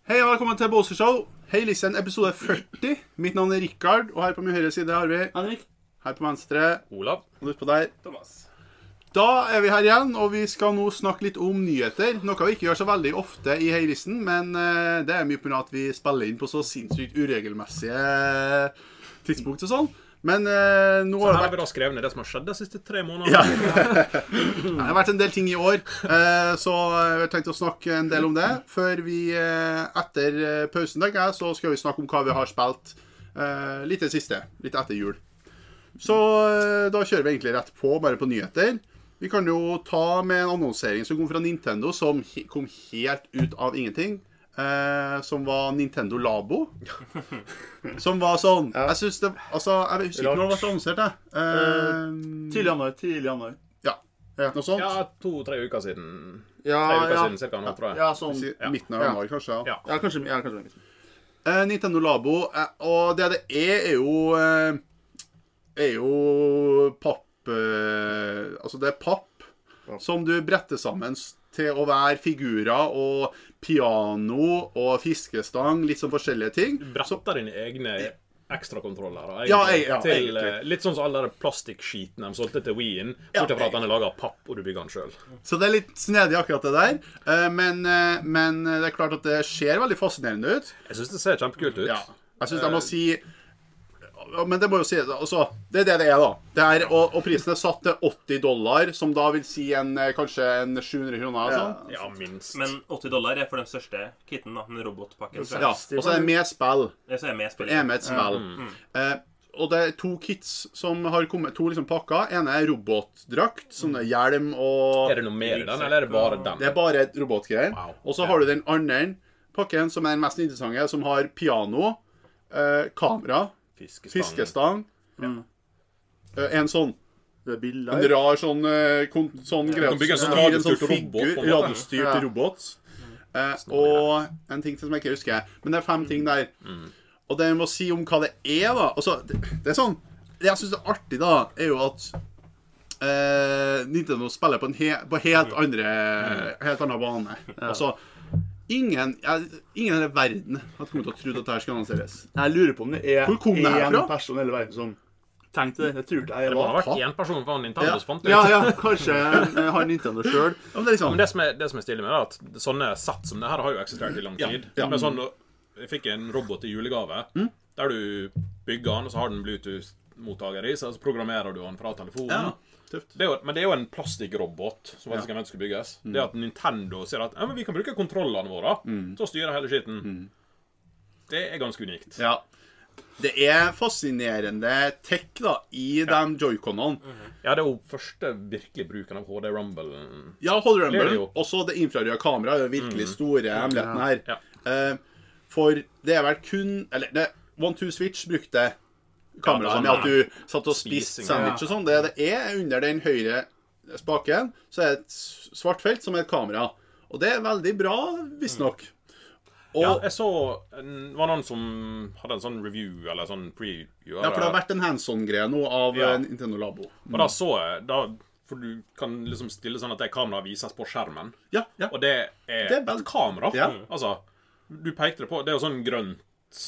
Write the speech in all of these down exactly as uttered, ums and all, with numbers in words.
Hei og velkommen til Bowser Show. Hei, listen, episode førti. Mitt navn er Rikard, og her på min høyre side har vi Henrik. Her på venstre Olav. Og ut på der Thomas. Da er vi her igjen, og vi skal nå snakke litt om nyheter. Noe vi ikke gjør så veldig ofte i Heilisten, men uh, det er mye på grunn av at vi spiller inn på så sinnssykt uregelmessige tidspunkt og sånn. Men uh, nå så har det vært... vært... vi da skrevet ned det som har skjedd de siste tre månedene. Ja. Det har vært en del ting i år, uh, så vi har tenkt å snakke en del om det. Før vi, uh, etter pausen, tenker jeg, så skal vi snakke om hva vi har spilt uh, litt det siste, litt etter jul. Så uh, da kjører vi egentlig rett på, bare på nyheter. Vi kan jo ta med en annonsering som kom fra Nintendo, som he- kom helt ut av ingenting. Eh, som var Nintendo Labo. Som var sånn ja. Jeg synes det, altså, jeg husker ikke når det ble annonsert det. Eh, Tidlig januar, tidlig januar. Ja, noe sånt. Ja, to-tre uker siden. Ja, tre uker ja. siden, cirka nå, tror jeg. Ja, sånn. Ja. Midten av januar, kanskje. Ja. Ja. Ja, kanskje, ja, kanskje. Eh, Nintendo Labo, eh, og det det er, er jo eh, er jo papp eh, altså det er papp ja. Som du bretter sammen til å være figurer og piano og fiskestang, litt sånn forskjellige ting. Du bretter dine egne ekstrakontroller ja, jeg, ja, til, egentlig. litt sånn som alle de plastikkskiten de solgte til Wii-en, Ja, bortsett fra at den er laget av papp og du bygger den selv. Så det er litt snedig akkurat det der, eh, men, eh, men det er klart at det ser veldig fascinerende ut. Jeg synes det ser kjempekult ut. Ja, jeg synes jeg må si, men det må jo si, altså, det er det det er da. Det er, og, og prisen er satt til åtti dollar, som da vil si en, kanskje en sju hundre kroner, Ja, sånn. ja minst. Men åtti dollar er for den største kitten da, den robotpakken. Ja, og så er det med spill. Det så er med spill. Det er med et spill. Mm. Eh, og det er to kits som har kommet, to liksom pakker. En er robotdrakt, sånne hjelm og... Er det noe mer i den, eller er det bare den? Det er bare robotgreier. Wow. Og så har du den andre pakken, som er den mest interessante, som har piano, eh, kamera, Fiskestang. fiskestang, Mm. eh, en sånn, Det er en bilder. rar sånn, eh, kon, sånn greie. kan bygge en sånn styr, radiostyrt robot, figur, på en måte. radiostyrt Ja. robot. Eh, og en ting til som jeg ikke husker, men det er fem ting der. Mm. Og det jeg må si om hva det er da, altså, det, det er sånn, det jeg synes er artig da, er jo at eh, Nintendo spiller på en he, på helt andre, helt annen bane. Altså, ingen, ja, ingen i verden hadde kommet til å tro at dette skulle annonseres. Jeg lurer på om det er Hvor kom det her en fra? person i hele verden som tenkte det. Jeg tror ikke jeg Det må ha var. vært en person fra Nintendo Ja. som fant det ut. Ja, ja, kanskje jeg har Nintendo selv. Ja, men det er Ja, liksom, men det som er, det som er stilig med det, er at sånne sett som det her har jo eksistert i lang Ja, tid. ja. Men sånn, jeg fikk en robot i julegave, der du bygger den, og så har den Bluetooth-mottager i, så programmerer du den fra telefonen. ja, tøft. Det er jo, men det er jo en plastikkrobot som faktisk er ment skulle bygges. Det at Nintendo sier at ja, men vi kan bruke kontrollene våre til å styre hele skitten. Det er ganske unikt. Ja. Det er fascinerende tech da, i de joyconene. Ja, det er jo første virkelig bruken av H D Rumble. Ja, Hold Det er det Rumble, jo. også det infrarøde kameraet, er jo virkelig store hemmeligheten her. Ja. Eh, for det er vel kun, eller det, One Two Switch brukte kamera Ja, med at du satt og spiste Spising, sandwich og sånn. Det det er under den høyre spaken, så er det et svart felt som er et kamera. Og det er veldig bra, visstnok. Og, Ja, jeg så en, var noen som hadde en sånn review, eller sånn preview. ja, for det har vært en hands-on-greie nå av Ja. eh, Nintendo Labo. Og da så jeg, da, for du kan liksom stille sånn at det kameraet vises på skjermen. Ja, ja. Og det er, Det er vel- et kamera. Ja. Altså, du pekte det på, det er jo sånn grønt.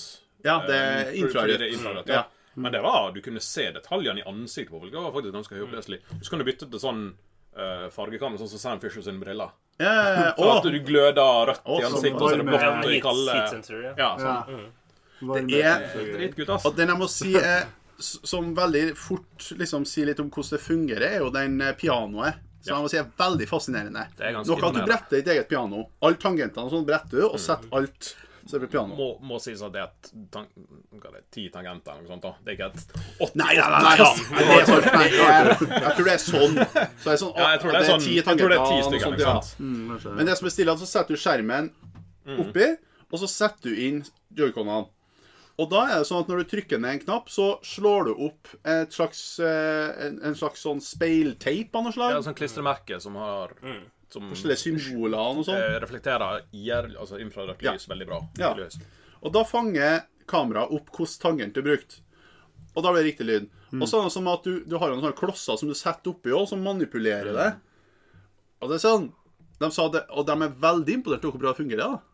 Ja, det er eh, fordi infrarødt. det er infrarødt, Ja. ja. Men det var, du kunne se detaljene i ansiktet på folk. Det var faktisk ganske høyoppleselig. Så kan du bytte til sånn uh, fargekamera, sånn som Sam Fisher sine briller. Eh, Så å, at du gløder rødt Å, i sånn ansiktet, og så er det varme- blått og i Heat, kalde. heat sensor, ja. Ja, sånn. Varme- Det er- Dritkult, ass. Og den jeg må si er, s- som veldig fort liksom sier litt om hvordan det fungerer, er jo den eh, pianoet. Så Ja. jeg må si er veldig fascinerende. Det er ganske Noe at du imponerende. bretter ditt eget piano. Alle tangentene og sånn bretter du, og setter alt så er det piano. Må, må sies at det er et tan hva er det, ti tangenter eller noe sånt da. Det er ikke et åtte. Nei, nei, nei, nei, ja. Nei, det er sånn, nei, det er, jeg tror det er sånn. Så det er sånn Ja, jeg tror det er sånn, ti jeg tror det er ti tangenter, stykker, og sånt, ikke ja. sant? Mm, kanskje. Men det som er stille, så setter du skjermen oppi, og så setter du inn joyconene. Og da er det sånn at når du trykker ned en knapp, så slår du opp et slags, eh, en, en slags sånn speiltape av noe Det er slag. et sånt klistremerke som har som Forskjellige symboler og noe sånt. eh, reflekterer I R, altså infrarødt Ja. lys veldig bra. Ja. Lys. Og da fanger kameraet opp hvordan tangent er brukt. Og da blir det riktig lyd. Og sånn som at du, du har noen sånne klosser som du setter oppi også, som manipulerer det. Og det er sånn, de sa det, og de er veldig imponert over hvor bra det fungerer da.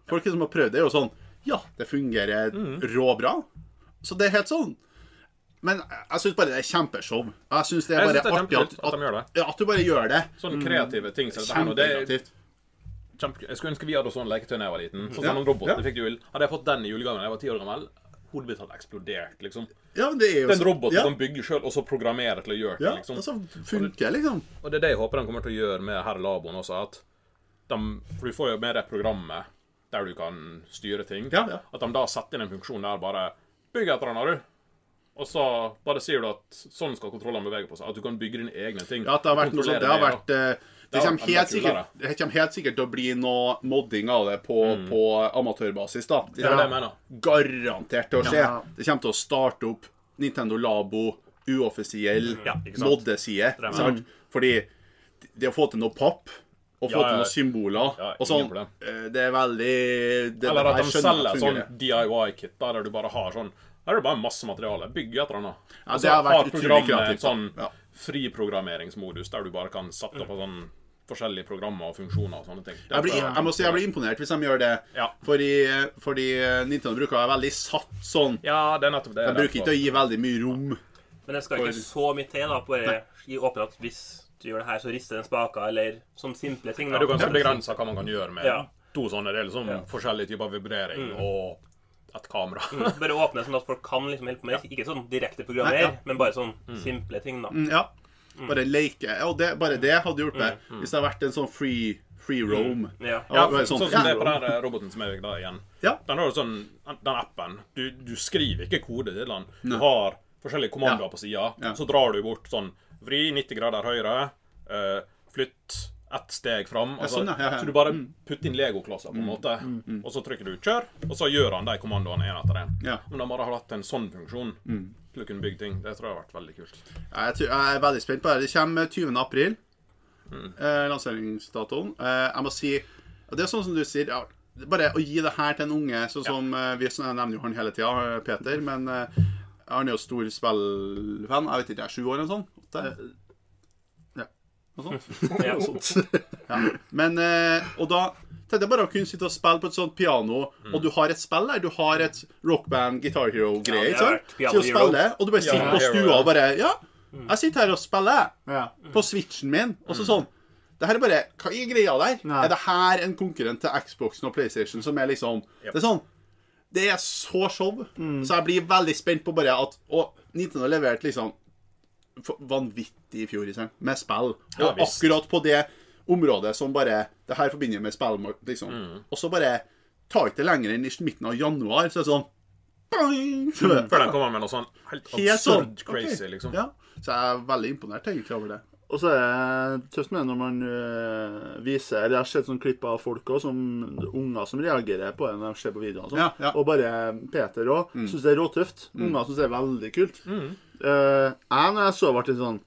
Folk som har prøvd det, er jo sånn ja, det fungerer Mm. råbra. Så det er helt sånn. Men jeg syns bare det er kjempeshow. Jeg syns det er Jeg bare synes det er artig at, kjempekult at de gjør det. ja, at du bare gjør det. Sånne kreative ting som dette her nå. Det er Kjempekreativt. kjempe... Jeg skulle ønske vi hadde sånn leketøy da jeg var liten. Sånn Ja, som en robot. ja. Jeg fikk jul. Hadde jeg fått den i julegave da jeg var ti år gammel, hodet mitt hadde eksplodert, liksom. Ja, men det er jo Det er en så- robot ja, du kan bygge sjøl, og så programmere til å gjøre det, ja, liksom. og så funker det, liksom. Og det er det jeg håper de kommer til å gjøre med her i laboen også, at de, for du får jo med det programmet der du kan styre ting, Ja, ja. at de da setter inn en funksjon der bare bygg et eller annet, du. Og så bare sier du at sånn skal kontrollene bevege på seg, at du kan bygge dine egne ting. Ja, at det har vært noe sånt. Det har vært eh, Det har kommer vært helt enda sikkert, det kommer helt sikkert til å bli noe modding av det på, på amatørbasis, da. Det er det jeg mener. Garantert til å skje. Ja. Det kommer til å starte opp Nintendo Labo, uoffisiell Ja, ikke sant. moddeside. Det er Sant? Fordi det å få til noe papp, og få Ja, til ja. noen symboler, Ja, og sånn, ingen problem. eh, det er veldig det, Eller det at her de skjønner jeg selger at sånn fungerer. D I Y-kit der du bare har sånn. Der er det bare masse materiale. Bygg et eller annet. Ja, Og det så har vært har utrolig programmet kreativt, en sånn da. Ja. friprogrammeringsmodus der du bare kan sette opp sånn forskjellige programmer og funksjoner og sånne ting. Det er Jeg, blir, bra. jeg må si jeg blir imponert hvis de gjør det. Ja. Fordi, fordi Nintendo bruker å være veldig satt sånn. Ja, det er nettopp det. De bruker ikke å gi veldig mye rom. Men det skal ikke så mye til, da. Bare gi åpne at hvis du gjør det her, så rister den spaka, eller sånne simple ting. Men du kan sette grenser hva man kan gjøre med Ja. to sånne. Det er liksom Ja. forskjellige typer vibrering og et kamera. Mm, Bare åpne sånn at folk kan liksom hjelpe med. Ikke sånn direkte programmer, Nei, ja. men bare sånn simple ting, da. Mm, Ja. Bare leke. Og det, bare det hadde gjort det. Hvis det hadde vært en sånn free, free roam. Ja. Ja, bare sånn, sånn, som det ja. er på den der roboten som jeg da igjen. Ja. Den har jo sånn, den appen, du, du skriver ikke kode til den. Du Nei. har forskjellige kommandoer Ja. på siden. Ja. Så drar du bort sånn, vri nitti grader høyre, eh, flytt ett steg fram. Altså, sånn, ja, ja, ja. Så du bare putter inn legoklosser på en måte. Og så trykker du kjør, og så gjør han de kommandoene en etter en. Ja. Om de bare har hatt en sånn funksjon til å kunne bygge ting, det tror jeg har vært veldig kult. Ja, Jeg, tror, jeg er veldig spent på det. Det kommer tyvende april. Eh, lanseringsdatoen. Eh, jeg må si og det er sånn som du sier, ja, bare å gi det her til en unge, sånn som eh, vi jeg nevner jo han hele tida, Peter, men eh, han er jo stor spillfan. Jeg vet ikke, jeg er sju år eller noe sånt? Åtte? Ja, noe sånt. Ja. Ja. Men, eh, og da tenkte jeg bare å kunne sitte og spille på et sånt piano, og du har et spill der, du har et rockband, Guitar Hero-greie, Ja, det ikke har sant? vært Piano Så å Hero. spille, og du bare sitter Piano på Hero, stua ja. og bare, ja, jeg sitter her og spiller Ja. på Switchen min, og så sånn. Det her er bare, hva er greia der? Nei. Er det her en konkurrent til Xboxen og PlayStation som er liksom, det er sånn, det er så show, så jeg blir veldig spent på bare at, og Nintendo leverte liksom f- vanvittig i fjor, liksom, med spill, Ja, og visst. akkurat på det området som bare, det her forbinder med spill, liksom, og så bare, ta ikke det lenger enn i midten av januar, så er det sånn, boing, så bare, Før den kommer med noe sånn helt helt sånn, absurd crazy, ok, liksom. ja, så jeg er veldig imponert egentlig over det. Og så er det tøft med det når man øh, viser eller Jeg har sett sånne klipp av folk også, som unger som reagerer på det når de ser på videoene. og sånn. Ja, ja. Og bare Peter òg Mm. syns det er råtøft. Unger syns det er veldig kult. Eh, jeg, når jeg så, ble litt sånn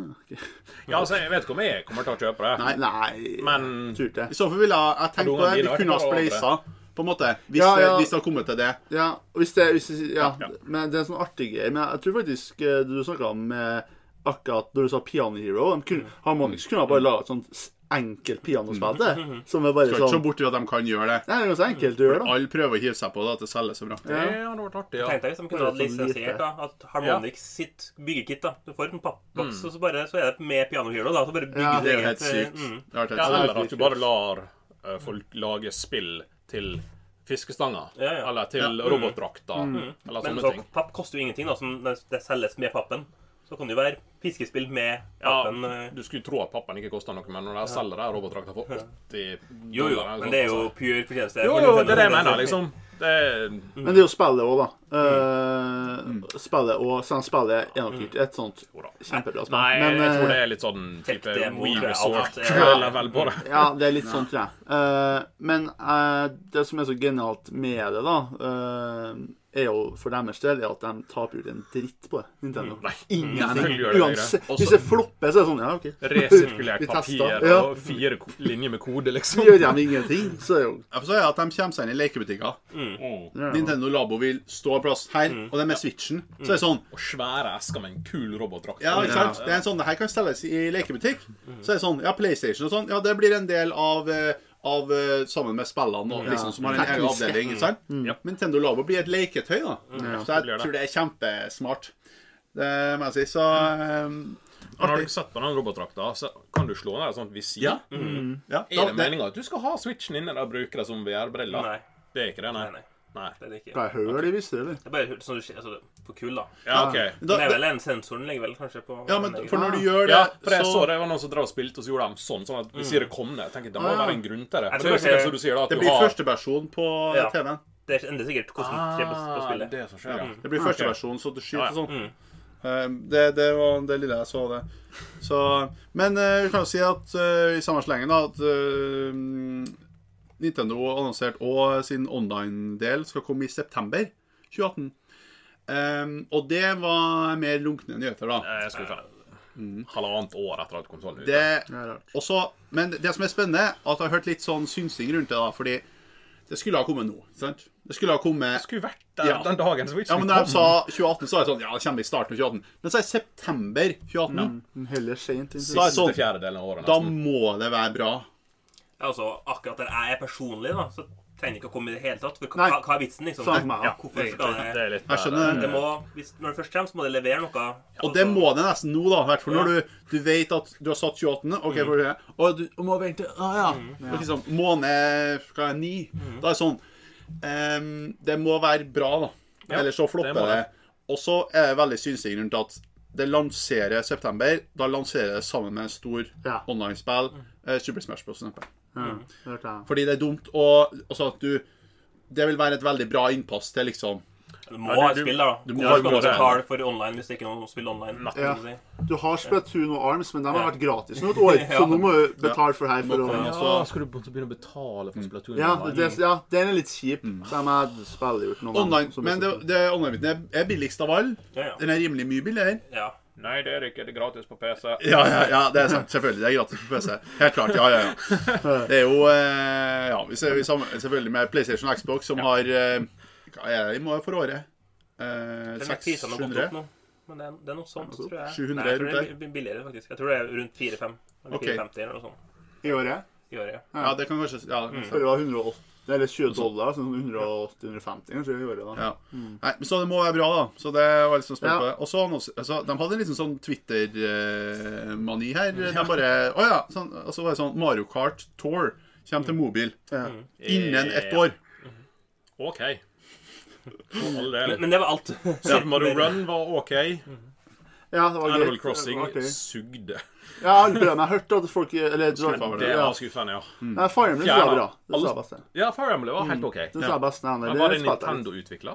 Ja, altså, jeg vet ikke om jeg kommer til å kjøpe det. Nei. Nei, Men tror ikke I det. så fall ville jeg, jeg tenkt på det, vi kunne ha spleisa, på en måte, hvis, Ja, ja. Det, hvis det har kommet til det. Ja, og hvis det, hvis det ja, Ja. Men det er en sånn artig greie. Men jeg tror faktisk eh, du snakka om eh, akkurat når du sa Piano Hero de kunne, Harmonix kunne ha bare laget et sånt s- enkelt pianospill det, som er bare Skal ikke se sånn bort til at de kan gjøre det. Det er ganske enkelt å gjøre, da. Alle prøver å hive seg på det, at det selger så bra. det hadde vært artig, ja. Tenk deg hvis de kunne ha lisensiert da, at Harmonix sitt byggekit da. Du får en pappboks, og så, bare, så er det med Piano Hero da. Så bare bygger Ja, du Det er jo eget, helt sykt. mm. Det har vært Ja, helt sykt. eller at du bare lar eh, folk lage spill til fiskestanger. Ja, ja. Eller til Ja. robotdrakter. Men Eller sånne så ting. papp koster jo ingenting da, som det det selges med pappen. Så kan det jo være fiskespill med Ja, pappen. eh. du skulle tro at pappen ikke koster noe, men når de selger de robotdrakter for åtti Jo, jo, dollar, eller men sånt, det er jo altså. pure fortjeneste. Jo, for jo, Nintendo. det er det jeg mener, liksom. Det er, Men det er jo spillet òg, da. Eh, Spillet og sånn spillet er nok ikke et sånt jo da. kjempebra spill. Nei, Men, jeg tror eh, det er litt sånn type Tech demo, We tror jeg, Resort alt, ja. level på det. Ja, det er litt sånn, tror jeg. Eh, men eh, det som er så genialt med det, da, eh, er jo for deres del er at de taper ut en dritt på det. Nintendo. Nei, Ingenting. selvfølgelig gjør det det. Uansett. Også- Hvis det flopper, så er det sånn, ja, OK. Resirkulert Vi tester. papir Ja. og fire ko- linjer med kode, liksom. Gjør de ingenting, så er det jo Jeg forstår at de kommer seg inn i lekebutikker. Mm. ja. Nintendo Labo vil stå en plass her, og det er med Switchen. Så er det sånn, Og svære esker med en kul robotdrakt. ja, ikke sant? Det er en sånn, det her kan stelles i lekebutikk. Så er det sånn, ja, PlayStation og sånn, ja, det blir en del av, eh, av uh, sammen med spillene, og, liksom, som har en egen Tekniske. avdeling. Ikke sant? Ja. Nintendo Labo blir et leketøy, da. Ja, så jeg blir det. tror det er kjempesmart. Det må jeg si. Så um, Men har artig. du sett på den robotdrakta, så kan du slå ned et sånt visir. Ja. Mm. ja. Er Da, det det, meningen at du skal ha switchen inne der og bruke det som V R-briller? Nei. Det er ikke det, nei. Nei, nei. Nei. Det er det ikke. Bare hør de visste det, eller? Det er bare sånn du ser, altså, for kul, da. Ja, ok. da, Det er det, vel en sensoren ligger vel kanskje på ja, men anlegget. for når du gjør det, Ja, for jeg så så det var noen som drev og spilte, og så gjorde de sånn, sånn at visiret kom ned. Jeg tenker, det må Ah, ja. være en grunn til det. Jeg Så tror det er sikkert ikke- som du sier da, at det du blir har... førsteversjon på Ja. T V-en. Det endrer sikkert hvordan du ser på, på Ah, spillet. det er det som skjer, ja. Det blir Ok. førsteversjon, så du skyter Ja, ja. og sånn. Mm. Um, Det, det var det lille jeg så det. Så, men uh, vi kan jo si at uh, i samme slengen da, at uh, Nintendo annonserte også sin online-del skal komme i september tjue atten. Um, og det var mer lunkne nyheter, da. Jeg er skuffende. Halvannet år etter at konsolen er ute. Det, Det er rart. også, men det som er spennende, er at jeg har hørt litt sånn synsing rundt det, da, fordi det skulle ha kommet nå. Sant? Det skulle ha kommet Det skulle vært der Ja. den dagen Switchen Ja, men når de sa tjue atten, så var det sånn, ja, det kommer i starten av tjue atten. Men så er det september tjue atten. Heller sent enn Da er sist. det sånn, Siste fjerdedelen av året, da nesten. må det være bra. Altså, akkurat der jeg er personlig, da, så trenger det ikke å komme i det hele tatt. For Nei. hva, hva er vitsen, liksom? Samme med meg, ja. Hvorfor skal Det det er litt Jeg skjønner. Det må, hvis, når det først kommer, så må det levere noe. Og det må det nesten nå, da. Hvert fall når Ja. du, du vet at du har satt tjue atten, ok, for det, og du må vente, ah ja. Og liksom, måned, hva er det, ni? Da er det sånn, ehm, det må være bra, da. Ja, Ellers så det flopper må det. det. Og så er det veldig synsing rundt at det lanserer september, da lanserer det sammen med en stor Ja. online-spill, eh, Super Smash Bros. For eksempel. Ja, det hørte jeg. Fordi det er dumt, og altså at du, det vil være et veldig bra innpass til liksom, Du må Ja, ha du- et spill, da. du Du må må ha- skal må også det. betale for online hvis det ikke er noen som spiller online. Ja. kan du si. Du har Splatoon og Arms, men de har Ja. vært gratis nå et år, Ja. så nå må du betale for her for å... Ja. Ja, skal du begynne å betale for Splatoon? Ja, online? det, ja, den er litt kjip. De har spillet gjort noen online, ganger, som men er det, så- det online-biten er billigst av alle. Ja, ja. Den er rimelig mye billigere. ja. Nei, det er det ikke. Det er gratis på P C. Ja, ja, ja, det er sant. Selvfølgelig. Det er gratis på P C. Helt klart. Ja, ja, ja. Det er jo eh, Ja, vi ser vi sammen, selvfølgelig med PlayStation og Xbox, som har eh, Hva er det i måned for året? Eh, Den er seks prisene har gått hundre? opp nå. Men det er, det er noe sånt, tror jeg. sju hundre Nei, jeg tror rundt det er bi- billigere, faktisk. Jeg tror det er rundt fire fem. Eller Ok. fire femti eller noe sånt I året. i året. Ja, det kan kanskje Ja. Før det var hundre og åtti, eller tjue dollar, sånn hundre og åtti til hundre og femti kanskje i året da. ja. Nei, men Så det må være bra, da. Så det var liksom spent Ja. på det. Og så annons- altså, de hadde en liten sånn Twitter-mani her. De bare Å ja. Sånn, og så var det sånn Mario Kart Tour kommer til mobil Ja. innen ett år. OK. For all del. Men, men det var alt. Super Mario Run var OK. Ja, det var Animal greit. Crossing Det var artig. sugde. Ja, alle prøvde, men jeg hørte at folk eller, Skuffa over Det ja. var skuffende, ja. Nei, Fire Emblem Fjerna var bra. Det sa alt. jeg best. Ja, Fire Emblem var helt OK. Det sa jeg best. Nei, Men var det spilte jeg litt. Nintendo-utvikla?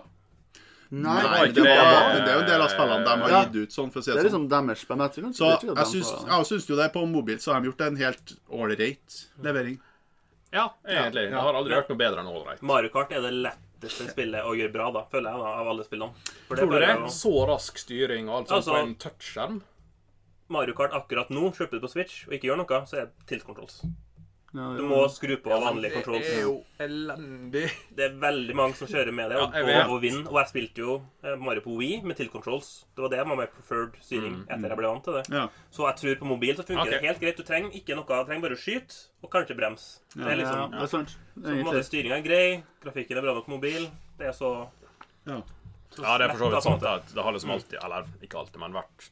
Nei, Nei, det, det, det, var, var, men det er jo en del av spillene de har Ja. gitt ut, sånn for å si det det er sånn. liksom deres spill. Men jeg tror Så jeg tror jeg de syns, sa- jeg syns jo det på mobil, så har de gjort en helt ålreit levering. Ja, egentlig. Jeg har aldri hørt noe bedre enn ålreit. Mario Kart er det letteste spillet å gjøre bra, da, føler jeg, da, av alle spillene. For det er Tror du det? bare å- Så rask styring og alt sånt Altså- på en touchskjerm? Mario Kart akkurat nå, kjøper du på Switch og ikke gjør noe, så er det tilt controls. Ja, Du det- må skru på vanlige controls. Det er jo elendig. Det er veldig mange som kjører med det og, Ja, jeg vet. og, og vinner. Og jeg spilte jo eh, Mario på Wii med tilt controls. Det var det jeg var med preferred styring etter jeg ble vant til det. Ja. Så jeg tror på mobil så funker Ok. det helt greit. Du trenger ikke noe, du trenger bare å skyte og kanskje brems. Det er Ja, liksom, det er sant. så på en måte Egentlig. styringen er grei, grafikken er bra nok på mobil. Det er så, Ja. så Ja, det er for så lett, vidt da, på en sant måte. at det har liksom alltid, eller ikke alltid, men vært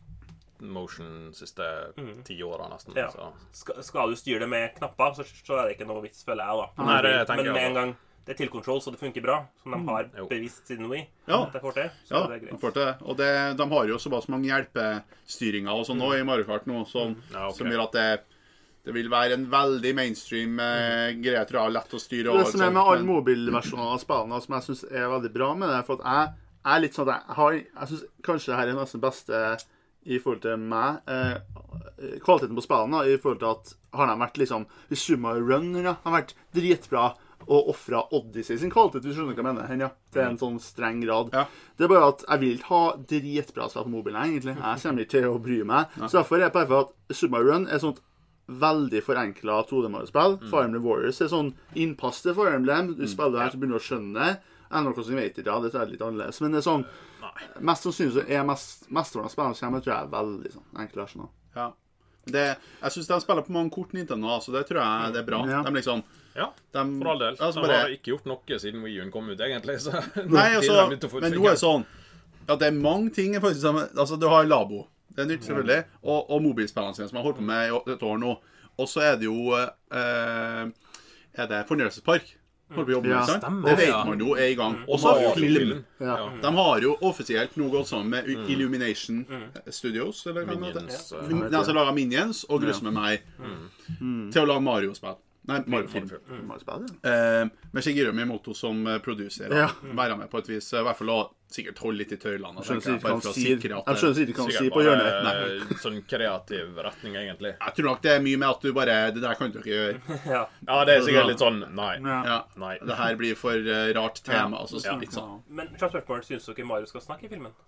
motion siste ti åra nesten. Ja. Så. Skal, skal du styre det med knapper, så, så er det ikke noe vits, føler jeg, da. Nei, det tenker Men jeg med en også. gang det er til controls, og det funker bra, som de har Jo. bevisst siden Wii, Ja. at jeg får til, så Ja, er det de greit. får til det. Og det, de har jo såpass mange hjelpestyringer og sånn nå i Mario Kart nå, sånn, Ja, ok. som gjør at det, det vil være en veldig mainstream eh, greie, tror jeg, lett å styre. og Det alt som er sånt, med alle men- mobilversjoner av spillene, som jeg syns er veldig bra med det, for at jeg er litt sånn at jeg har Jeg syns kanskje det her er nesten beste i forhold til meg. Eh, kvaliteten på spillene, da, i forhold til at har de vært liksom Summa Run ja, har vært dritbra og ofra Odyssey sin kvalitet, hvis du skjønner hva jeg mener, hen, ja, til en sånn streng grad. Ja. Det er bare at jeg vil ikke ha dritbra spill på mobilen, egentlig. Jeg kommer ikke til å bry meg. Så derfor er jeg bare for at Summa Run er sånt veldig forenkla to D Mario-spill. Mm. Fire Emblem Warriors er sånn innpass til Fire Emblem. Du spiller her, så begynner du å skjønne det. Animal Crossing vet ikke, ja, det er litt annerledes. Men det er sånn mest sannsynlig så er mest, mesteparten av spillene som kommer, tror jeg er veldig sånn enkle versjoner. Ja. Det, jeg syns de spiller på mange kort Nintendo, så det tror jeg det er bra. Ja. De liksom Ja, De, for all del. altså De bare, har ikke gjort noe siden Wii U-en kom ut, egentlig. Så nei, altså, til å få men nå er det sånn ja, det er mange ting faktisk som, altså du har Labo, det er nytt selvfølgelig, og, og mobilspillene sine som jeg har holdt på med i et år nå. Og så er det jo eh, er det fornøyelsespark. Holder på å jobbe med, sant? stemmer, Det vet ja. man jo er i gang. Og Og så Mario film. film. Ja. De har jo offisielt nå gått sammen med mm. Illumination Studios, eller hva det Minions, heter. eh, Min- De som lager Minions, og Grus med meg, til å lage Mario-spill. Nei, Mario-film. Mario-spill, ja. Eh, med Shigeru Miyamoto som eh, produser. Ja. Være med på et vis. I hvert fall å sikkert holde litt i tøylene. Jeg skjønner tenker jeg, bare ikke for å hva han sier. sikre at Jeg det- skjønner ikke hva han sier Sikkert på hjørnet. bare sånn kreativ retning, egentlig. Jeg tror nok det er mye med at du bare Det der kan du ikke gjøre. Ja. Ja, det er sikkert litt sånn Nei. Ja. Ja. Nei. Det her blir for eh, rart tema. Altså, Ja. litt sånn. Men klart spørsmål, syns dere Mario skal snakke i filmen?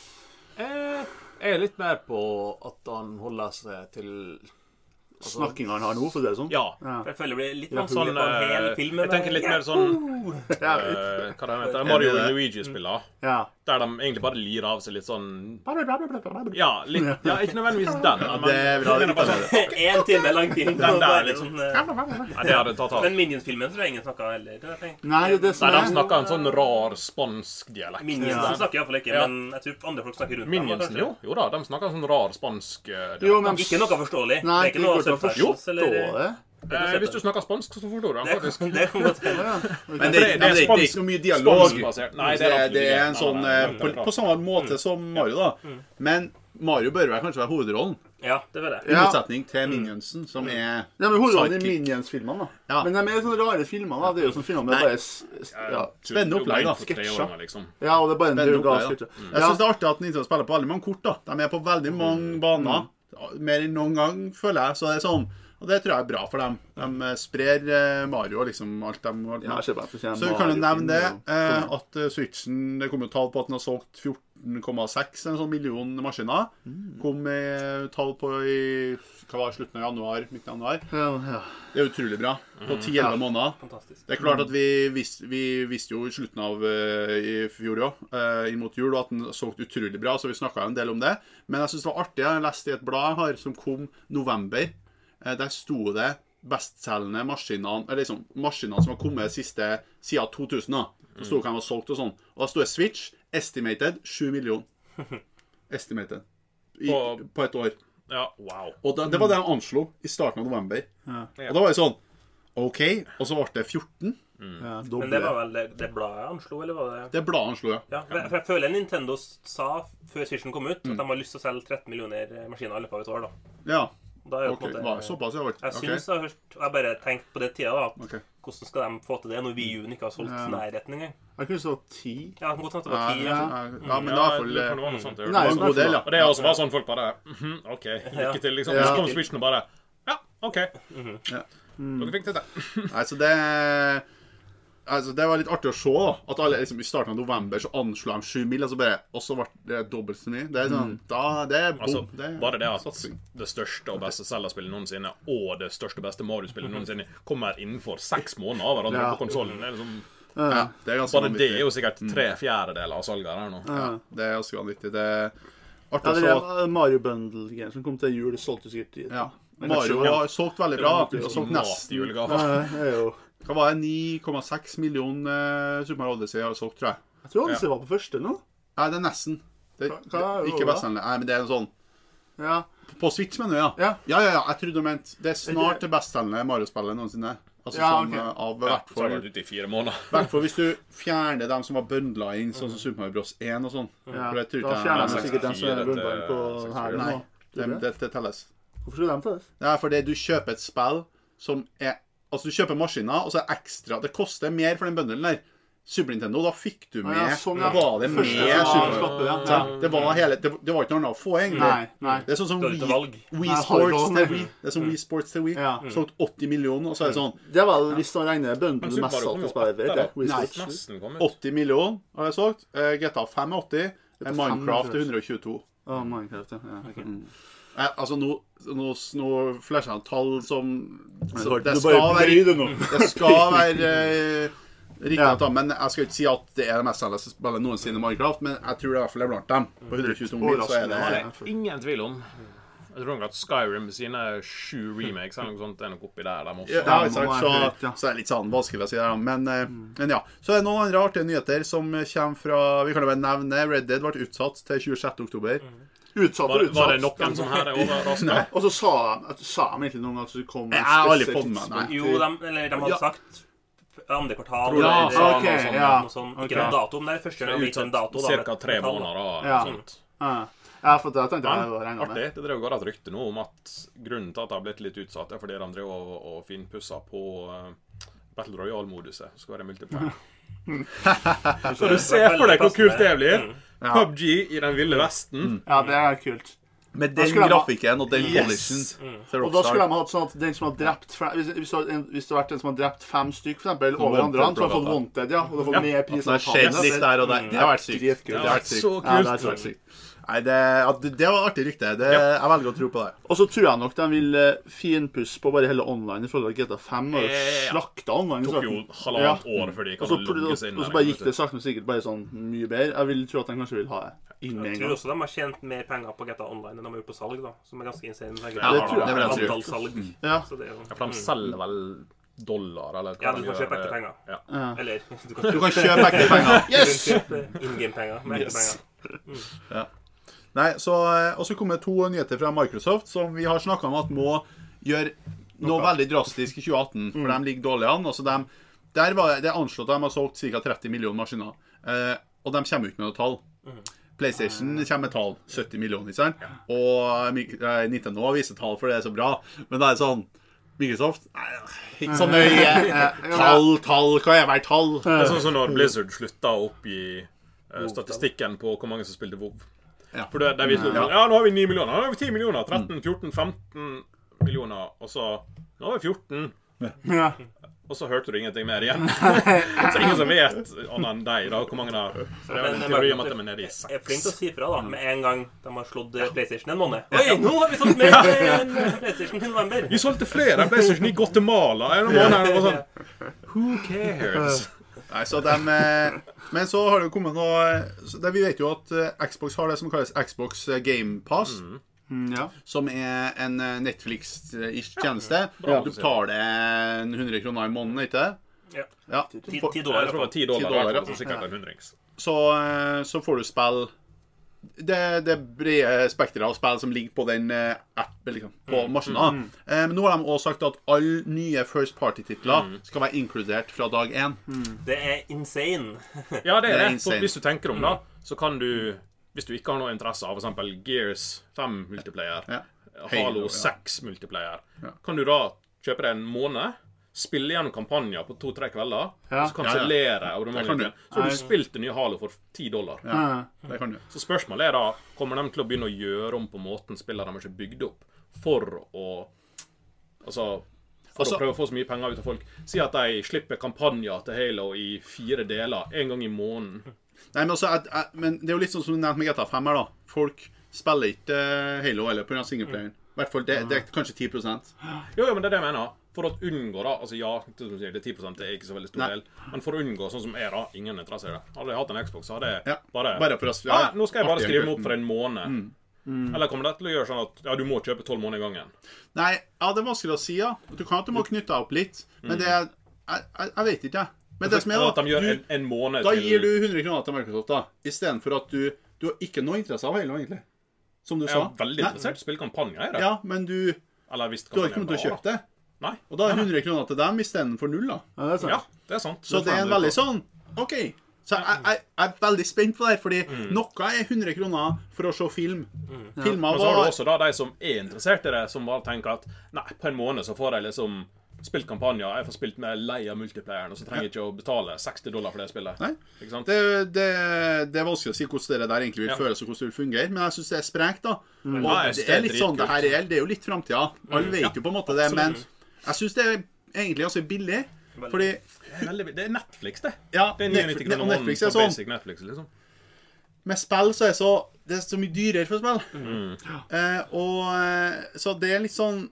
Eh, jeg er litt mer på at han holder seg til Snakkinga han har nå, for det er sånn. Ja. For jeg føler det blir litt Sånn, vanskelig på en hel eh, film. jeg tenker litt mer sånn Ja. eh, Hva det heter Mario Enig i det. og Luigi-spiller. Ja. Der de egentlig bare lirer av seg litt sånn Ja, litt, ja ikke nødvendigvis den. Men, det er bra, men det bare sånn, En time lang film. Den der, bare liksom. sånn, eh, Nei, det hadde tatt av. Men Minions-filmen tror jeg ingen snakka heller. det tenker jeg. Nei, det er det som Nei, de er snakker en sånn rar spansk dialekt. Minions Ja. snakker iallfall ikke, Ja. men jeg tror andre folk snakker rundt Minionsen, jo. Jo da, de snakker en sånn rar spansk eh, dialekt. Jo, men Ikke noe forståelig. Nei, det er ikke noe går til å subtitles, forstå eller det. Eh, hvis du snakker spansk, så forstår du den det, faktisk. kan- det kan godt hende. Ja. Men det, det- det, det er er- det er ikke spansk- noe mye dialog. Spanskbasert. Nei, det det, er er, absolutt det er ikke. en sånn Nei, nei, eh, nei, på, det er bra. på samme måte som Mario, da. Men Mario bør vel kanskje være hovedrollen, Ja, det vil jeg. i Ja. motsetning til Minionsen, som er Ja, men hovedrollen i sidekick. Minions-filmene, da. Ja. Men de er sånne rare filmer, da. Det er jo sånne filmer med Nei. bare s- s- ja. Spennende opplegg, da. For treåringer, liksom. ja, og det er bare en Spennende drug opplegg, da. avskrift. Jeg synes det er artig at Nintendo spiller på veldig mange kort, da. De er på veldig mange baner. Mer enn noen gang, føler jeg. Så det er sånn. Og det tror jeg er bra for dem. De eh, sprer eh, Mario og liksom alt de holder Ja, med. jeg ser bare at det kommer Så vi kan jo Mario-film nevne det, og- eh, at eh, Switchen Det kom jo tall på at den har solgt fjorten komma seks en sånn million maskiner. Kom med tall på i hva var det, slutten av januar, midten av januar. Ja, ja. Det er utrolig bra. På ti elleve måneder. Fantastisk. Det er klart at vi, visste, vi visste jo i slutten av uh, i fjor òg, uh, inn mot jul, at den solgte utrolig bra, så vi snakka en del om det. Men jeg syns det var artig. Jeg leste i et blad jeg har som kom november. Uh, der sto det bestselgende maskinene eller liksom maskinene som har kommet siste siden to tusen. da. Det sto hva de var solgt og sånn. Og da sto det Switch. Estimated sju millioner. Estimated. I, På- på et år. Ja, wow. Og da, det var det de anslo i starten av november. Ja. Og da var det sånn OK. Og så ble det fjorten. Ja, Men doble. det var vel det, det bladet anslo, eller var det Det bladet anslo, ja. Ja, for for jeg føler Nintendo sa før Switchen kom ut, Mm. at de har lyst til å selge tretten millioner maskiner i løpet av et år. da. Ja. Da er jo Ok, på en måte... var det såpass? Ja, Jeg ok. syns jeg har hørt Jeg har bare tenkt på det tida, da. At Ok. hvordan skal de få til det når Wii U-en ikke har solgt Ja. nærheten engang? Jeg kunne så ti. Ja, det kan godt hende at det Ja, var ti. ja, Ja. ja, ja, men Ja, da i hvert fall det kan eh, være noe sånt. jeg Nei, hørte. en god del, ja. Og det er også bare sånn folk bare mhm, OK, lykke til, liksom. Ja. Så kom Switchen og bare Ja, OK. Ja. Dere fikk til det. Nei, så det Altså, det var litt artig å se, da. At alle liksom i starten av november så anslo de sju mil, og så bare Og så ble det dobbelt så mye. Det er sånn Da Det er bom. Altså, det er bare det at satsing. det største og beste Zelda-spillet noensinne og det største og beste Mario-spillet noensinne kommer innenfor seks måneder av hverandre Ja. på konsollen. Det er liksom, Ja, det er ganske bare det vanvittig. er jo sikkert tre fjerdedeler av salget her nå. Ja, det er ganske vanvittig. Det er artig Ja, å det se. er Mario Bundle som kom til jul. Det solgte sikkert i Ja. Men Mario kanskje- har solgt veldig bra. Det er Og jo solgt mat i nesten julegaver. Ja, det er jo Hva var det? ni komma seks millioner uh, Super Mario Odyssey har solgt, tror jeg. Jeg tror Odyssey var på første nå. Nei, det er nesten. Det, Hva- det, hva er det ikke da? bestselgende. Nei, men det er en sånn Ja. På Switch, mener du, ja? Ja. Ja, ja, ja. Jeg trodde du mente Det er snart det bestselgende Mario-spillet noensinne. Altså Ja, sånn ok. eh, av Ja, hvert så har det fall vært ute i fire måneder. hvert fall hvis du fjerner dem som var bundla inn, sånn som Super Mario Bros. én og sånn. Ja. For det tror Da ikke jeg- fjerner Nei, de sikkert den som er sekstifire bundlet på til her sekstifire. nå. Nei, Tror det, du det? det, det telles. Hvorfor skulle de ta det? Ja, fordi du kjøper et spill som er Altså, du kjøper maskiner, og så er det ekstra Det koster mer for den bundlen der. Super Nintendo, da fikk du med Ja, sånn, ja. Da var det med Første ja, Super slappe, ja. Sant? Det var hele Det, det var ikke noe annet å få, egentlig. Nei, nei. Det er sånn som Det var ikke Wii, valg. Wii Nei, Sports Hardball. til Wii. Det er som Wii Sports til Wii. Ja. Solgt åtti millioner, og så er det sånn Det var hvis man regner bundle Men Super mest Mario kom solgte jo spillet. etter, vet da. jeg. Wii Nei. Sports. Nesten kom ut. åtti millioner har jeg solgt. Eh, G T A fem er åtti. Eh, Minecraft er hundre og tjueto. Å, Minecraft, ja. ja ok. Eh, altså, nå, nå, nå flasher jeg tall som så Du Det bare skal være bøy det nå. Det skal være eh, riktig, Ja. da, men jeg skal ikke si at det er det mest selgende spillet noensinne Minecraft, men jeg tror det i hvert fall er blant dem. På hundre og tjue mil så er det Overraskende, ja. Ingen tvil om. Jeg tror nok at Skyrim med sine sju remakes eller noe sånt er nok oppi der, de også. Ja, ikke sant, så, så er det litt sånn vanskelig å si det, men, mm. men ja. Så er det noen andre artige nyheter som kommer fra, vi kan jo bare nevne, Red Dead ble utsatt til tjuesjette oktober. Mm. Utsatt og var, utsatt. var det noen som her er overrasket? Og så sa de, sa de egentlig noen at det kom en Jeg har aldri spesiell fått med meg. Jo, de, eller de hadde Ja. sagt andre kvartal, Ja, eller ok, noe sånt, ja. noe sånt. Ok. Ikke noen dato, men det er første gang vi fikk en dato. da, Cirka tre med tall, da. måneder og Ja. sånt. Ja, ja for det tenkte jeg var regnet Artig. med. Det drev går et rykte nå om at grunnen til at det har blitt litt utsatt, er fordi de drev og, og finpusset på uh, Battle Royale-moduset. Skal være multiplayer. Så du ser for deg hvor kult det blir. Ja. P U B G i den ville vesten. Ja, det er kult. Med Da den skulle de ha- grafikken og den Yes. polishen til Og da skulle Rockstar. de hatt sånn at den som har drept fe- hvis, hvis, det var en, hvis det har vært en som har drept fem stykk, for eksempel, over Wanted andre, så har han fått Brother. wanted, ja. Og da får Ja. mer Så pris. det har skjedd litt der og der. Det har vært sykt. Dritkult. Det har vært sykt. Så Ja, kult. det er sykt. Nei, det, ja, det, det var artig rykte. Det, Jeg velger å tro på det. Og så tror jeg nok de vil eh, finpusse på bare hele online i forhold til G T A fem. Og Eh, ja. slakta online. i Det tok jo starten. halvannet Ja. år før de Og kan så, logge seg inn. og så bare gikk det sakte, men sikkert bare sånn mye bedre. Jeg vil tro at de kanskje vil ha det inn med Jeg en tror gang. også de har tjent mer penger på G T A Online enn de har gjort på salg, da. Som er ganske insane. Ja, det tror jeg. Det vil jeg tro. Antall salg. Ja. Så det er jo... Ja, for de selger vel dollar, eller hva Ja, de du kan gjør, kjøpe ekte eh, penger. Ja. Ja. Eller du Du kan kjøpe ekte penger. Yes! In game-penger med ekte Yes. penger. Nei, så, og så kommer det to nyheter fra Microsoft som vi har snakket om at må gjøre noe veldig drastisk i tjue atten, for de ligger dårlig an. Altså de, der var det anslått at de har solgt ca. tretti millioner maskiner, eh, og de kommer jo ikke med noe tall. PlayStation kommer med tall, sytti millioner, ikke sant? Og eh, Nintendo viser tall, for det er så bra. Men det er sånn, Microsoft, nei, ikke så nøye. Tall, tall, hva er hver tall? Det er sånn som når Blizzard slutta å oppgi eh, statistikken på hvor mange som spilte WoW. Ja. For det, det viser ja. ja, nå har vi ni millioner, nå har vi ti millioner, tretten, fjorten, femten millioner, og så nå har vi fjorten. Ja. Og så hørte du ingenting mer igjen. Så ingen som vet, annet enn deg, da, hvor mange da. Så det er jo en teori om at de er nede i Jeg er flink seks. til å si fra, da, med en gang de har slått eh, PlayStation en måned. Oi, nå har vi solgt mer enn PlayStation til november. Vi solgte flere PlayStation i Guatemala en måned her, det var sånn, who cares? Nei, så dem, eh, men så har det jo kommet noe så det, vi vet jo at eh, Xbox har det som kalles Xbox Game Pass, Mm, ja. som er en eh, Netflix-ish tjeneste. bra. Du betaler en hundre kroner i måneden, ikke det? Ja. Ja. Ti For- ti Jeg dollar. tror det var ti dollar, ti dollar, i hvert fall, ja. så sikkert en hundrings. Så, eh, så får du spill det, det brede spekteret av spill som ligger på den eh, appen, liksom, på maskinen. Eh, men nå har de også sagt at alle nye First Party-titler skal være inkludert fra dag én. Det er insane. Ja, det Det er er det. insane. For hvis du tenker om da, så kan du, hvis du ikke har noe interesse av for eksempel Gears fem multiplayer, Ja. Halo Halo, ja. seks multiplayer, Ja. kan du da kjøpe deg en måned, spille gjennom kampanjer på to-tre kvelder, Ja. og så kansellere Det kan abonnementet. du. Så har Nei. du spilt det nye Halo for ti dollar. Ja. Det kan du. Så spørsmålet er da, kommer de til å begynne å gjøre om på måten spillere de har ikke bygd opp, for å, altså, for Altså- å prøve å få så mye penger ut av folk. Si at de slipper kampanjer til Halo i fire deler, en gang i måneden. Nei, men, altså, jeg, jeg, men det er jo litt sånn som du nevnte med G T A fem her, da. Folk spiller ikke eh, Halo eller på grunn av singleplayeren. I hvert fall, det, det er kanskje ti prosent. Jo, jo, men det er det jeg mener. For å unngå da, altså ja, det, som du sier, det er ti prosent, det er ikke så veldig stor Nei. del. Men for å unngå, sånn som jeg da, ingen interesse i det. Hadde jeg hatt en Xbox, så hadde jeg Ja, bare, bare for oss. ja, nå skal jeg bare artig, skrive meg egentlig. opp for en måned. Eller kommer det til å gjøre sånn at, ja, du må kjøpe tolv måneder i gangen. Nei, ja, det er vanskelig å si, ja. Du kan at du må knytte deg opp litt, men det er Jeg, jeg, jeg vet ikke, jeg. Men det som er, At da, de gjør du, en, en måned da til... gir du hundre kroner til Microsoft, da. Istedenfor at du Du har ikke noe interesse av Halo, egentlig. Som du Jeg sa. er veldig interessert i å spille kampanjer i det. Ja, men du Eller hvis Du har ikke kampanjen kommet til å er kjøpe bra, det. da. Nei. Og da er hundre kroner til dem istedenfor null, da. Ja, det er sant. Ja, det er sant. Så det er en veldig sånn OK. Så jeg, jeg, jeg er veldig spent på det her, fordi noe er hundre kroner for å se film. Filmer Men så har du var også da de som er interessert i det, som bare tenker at nei, på en måned så får jeg liksom spilt kampanjer, jeg får spilt med lei av multiplayeren, og så trenger jeg ikke å betale seksti dollar for det spillet. Nei. Ikke sant? det, det, det er vanskelig å si hvordan det der egentlig vil Ja. føles og hvordan det vil fungere, men jeg syns det er sprekt, da. Og Ja, jeg synes det det er er litt sånn, det her er, det er jo litt framtida. Alle vet jo på en måte det, men jeg syns det er egentlig ganske billig. Fordi Det er, veldig, det er Netflix, det. ja, Det er Netflix, nittiåtte kroner og måneden Netflix er på sånn. basic Netflix, liksom. Med spill så er det så Det er så mye dyrere for spill. Mm. Eh, og eh, Så det er litt sånn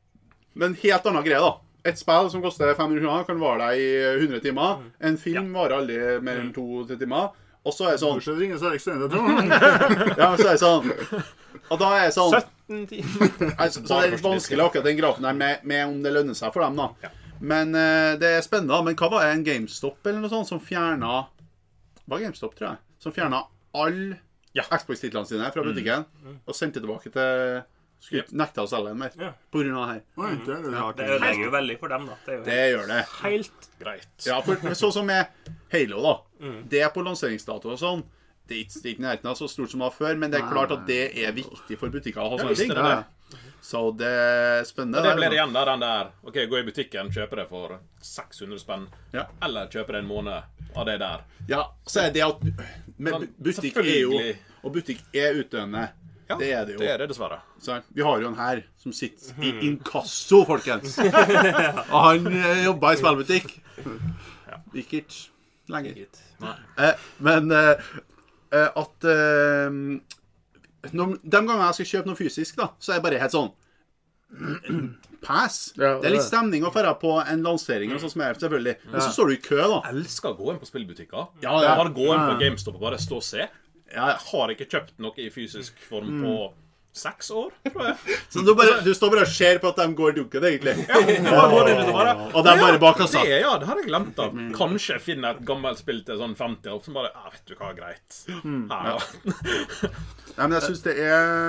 Men helt annen greie, da. Et spill som koster fem hundre kroner, kan vare deg i hundre timer. En film varer aldri mer enn to-tre timer. Og så er det sånn Kanskje det ringer så ekstremt, jeg tror. Ja, men så er det sånn Og da er det sånn sytten nitten timer. Altså, så det er litt vanskelig akkurat den grafen der med, med om det lønner seg for dem, da. Ja. Men uh, det er spennende, da. Men hva var det, en GameStop eller noe sånt som fjerna Var GameStop, tror jeg. Som fjerna alle Ja. Xbox-titlene sine fra butikken mm. og sendte tilbake til Skulle Yep. nekta å selge den mer. Ja. På grunn av det her. Oi, det er rart. Det ødelegger jo veldig for dem, da. Det er jo Det gjør det. Helt greit. Ja, for sånn som med Halo, da. Det er på lanseringsdato og sånn. Det er ikke, det er ikke nærheten av så stort som det var før, men det er klart at det er viktig for butikker å ha Jeg sånne visste ting. det. det. Så det er spennende. Og det blir der, igjen da, den der OK, gå i butikken, kjøpe det for seks hundre spenn. Ja. Eller kjøpe det en måned av det der. Ja, så er det at Men Sånn, butikk er jo selvfølgelig. Og butikk er utdøende. Ja, det er det jo. Det er det, dessverre. Sant? Vi har jo en her som sitter i inkasso, folkens. Og han eh, jobber i spillbutikk. Gikk ikke lenger. Nei. Eh, men eh, eh, at eh, når, de gangene jeg skal kjøpe noe fysisk, da, så er det bare helt sånn pass. Ja, Det er litt stemning å dra på en lansering, og sånn som er, selvfølgelig. Men så står du i kø, da. Jeg elsker å gå inn på spillbutikker. Ja, ja. Bare gå inn på GameStop og bare stå og se. Ja, Jeg har ikke kjøpt noe i fysisk form på seks år, tror jeg. så du, bare, du står bare og ser på at de går dunken, egentlig. Ja, går inn og bare, Og de bare bak kassa. Det, ja, det har jeg glemt av. Kanskje jeg finner et gammelt spill til sånn femti år, som bare, ja, vet du hva, greit. Ja, ja. Nei, men jeg synes det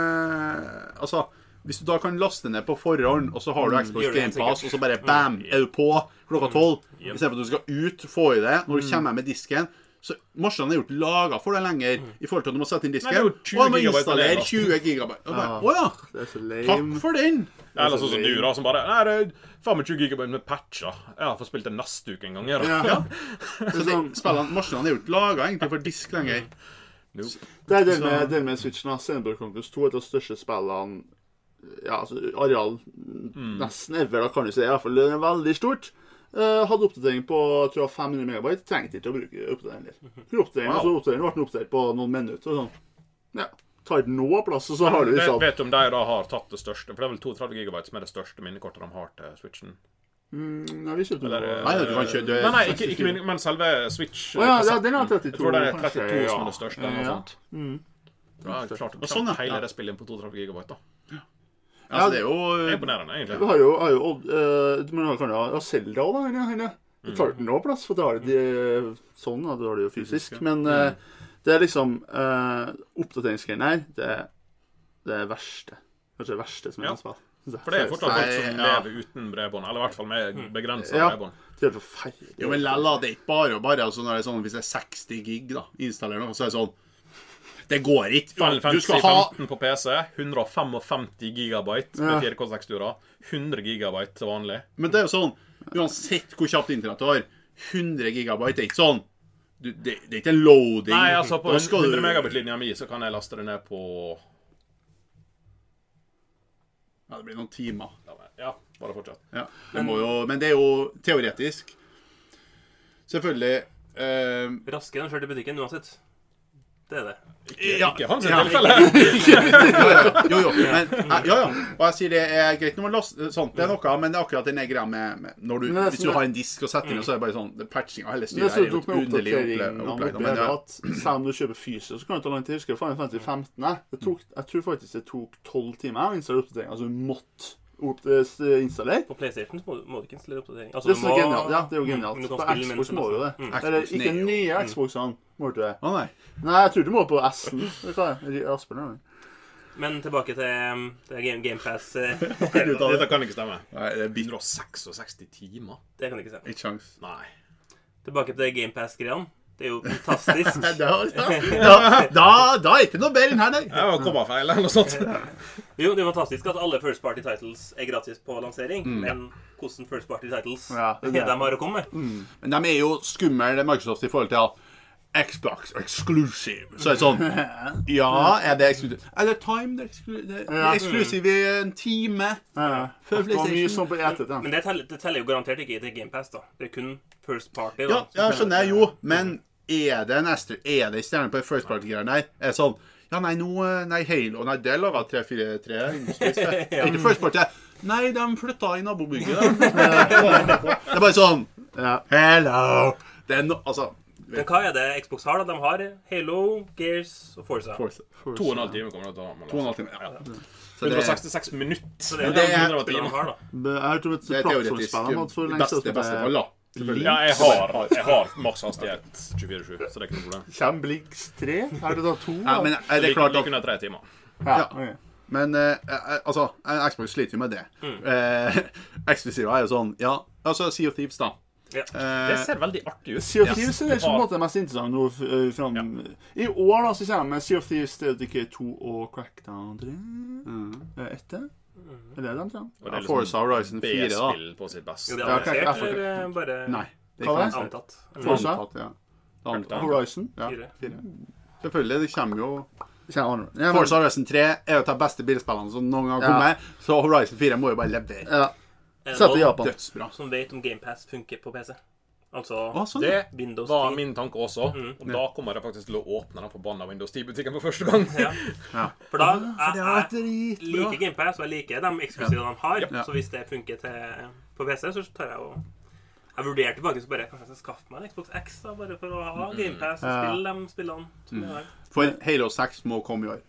er Altså, hvis du da kan laste ned på forhånd, og så har du Xbox gjør det Game Pass, sikkert. og så bare bam, er du på klokka tolv, i stedet for at du skal ut, få i det, når du kommer med disken, så marsjene er jo ikke laget for deg lenger, i forhold til at du må sette inn Nei, disken, det er jo og tjue du må gigabyte installere alene, tjue gigabyte. Og bare, Åja, Det er så takk lame. for den! Eller sånn som du da, som bare, nei, det er tjuefem gigabyte med patcher. Jeg har fått spilt det neste uke en gang. Ja. Ja. Så de, spillene, marsjene er jo ikke laget egentlig for disk lenger. Nope. Det er det med, det med Switchen. Xenoblade Chronicles to er et av de største spillene. Ja, altså areal nesten ever, da kan du si. I hvert fall det er veldig stort. Uh, hadde oppdatering på jeg tror jeg, fem hundre megabyte. Trengte ikke å bruke oppdateringen. Oppdateringen, Wow. altså, oppdateringen ble oppdatert på noen minutter. Og sånn. Ja, tar ikke noe plass, og så har du Vet, liksom vet du om de da har tatt det største? For det er vel trettito gigabyte som er det største minnekortet de har til Switchen. mm, Nei, vi kjøpte Eller, noe. Nei, du kan ikke... Du, Nei, nei, ikke, ikke minne, men selve Switch. Å ja, ja, kassetten. den har trettito. Jeg tror det er kanskje, trettito som ja. er det største. Eller noe Ja. sånt. Mm. Da har jeg klart å Og sånn, ja. hele Ja. det spillet inn på trettito gigabyte. da. altså, det er jo... Det er imponerende, Du egentlig. har jo, har jo uh, Men du kan jo ha Zelda også, da. Henne, henne. Du tar ikke noe plass, for det har det de, sånn, da, du har det jo fysisk. Men uh, det er liksom uh, oppdateringsgreiene her, det er det er verste. Kanskje det verste som er Ja. en spill. For det er fortsatt folk som Nei, ja. lever uten bredbånd. Eller i hvert fall med begrenset Ja. bredbånd. Det er helt forferdelig. Jo, men lella, det er ikke bare og bare. Altså, når det er sånn, hvis det er seksti gig, da, installer noe, så er det sånn Det går ikke. Final Du Fantasy skal ha femten på P C. hundre og femtifem gigabyte med Ja. fire K teksturer. hundre gigabyte til vanlig. Men det er jo sånn, uansett hvor kjapt internett du har, hundre gigabyte er ikke sånn du, det, det er ikke en loading. Nei, altså på Da skal hundre du- megabit-linja mi så kan jeg laste det ned på Ja, det blir noen timer. Ja, bare fortsett. Ja, det må jo, men det er jo teoretisk. Selvfølgelig eh, Raskere enn kjørt i butikken uansett. Det er det. ja, Ikke hans ja. tilfelle. Jo, jo, jo, men, eh, ja, ja. Og jeg sier det er greit når man laster sånt, det er noe, men det er akkurat den er greia med, med når du, Men det er hvis sånn du det- har en disk og setter inn, og så er det bare sånn det patching og hele Det er styret så her er jo dumt et med underlig oppdatering opple- av opplegg. mobiler Men ja, at selv om du kjøper fysisk, så kan det ta lang tid. Husker du Final Fantasy femten? Nei, det tok, jeg tror faktisk det tok tolv timer å installere oppdatering. Altså du måtte opp, eh, installere. På PlayStation så må, du- må du ikke installere oppdatering. Altså, Det er du så må- genialt. Ja, det er jo Mm, genialt. men du kan På spille Xbox mens du må du det. laster. Mm. Eller Xboxen ikke er jo- nye Xboxene, må du det. Å nei. Nei, jeg tror du må på S-en. Det kan jeg. Aspen er det. Men tilbake til, um, til Game, Game Pass. eh, Dette kan ikke stemme. Nei, det er bitte hundre og sekstiseks timer? det kan ikke stemme. ikke sjans. Nei. Tilbake til Game Pass-greiene. Det er jo fantastisk. Da, da, da, da, da er det ikke noe bedre enn her, nei. Det var kommafeil eller noe sånt. Jo, det er fantastisk at alle First Party Titles er gratis på lansering. Men hvordan First Party Titles Ja, det er de det. har å komme med? Men de er jo skumle, Microsoft, i forhold til at Xbox exclusive. Så er det sånn Ja, er det exclusive? Er det time? Det er exclu- det er Ja. exclusive i en time Ja. før Det var mye PlayStation. sånn på etet, da. Men det teller, det teller jo garantert ikke til Game Pass, da. Det er kun First Party. Ja, da, ja, som skjønner jeg teller. jo, men er det neste Er det stjerne på first party-greiene der? Er det sånn Ja, nei, nå Nei, Halo Nei, det laga tre fire tre Industries. Det er ikke first party. Nei, de flytta i nabobygget. da. Det er bare sånn Ja. Hello! Det er no, altså Men hva er det Xbox har da? De har Halo, Gears og Forza. Forza. To og en halv time kommer det til å ha. To og en halv time, ja. Så hundre det og sekstiseks minutter. Så det er det det er- hundre timer de har, da. Jeg tror at det er teoretisk plattformspillene hadde for det lengst beste, beste fall, da. Selvfølgelig. Ja, jeg har, jeg har maks hastighet tjuefire sju, så det er ikke noe problem. Kommer Blinks tre? Er det da to? Ja, men er det Like, klart like at under tre timer. ja. ja. ok. Men eh, eh, altså, eh, Xbox sliter jo med det. Eh, Eksklusiva er jo sånn Ja, altså Sea of Thieves, da. Ja. Eh, Det ser veldig artig ut. Sea of Thieves er det som på en måte er mest interessant nå uh, fram. I år da, så kommer jeg med Sea of Thieves, det er jo ikke to og Crackdown tre. Er det etter? Er det den, tror Og det ja, er Forza Horizon fire, da. B-spill på sitt beste. Jo, det Ja, er ok, avansert, jeg får- eller bare Nei. Det er Hva ikke er det? antatt. antatt? Forza? Antatt, ja. Antatt. Horizon? Ja, Fire. fire. Selvfølgelig. Det kommer jo Det kommer andre. Ja, men- Forza Horizon tre er jo et av de beste bilspillene som noen gang har Ja. kommet. Så Horizon fire må jo bare levere. Ja. Er det Sett i noen Japan. Dødsbra. som vet om GamePass funker på P C? Altså Å, sånn. Det Windows var ti. min tanke også. Mm. Og da kommer jeg faktisk til å åpne den forbanna Windows ti-butikken for første gang. Ja. Ja. For da Det jeg, har vært jeg dritbra. liker GamePass, og jeg liker de eksklusive de har. Ja. Så hvis det funker til, på P C, så tar jeg jo Jeg vurderte faktisk bare kanskje jeg skal skaffe meg en Xbox X da, bare for å ha GamePass og Ja. spille de spillene. Som er der. For Halo seks må komme i år.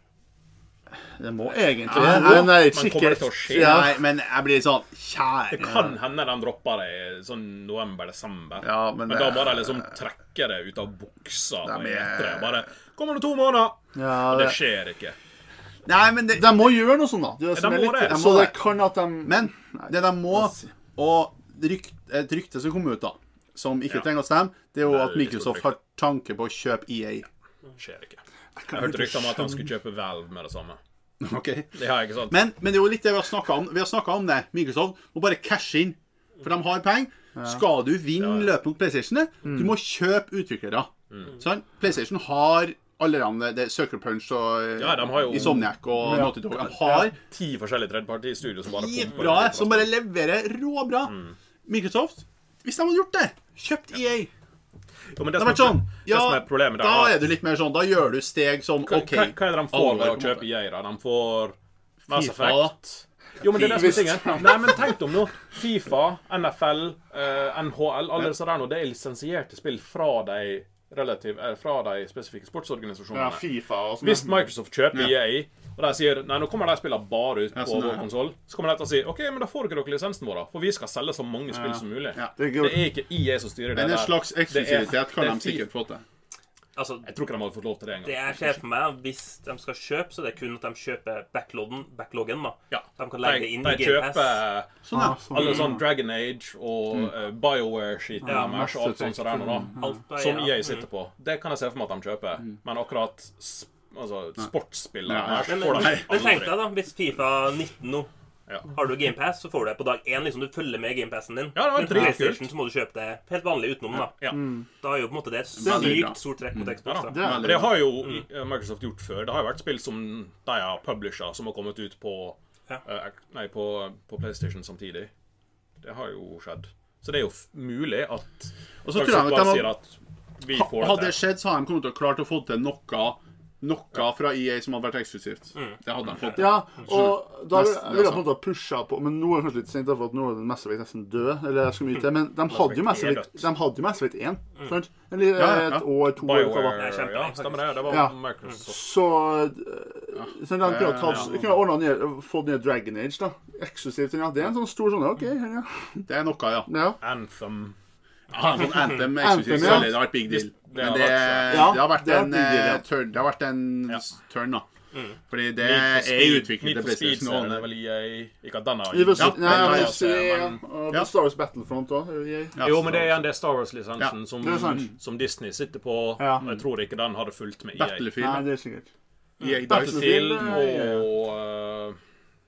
Det må egentlig Ja, Men det er ikke men kommer det til å sikkert. skje? Ja. Nei, men jeg blir sånn Kjære Det kan hende de dropper det i sånn november-desember. Ja, men Men det da må de er- liksom trekke det ut av buksa på De er- E tre. Bare Kommer det to måneder? Ja, Og det det, skjer ikke. Nei, men det, de må gjøre noe sånt, da. Det er det som de er må litt, det. De så må det det. kan at de Men det de må, og rykt, et rykte som kommer ut, da, som ikke Ja. trenger å stemme, det er jo at Veldig Microsoft stort har tanke på å kjøpe E A. Skjer ikke. Jeg hørte rykter om at han skulle kjøpe Valve med det samme. Ok. Det har jeg ikke sant. Men, men det er jo litt det vi har snakka om. Vi har snakket om det. Microsoft må bare cashe inn. For de har penger. Skal du vinne løpet mot PlayStation, du må kjøpe utviklere. Sånn? PlayStation har allerede det er Sucker Punch og Ja, de har jo- Insomniac og Ja. Naughty Dog. De har Ti forskjellige tredjepartistudio som bare pumper bra, ut. som bare leverer råbra. Microsoft, hvis de hadde gjort det, kjøpt E A. Jo, men det Det som har er, vært sånn. det Ja, som er problemet der, da er er du litt mer sånn. Da gjør du steg som hva, OK. hva, hva er det de får alvor, ved å på en kjøpe måte. E A, da? De får Mass FIFA, da. Effect. Jo, men det er det som er tingen. Nei, men tenk deg om nå. FIFA, N F L, eh, N H L, alle disse der nå, det er lisensierte spill fra de relativ, eh, fra de spesifikke sportsorganisasjonene. Ja, Fifa og sånn. Hvis Microsoft kjøper Ja. E A, og de sier nei, nå kommer de spillene bare ut på Ja, sånn, vår ja. konsoll, så kommer de til å si OK, men da får ikke dere lisensen vår, da. For vi skal selge så mange spill Ja. som mulig. Ja. Det er Det gøy. er ikke E A som styrer det. Men en der. slags Det er- eksklusivitet kan det er de sikkert få til. Altså, Jeg tror ikke de hadde fått lov til det engang. det jeg ser for meg, hvis de skal kjøpe, så det er kun at de kjøper backloggen, backloggen da. Ja. De kan legge det inn i de GamePass. kjøper Sånn, ja. Ah, sånn. alle sånn Dragon Age og eh, BioWare-skiten Ja, deres og alt sånt som det er nå, da. Alt er- Som ja. E A sitter på. Det kan jeg se for meg at de kjøper. Men akkurat s- altså, sportsspillene Nei. her Men, får men, de men tenk aldri. deg da, hvis Fifa nitten nå Ja. har du GamePass, så får du det på dag én. Liksom, du følger med GamePassen din. Ja, det var Men på dritkult. PlayStation så må du kjøpe det helt vanlig utenom. Da Ja. Da er jo på en måte det et Veldig bra. sykt stort trekk mot Ja, Xbox. da. Da. Det er- Men det har jo eh, Microsoft gjort før. Det har jo vært spill som de har publisher, som har kommet ut på, Ja. eh, nei, på, på PlayStation samtidig. Det har jo skjedd. Så det er jo f- mulig at Og så tror jeg Microsoft at bare de sier har, at vi får hadde det det til. skjedd, så hadde de kommet til å klart å få til noe Noe fra E A som hadde vært eksklusivt. Det hadde de fått til. Ja, og da vil Nesten, vil jeg altså. på en måte ha pusha på. Men nå er det kanskje litt sent, for at nå er det Mass Effect nesten død. Eller jeg skal mye til. Men de hadde jo Mass er Effect dødt. De hadde jo Mass Effect én. Sant? Eller Ja, ja, ja. et år, to år. hva var det? BioWare, Det er kjempe- ja, stemmer det. Det var Ja. Microsoft. Så uh, så de kunne ha tatt- Ja. kunne ha ordnet nye, fått nye Dragon Age, da. Eksklusivt. Ja. Det er en sånn stor sånn OK, her, ja. Det er noe, ja. ja. Anthem. Ja, sånn Anthem Anthem, eksklusivt. ja. Det har vært big deal. Det Men har det, vært- Ja, det har vært det har en vært big deal, ja. eh, turn. Det har vært en Ja. s- turn, da. Fordi det Need for er Speed- utviklet Need til for Speed, PlayStation. så er det og- vel E A. Ikke at den har I Vers- Ja, Nei, den men har det jeg er- sett, men- og Ja. Star Wars Battlefront òg. Ja, Jo, men det er så- igjen det Star Wars-lisensen Ja, som, det er sant. som Disney sitter på. Ja. Og jeg tror ikke den hadde fulgt med E A. Battlefield. Nei, det er sikkert. E A Dice. Battlefield Battlefield, og uh,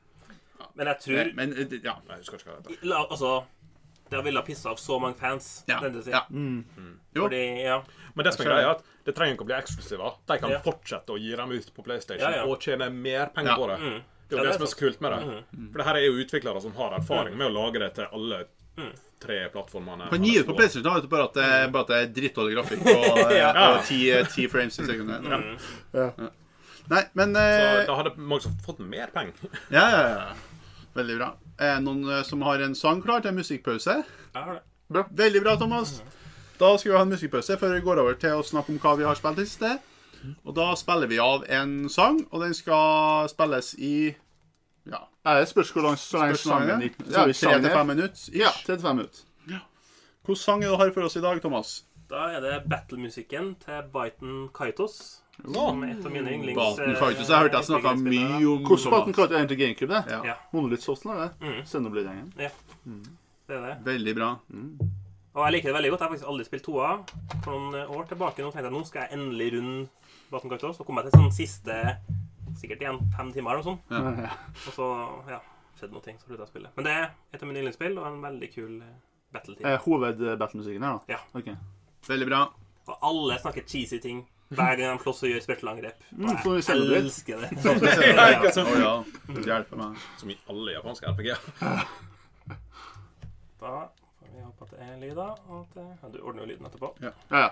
Men jeg tror Men eh, ja. Nei, jeg husker ikke hva det heter. la, Altså, det ville ha pissa av så mange fans. Ja. tenkte jeg å si. ja. Jo. Fordi, ja. Men det som er greia er at det trenger ikke å bli eksklusiver. De kan Ja. fortsette å gi dem ut på PlayStation Ja, ja. og tjene mer penger Ja. på det. Mm. Det er jo Ja, det det som er er så kult med det. For det her er jo utviklere som har erfaring med å lage det til alle tre plattformene. Kan gi ut på PlayStation, da, vet du, bare at det, bare at det er drittdårlig grafikk og, eh, Ja. og ti, ti frames i sekundet. Mm. Ja. Nei, men Så eh, da hadde Microsoft fått mer penger. Ja, ja, ja. Veldig bra. Er det noen eh, som har en sang klar til musikkpause? Jeg har det. Veldig bra, Thomas. Da skal vi ha en musikkpause før vi går over til å snakke om hva vi har spilt i sted. Og da spiller vi av en sang, og den skal spilles i ja, Jeg spørs hvor langt så lenge sangen gikk. Ja, tre til fem minutter. Ja, tre til fem minutter. Hvilken sang er det du har for oss i dag, Thomas? Da er det battle-musikken til Baiten Kaitos. Som er et av mine yndlings... Baten Kaitos, jeg har hørt deg snakke mye om Hvordan Baten Kaitos er egentlig GameCube, det? Ja. Ja. Monolith Sourcen, er det? Mm. Xenoblade-gjengen. Ja, det er det. Veldig bra. Og jeg liker det veldig godt. Jeg har faktisk aldri spilt toa. For noen år tilbake nå tenkte jeg, nå skal jeg endelig runde Baten Kaitos. Så kom jeg til sånn siste, sikkert igjen fem timer eller sånn. Ja. Og så, ja, skjedde noen ting, så sluttet jeg å spille. Men det er et av mine yndlingsspill, og en veldig kul battle-team. Eh, Hoved-battle-musikken her, da? Ja. Ok. Veldig bra. Og alle snakker cheesy ting. Hver gang de slåss og gjør special-angrep. Mm, Og som i jeg Xenoblade. elsker det. Å ja, det hjelper meg. Som i alle japanske R P G-er. Da får vi håpe at det er lyd da, og at det... Ja, du ordner jo lyden etterpå. Ja, ja.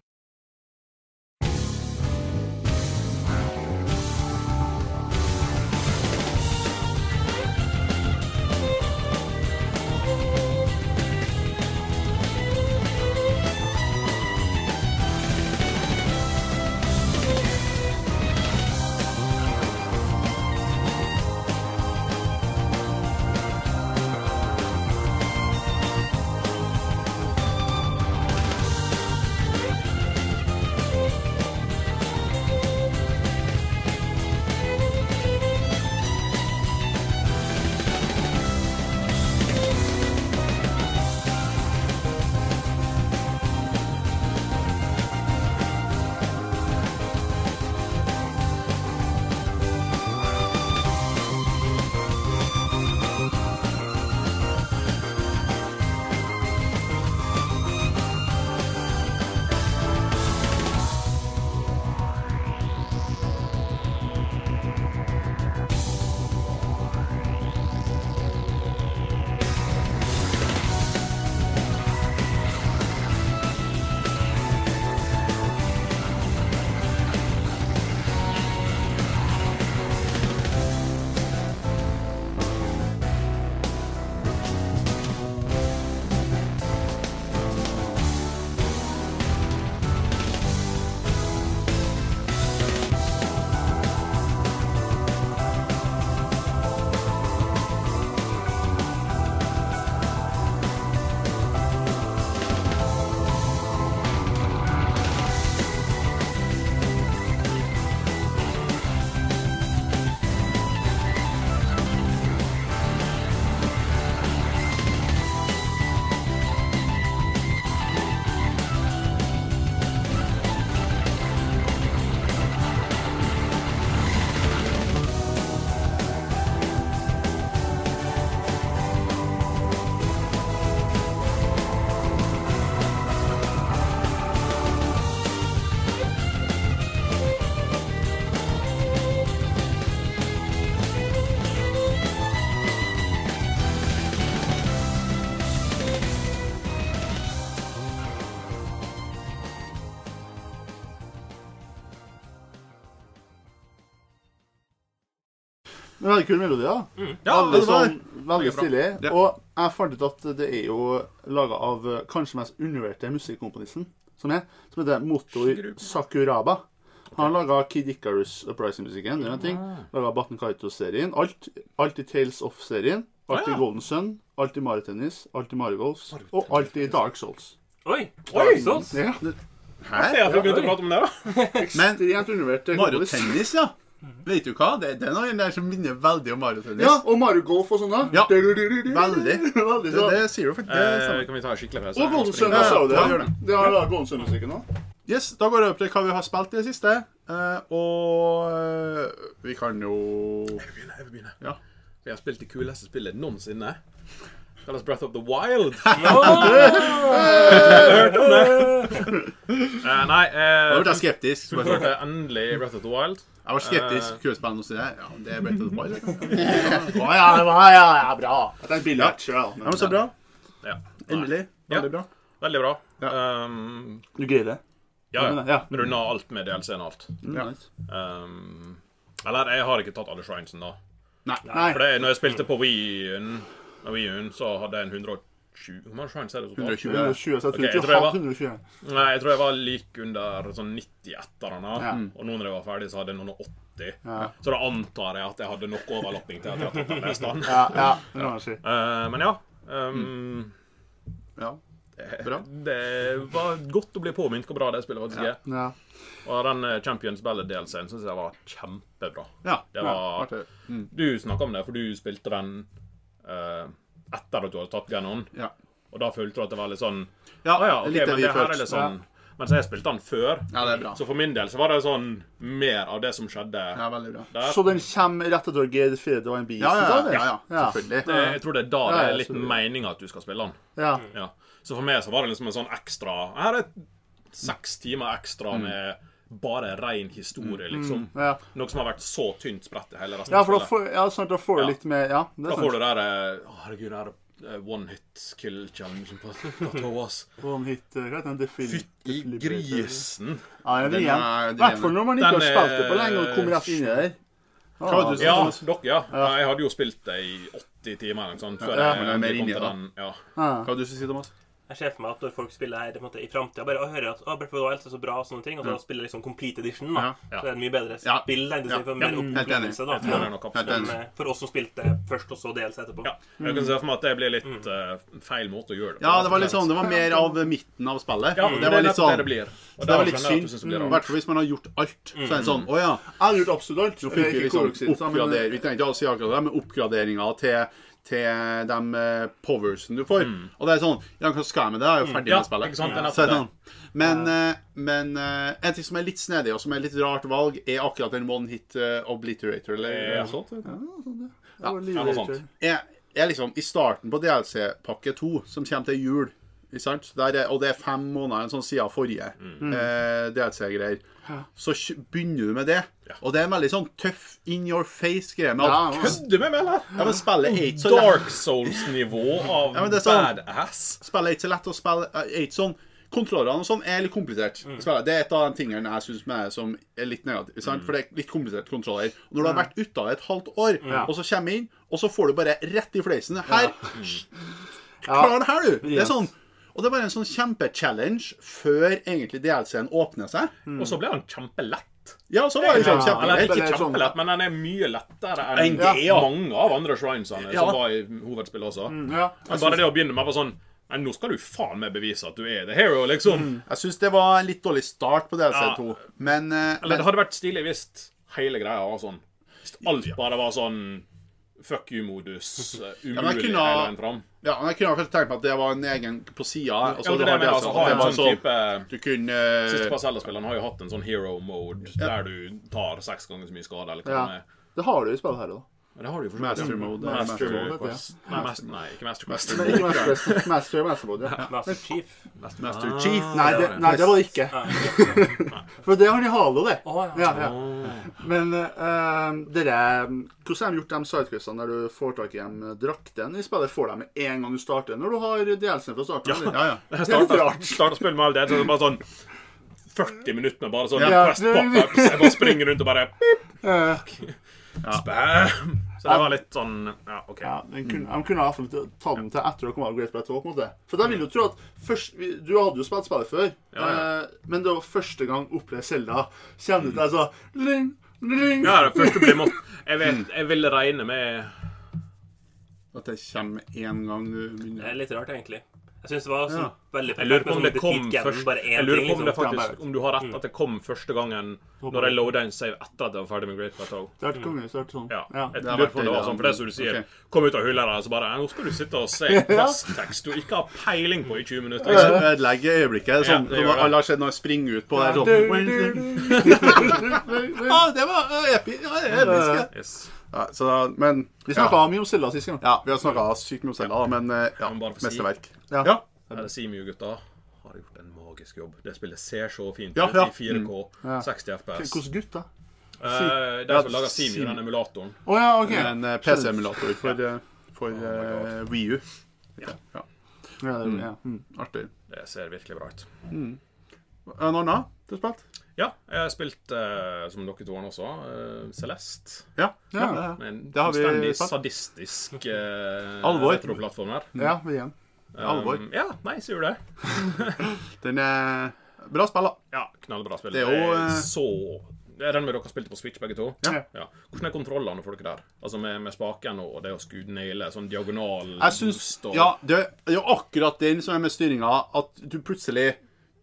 Det er veldig kul melodi, da. Mm. Ja, veldig, det var sånn, veldig stilig. Ja. Og jeg fant ut at det er jo laget av eh, kanskje mest undervurderte musikkomponisten som er, som heter Moto Sakuraba. Han har laget Kid Icarus Uprising-musikken, det er en ting. Laget Baten Kaitos-serien. Alt, alt i Tales of-serien. Alt i Ah, ja. Golden Sun. Alt i Mario Tennis. Alt i Mario Golf. Og alt i Dark Souls. Oi! Oi! Dark Souls. Ja. Hæ? Jeg fikk begynt å prate om det, da. Men Ekstremt undervurdert Mario komponist. Tennis, ja. Vet du hva? Det, det er noen der som minner veldig om Mario Tennis. Ja, og Mario Golf og sånn da. Ja. Veldig. Veldig. Veldig Det, sånn. det sier du faktisk. Det Eh, stemmer. kan vi ta en skikkelig pause? Og Golden Sun, Springe. hva sa du Ja, det? gjør det. Det har laget Golden Sun-musikken nå. Yes, da går det opp til hva vi har spilt i det siste. Eh, og eh, vi kan jo Jeg vil begynne. jeg vil begynne. Ja. Vi har spilt det kuleste spillet noensinne. Det kalles Breath of the Wild. Eh, nei, Da ble eh, jeg skeptisk. Jeg fullførte endelig Breath of the Wild. var skeptisk. Kulespillet nå, sier jeg. Ja, det er Breath of the Wild. Å ja, det var ja, ja, bra. Det er billig action, ja. Ja, men så bra. Ja. Endelig. Ja. Veldig bra. Veldig bra. Ja. Um, Du gøyer det? ja, ja. Ja. Runda alt med D L C-en og alt. Ja. Um, eller, jeg har ikke tatt alle shrinesen, da. Nei. For det, når jeg spilte på Wii-en, Wii-en, så hadde jeg en hundre og tjue. Hvor mange shrines er det hundre og totalt? tjue. hundre og tjue, så jeg tror Ok, ikke jeg du tror jeg har var- hundre og tjue. Nei, jeg tror jeg var like under sånn nitti etter den. Ja. Og nå når jeg var ferdig, så hadde jeg noen og åtti. Ja. Så da antar jeg at jeg hadde nok overlapping til at jeg hadde lest den. Ja, ja, det må jeg si. Eh, men ja. Um, Ja. Bra. Det var godt å bli påminnet hvor bra det spillet faktisk er. Ja. Og den eh, Champions Ballet-D L C-en synes jeg var kjempebra. Ja. Det var, Artig. Mm. du snakket om det, for du spilte den eh, etter at du hadde tatt Ganon. Ja. Og da følte du at det var litt sånn Ja, «Å ja, ok, litt det men vi det her følte. er litt sånn Mens jeg spilte den før. Ja, det er bra. Så for min del så var det sånn mer av det som skjedde Ja, veldig bra. der. Så den kommer rett etter G fire til en bil? Ja, ja, sant, ja, ja, ja. selvfølgelig. det, jeg tror det er da det Ja, ja, er litt så- meningen at du skal spille den. Ja. Ja. Så for meg så var det liksom en sånn ekstra Her er seks timer ekstra Mm. med bare ren historie, liksom. Ja. Noe som har vært så tynt spredt i hele resten Ja, av for da spillet. får, ja, sant, da får du Ja. litt mer. Ja, det Da er får sant. du der eh, Å, herregud, den der eh, one hit kill challenge på platået, ass. One hit, eh, hva heter den? Defil- Fytti Defilibrator. grisen. Ja, den er Den vrien. er- I den hvert er- fall når man ikke har Den er- spilt det på lenge og kommer rett inn i der. Hva hadde du Ja, Thomas? dere, ja. ja. Jeg hadde jo spilt det i åtti timer eller noe sånt før Ja, jeg men det er mer endelig kom inni til da. den. Ja. Ja. Hva hadde du si, Thomas? Jeg ser for meg at når folk spiller her på en måte, i fremtiden, bare å høre at å, Breath of the Wild er så bra og sånne ting, og så spiller liksom Complete Edition, da, Ja, ja. så er det mye bedre Ja. spill, lengde Ja. seg for Ja, mer helt enig. opplevelse, da. Ja, det er nok Helt absolutt. enig. Men eh, for oss som spilte først, og så D L C etterpå. Ja. Jeg kan se for meg at det blir litt eh, feil måte å gjøre det på. Ja, det var litt sånn, det var mer av midten av spillet. Ja, det det var er litt nettopp sånn, det det blir. Og så det da var litt skjønner jeg at synd. du synes det blir I rart. hvert fall hvis man har gjort alt. Så er det sånn, å ja, Jeg har gjort absolutt alt. nå fikk vi Ikke liksom Korok sin, så, men- oppgradering, vi trenger ikke å si akkurat det, men oppgraderinger til, til de eh, powersen du får. Og det er sånn, ja, hva skal jeg med det? Jeg er jo ferdig Ja, med spillet. ikke sant, det er Så er det nettopp sånn. Men, eh, men eh, en ting som er litt snedig, og som er litt rart valg, er akkurat den one hit eh, obliterator, eller Ja. noe sånt. Det var Ja, livet noe ditt, sånt. er, er liksom i starten på D L C-pakke to, som kommer til jul, ikke sant? Der er, og det er fem måneder en sånn siden forrige eh, D L C-greier. Så kj- begynner du med det, og det er en veldig sånn tøff in your face-greie med Ja, at ja. kødd, Du med meg, eller? ja, men spillet er ikke så lett. Dark Souls-nivå av Ja, men det er sånn- badass. Spillet er ikke så lett å spille, er ikke sånn. Kontrollerne og sånn er litt komplisert. Spillet. Det er et av de tingene jeg synes med det som er litt negativt. sant? For det er litt komplisert kontroller. Og når du har vært ute av det et halvt år, og så kommer inn, og så får du bare rett i fleisen. Her, klar det her, du! Det er sånn. Og det er bare en sånn kjempe-challenge før egentlig D L C-en åpner seg. Og så ble han kjempelett. Ja, så var det liksom Ja, Eller kjempelett. ikke det er sånn- kjempelett, men den er mye lettere enn Enn det, ja. mange av andre shrinesene Ja. som var i hovedspillet også. Ja. Men bare det å begynne med var sånn Nei, nå skal du faen meg bevise at du er the hero, liksom. Jeg synes det var en litt dårlig start på D L C to. Men, eh, Eller det men hadde vært stilig hvis hele greia var sånn. Hvis alt bare var sånn fuck you-modus. uh, men jeg Umulig kunne hele ha- veien fram. ja, men jeg kunne kanskje tenkt meg at det var en egen på sida. Ja, det er det jeg mener. Altså, ha en sånn type Du kunne Siste Parcella-spilleren har jo hatt en sånn hero mode der du tar seks ganger så mye skade, eller hva Ja. det er. Det har du i spillet her, da. Men det har du jo for så Master vidt. mode. Master Master mode, Quest. Nei, master, nei, ikke Master Quest. Men ikke Master Quest. Master Master Mode, ja. Master Chief. Master Ah. Chief. Nei, det, nei, det var det ikke. For det har de Halo, det. Å, ja. Ja, ja. Men uh, dere hvordan har de gjort de sidequestene der du får tak i de draktene i spillet? Får de med en gang du starter, når du har D L C-en fra starten? eller? Ja, ja. Jeg Det er litt starta rart. starta spillet med all det, så det var bare sånn førti minutter med bare sånn Ja. quest pop-ups. Jeg bare springer rundt og bare Eh, spam. Så det var litt sånn Ja, OK. Ja, den kunne, de kunne i hvert fall tatt den til etter å komme av Great Spread to, på en måte. For da vil jo tro at først, vi- Du hadde jo spilt spillet før, Ja, ja. eh, men det var første gang opplevde Zelda. Kjenner du til deg så ling, ling. Ja, det første blir mått Jeg vet, jeg vil regne med At det kommer én gang du Det begynner. er litt rart, egentlig. Jeg synes det var så Ja. veldig Jeg lurer på om med det sånn kom Defeat Ganon, først bare én Jeg lurer ting, på om det liksom. faktisk Om du har rett at det kom første gangen når jeg loada en save etter at jeg var ferdig med Great Plateau. Det har vært konge, så har det vært sånn. Ja. Ja. Jeg Det har lurer vært på om det var det, sånn, for det er som du sier ok. Kom ut av hylla der, og så bare Nå skal du sitte og se plasttekst du ikke har peiling på i tjue minutter. Det Liksom. ødelegger øyeblikket. Det er sånn, Ja, det som gjør det. alle har sett når jeg springer ut på det. Du, Sånn. du, du. Ah, det var uh, epi, ja, det er episk. ja. Yes. Ja, så da, men Vi ja. snakka mye om Zelda sist gang. ja, vi har snakka sykt mye om Zelda, da, men eh, ja, Men bare for å si- mesterverk. Ja. Ja. Eller Simu-gutta har gjort en magisk jobb. Det spillet ser så fint Ja, ut ja. i fire K, Ja. seksti F P S. Hvilken gutt, da? Eh, De som lager Simu, den emulatoren. Å ja, OK. En uh, P C-emulator for, eh, for uh, Wii U. Ja. Ja. Ja, det, ja. Mm. Artig. Det ser virkelig bra ut. En annen du har spilt? Ja, jeg har spilt, eh, som dere to har også, eh, Celeste. Ja. Ja. ja. Med en Det har vi fullstendig spilt. sadistisk uh, Alvor. retroplattform her. Ja, vi igjen. Alvor. Um, ja, nei, sier du det. Den er bra spill, da. Ja, knallbra spill. Det er jo, eh, så... Det er den med dere spilte på Switch, begge to? Ja. Ja. Hvordan er kontrollene for dere der? Altså med, med spaken og det å skudde naile, sånn diagonal Jeg synes, boost og... ja, det er jo akkurat den som er med styringa, at du plutselig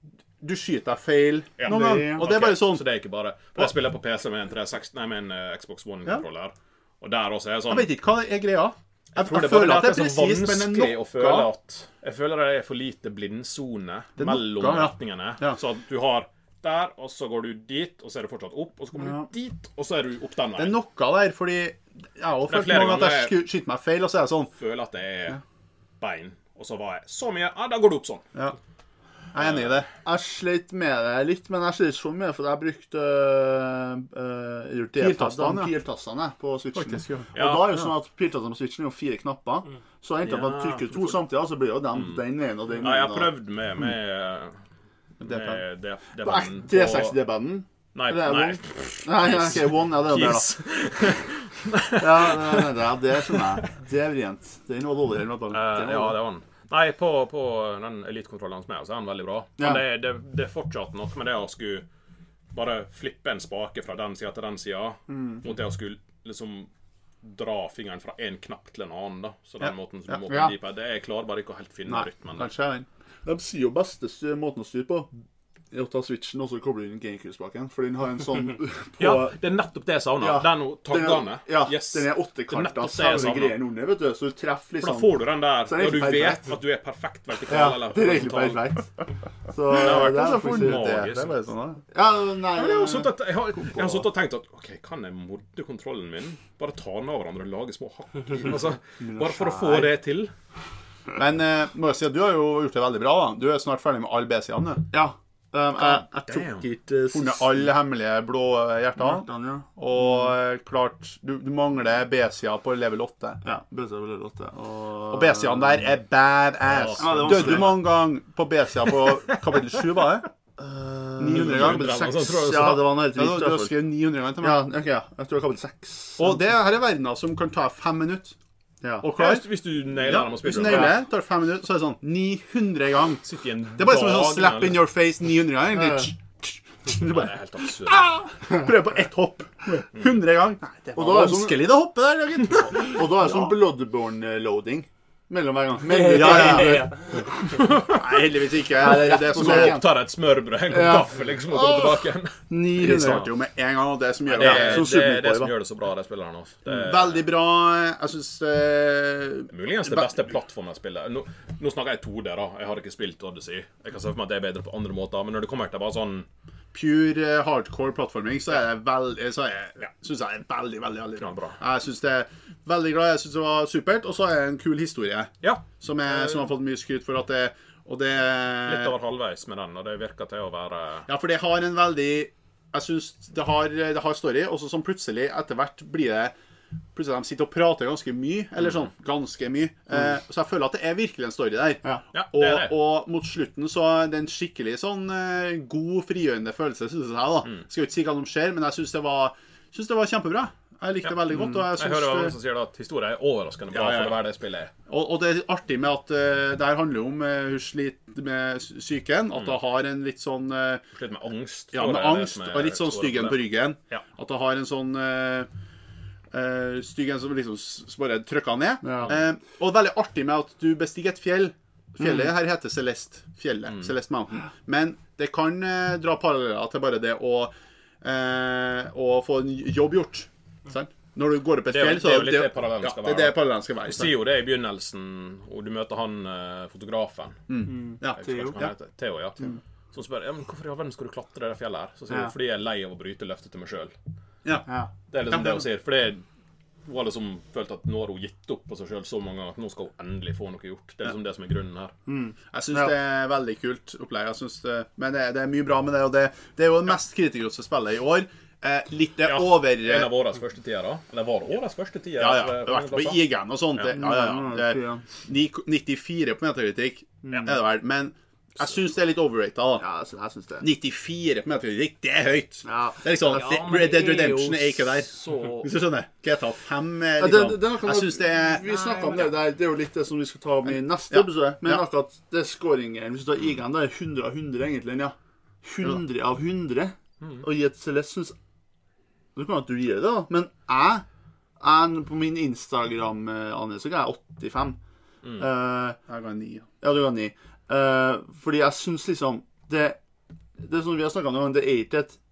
du skyter deg feil Ja. noen gang, og det er Ok, bare sånn. Så det er ikke bare... For jeg spiller på P C med en, tre seksti, nei, med en uh, Xbox One-kontroller, og der også er det sånn... Jeg vet ikke hva er greia. Jeg, jeg, tror jeg det bare føler at det er så precis, men det er vanskelig å føle noe. at... Jeg føler det er for lite blindzone er mellom noe, ja. retningene. Ja. Så at du har der, og så går du dit, og så er det fortsatt opp, og så kommer Ja. du dit, og så er du opp den Det er veien. noe der, fordi jeg har også Det er følt flere mange at jeg ganger- sky- skyter meg feil, og så er det sånn. Jeg føler at det er bein, og så var jeg så mye, ja, da går det opp sånn. Ja. Jeg er enig i det. Jeg sleit med det litt, men jeg sliter ikke så mye, for jeg brukte øh, øh, Piltastene, ja. piltastene på Switchen. Faktisk, ja. Og da er det sånn at piltastene på Switchen er jo fire knapper, så enten Ja, man trykker to samtidig, så blir jo den, den ene og den Ja, jeg har ene. prøvd med, med, Det er med det, det På ekte tre seksti D-baden? Nei, Eller er det nei. one? Nei, ja, ok, one, ja, det er jo Keys. det da. Ja, det, det, det, det skjønner jeg. Det er vrient. Det er noe dårlig. Eller noe Eh, annet. ja, det var den. Nei, på, på den elitekontrollen som er, så er den veldig bra. Men Ja. det, det, det er fortsatt noe med det å skulle bare flippe en spake fra den sida til den sida, Mm. mot det å skulle liksom dra fingeren fra en knapp til en annen, da. Så den Ja. måten som Ja. du må på Ja. D-pad, det jeg klarer bare ikke å helt finne Nei, rytmen der. kanskje jeg er den. De sier jo beste styr, måten å styre på er å ta Switchen og så koble inn GameCube-spaken, for den har en sånn på, Ja, det er nettopp det jeg savner. Ja. Det er noe den er, taggene. ja, Yes. den er Det er åttekarta, nettopp det jeg selve savner. greien under, vet du, så du treffer For liksom... da får du den der, Så er det og du egentlig vet perfekt. at du er perfekt vertikal Ja, eller det er egentlig horisontal. perfekt. Så Det har vært det så er fort faktisk- det. magisk. Det er bare sånn, da. Ja, nei, Ja, men jeg har suttet at- jeg har, jeg har suttet og tenkt at OK, kan jeg modde kontrollen min? Bare ta den av hverandre og lage små hakk? Altså, bare for å få det til. Men eh, må jeg si at du har jo gjort det veldig bra, da. Du er snart ferdig med alle B-sidene, du. Ja, um, jeg, jeg tok Damn. ikke uh, Funnet alle hemmelige blå hjerter. ja. Og eh, klart, du, du mangler B-sida på level åtte. Ja, bøte vel åtte. Og, Og B-sidene der er badass. Ja, det var Døde du vanskelig. mange ganger på B-sida på kapittel sju, var det? ni hundre ganger. Hundre, Seks, altså, tror jeg det ja, var det var noe helt Ja, vilt. du, i du hvert har fall. skrevet ni hundre ganger til Ja, meg. ok, ja. Jeg tror det var kapittel seks. Og det her er verdener som kan ta fem minutter. Ja. Og Ja, klar. hvis, hvis du nailer Ja, dem og hvis du spiller nailer det, tar det fem minutter, så er det sånn ni hundre ganger. Sitter i en Det er bare som en dag sånn slap in your face ni hundre ganger. Ja. egentlig. Du Det bare er helt absurd. prøver på ett hopp. hundre ganger. Nei, det Og var da er det sånn- vanskelig det hoppet der, Jørgen. Og da er det sånn Bloodborne-loading mellom hver gang. Ja, ja. Ja. Nei, heldigvis ikke. Nei, det er Det er det rett på som sak. er Opptar et smørbrød, en kopp Ja. kaffe, liksom, og kommer tilbake igjen. ni hundre starter jo med en gang, og det som gjør Det, det er- som det er Super det Boy, som da. gjør det så bra, de spillerne. Altså. Det er veldig bra. Jeg syns eh, muligens det beste plattformspillet. Nå, nå snakker jeg to D, da. Jeg har ikke spilt Odyssey. Jeg kan se for meg at det er bedre på andre måter, men når det kommer til bare sånn pure eh, hardcore plattforming, så er det veldig Så er, ja, syns jeg det er veldig, veldig veldig bra. Ja, bra. Jeg syns det er veldig glad. Jeg syns det var supert. Og så er det en kul historie Ja. som, er, som har fått mye skryt for at det Og det Litt over halvveis med den, og det virker til å være Ja, for det har en veldig Jeg syns det har, det har story, og så som plutselig etter hvert blir det Plutselig de sitter og prater ganske mye, eller sånn, ganske mye. Eh, så jeg føler at det er virkelig en story der. Ja. Ja, det Og, er det. og mot slutten så er det en skikkelig sånn eh, god, frigjørende følelse, synes jeg da. Mm. Skal jo ikke si hva som skjer, men jeg synes det var, synes det var kjempebra. Jeg likte det veldig godt, og jeg Jeg synes... hører mange det- som sier da at historien er overraskende bra Ja, ja, ja. for å være det spillet er. Og, og det er artig med at uh, det her handler om uh, hun sliter med sy- psyken, at hun har en litt sånn uh, Slutt med angst. ja, tror med jeg er det angst som er og litt sånn store styggen på problemet. ryggen. Ja. At hun har en sånn uh, uh, styggen som liksom s- bare trykker ned. Ja. Eh, og veldig artig med at du bestiger et fjell. Fjellet Mm. her heter Celeste Fjellet, Celeste Mountain. Men det kan uh, dra paralleller til bare det å, uh, å få en jobb gjort. Sant? Når du går opp et Det er jo- fjell, så det er jo litt det parallellen ja, skal det er være, det parallellen skal være. Du sier jo det i begynnelsen, og du møter han eh, fotografen. Ja. Jeg husker ikke hva han heter. Theo, ja. Som spør ja, men hvorfor i all verden skal du klatre det der fjellet her. Så sier Ja. du fordi jeg er lei av å bryte løftet til meg sjøl. Ja. Ja. Det er liksom Ja. det hun sier. For det hun har liksom følt at nå har hun gitt opp på seg sjøl så mange ganger at nå skal hun endelig få noe gjort. Det er liksom det som er grunnen her. Jeg syns Ja. det er veldig kult opplegg. Jeg synes det, men det, det er mye bra med det, og det, det er jo det mest kritikerroste spillet i år. Eh, litt det Ja, over En av årets første tider, da. Eller var det årets første tider? Ja, ja. eh, Det har vært på plasser? I G N og sånt. Det, ja, ja, ja. Det er ni- nittifire på Metacritic, er det vel. Men Jeg synes det er litt overrated, da. Ja, jeg, jeg synes det. nittifire på Metacritic, det er høyt. Ja. Det er liksom, Ja, det, men Red Dead det er jo Redemption er ikke der. så- Hvis du skjønner. G T A fem er Ja, liksom... det, det er noe- jeg synes det er... Vi snakket om det, det er, det er jo litt det som vi skal ta med i neste Ja. episode. Men Ja. akkurat det scoringen, hvis du tar I G N, det er hundre av hundre egentlig, ja. hundre av hundre. Og gi et Celeste synes... Det kan være at du gir det da, men jeg, jeg på min Instagram, eh, Anne, så ga jeg åttifem. Eh, Jeg ga en ni. ja, du ga ni. Eh, fordi jeg synes liksom, det, det er sånn vi har snakket om, det er ikke et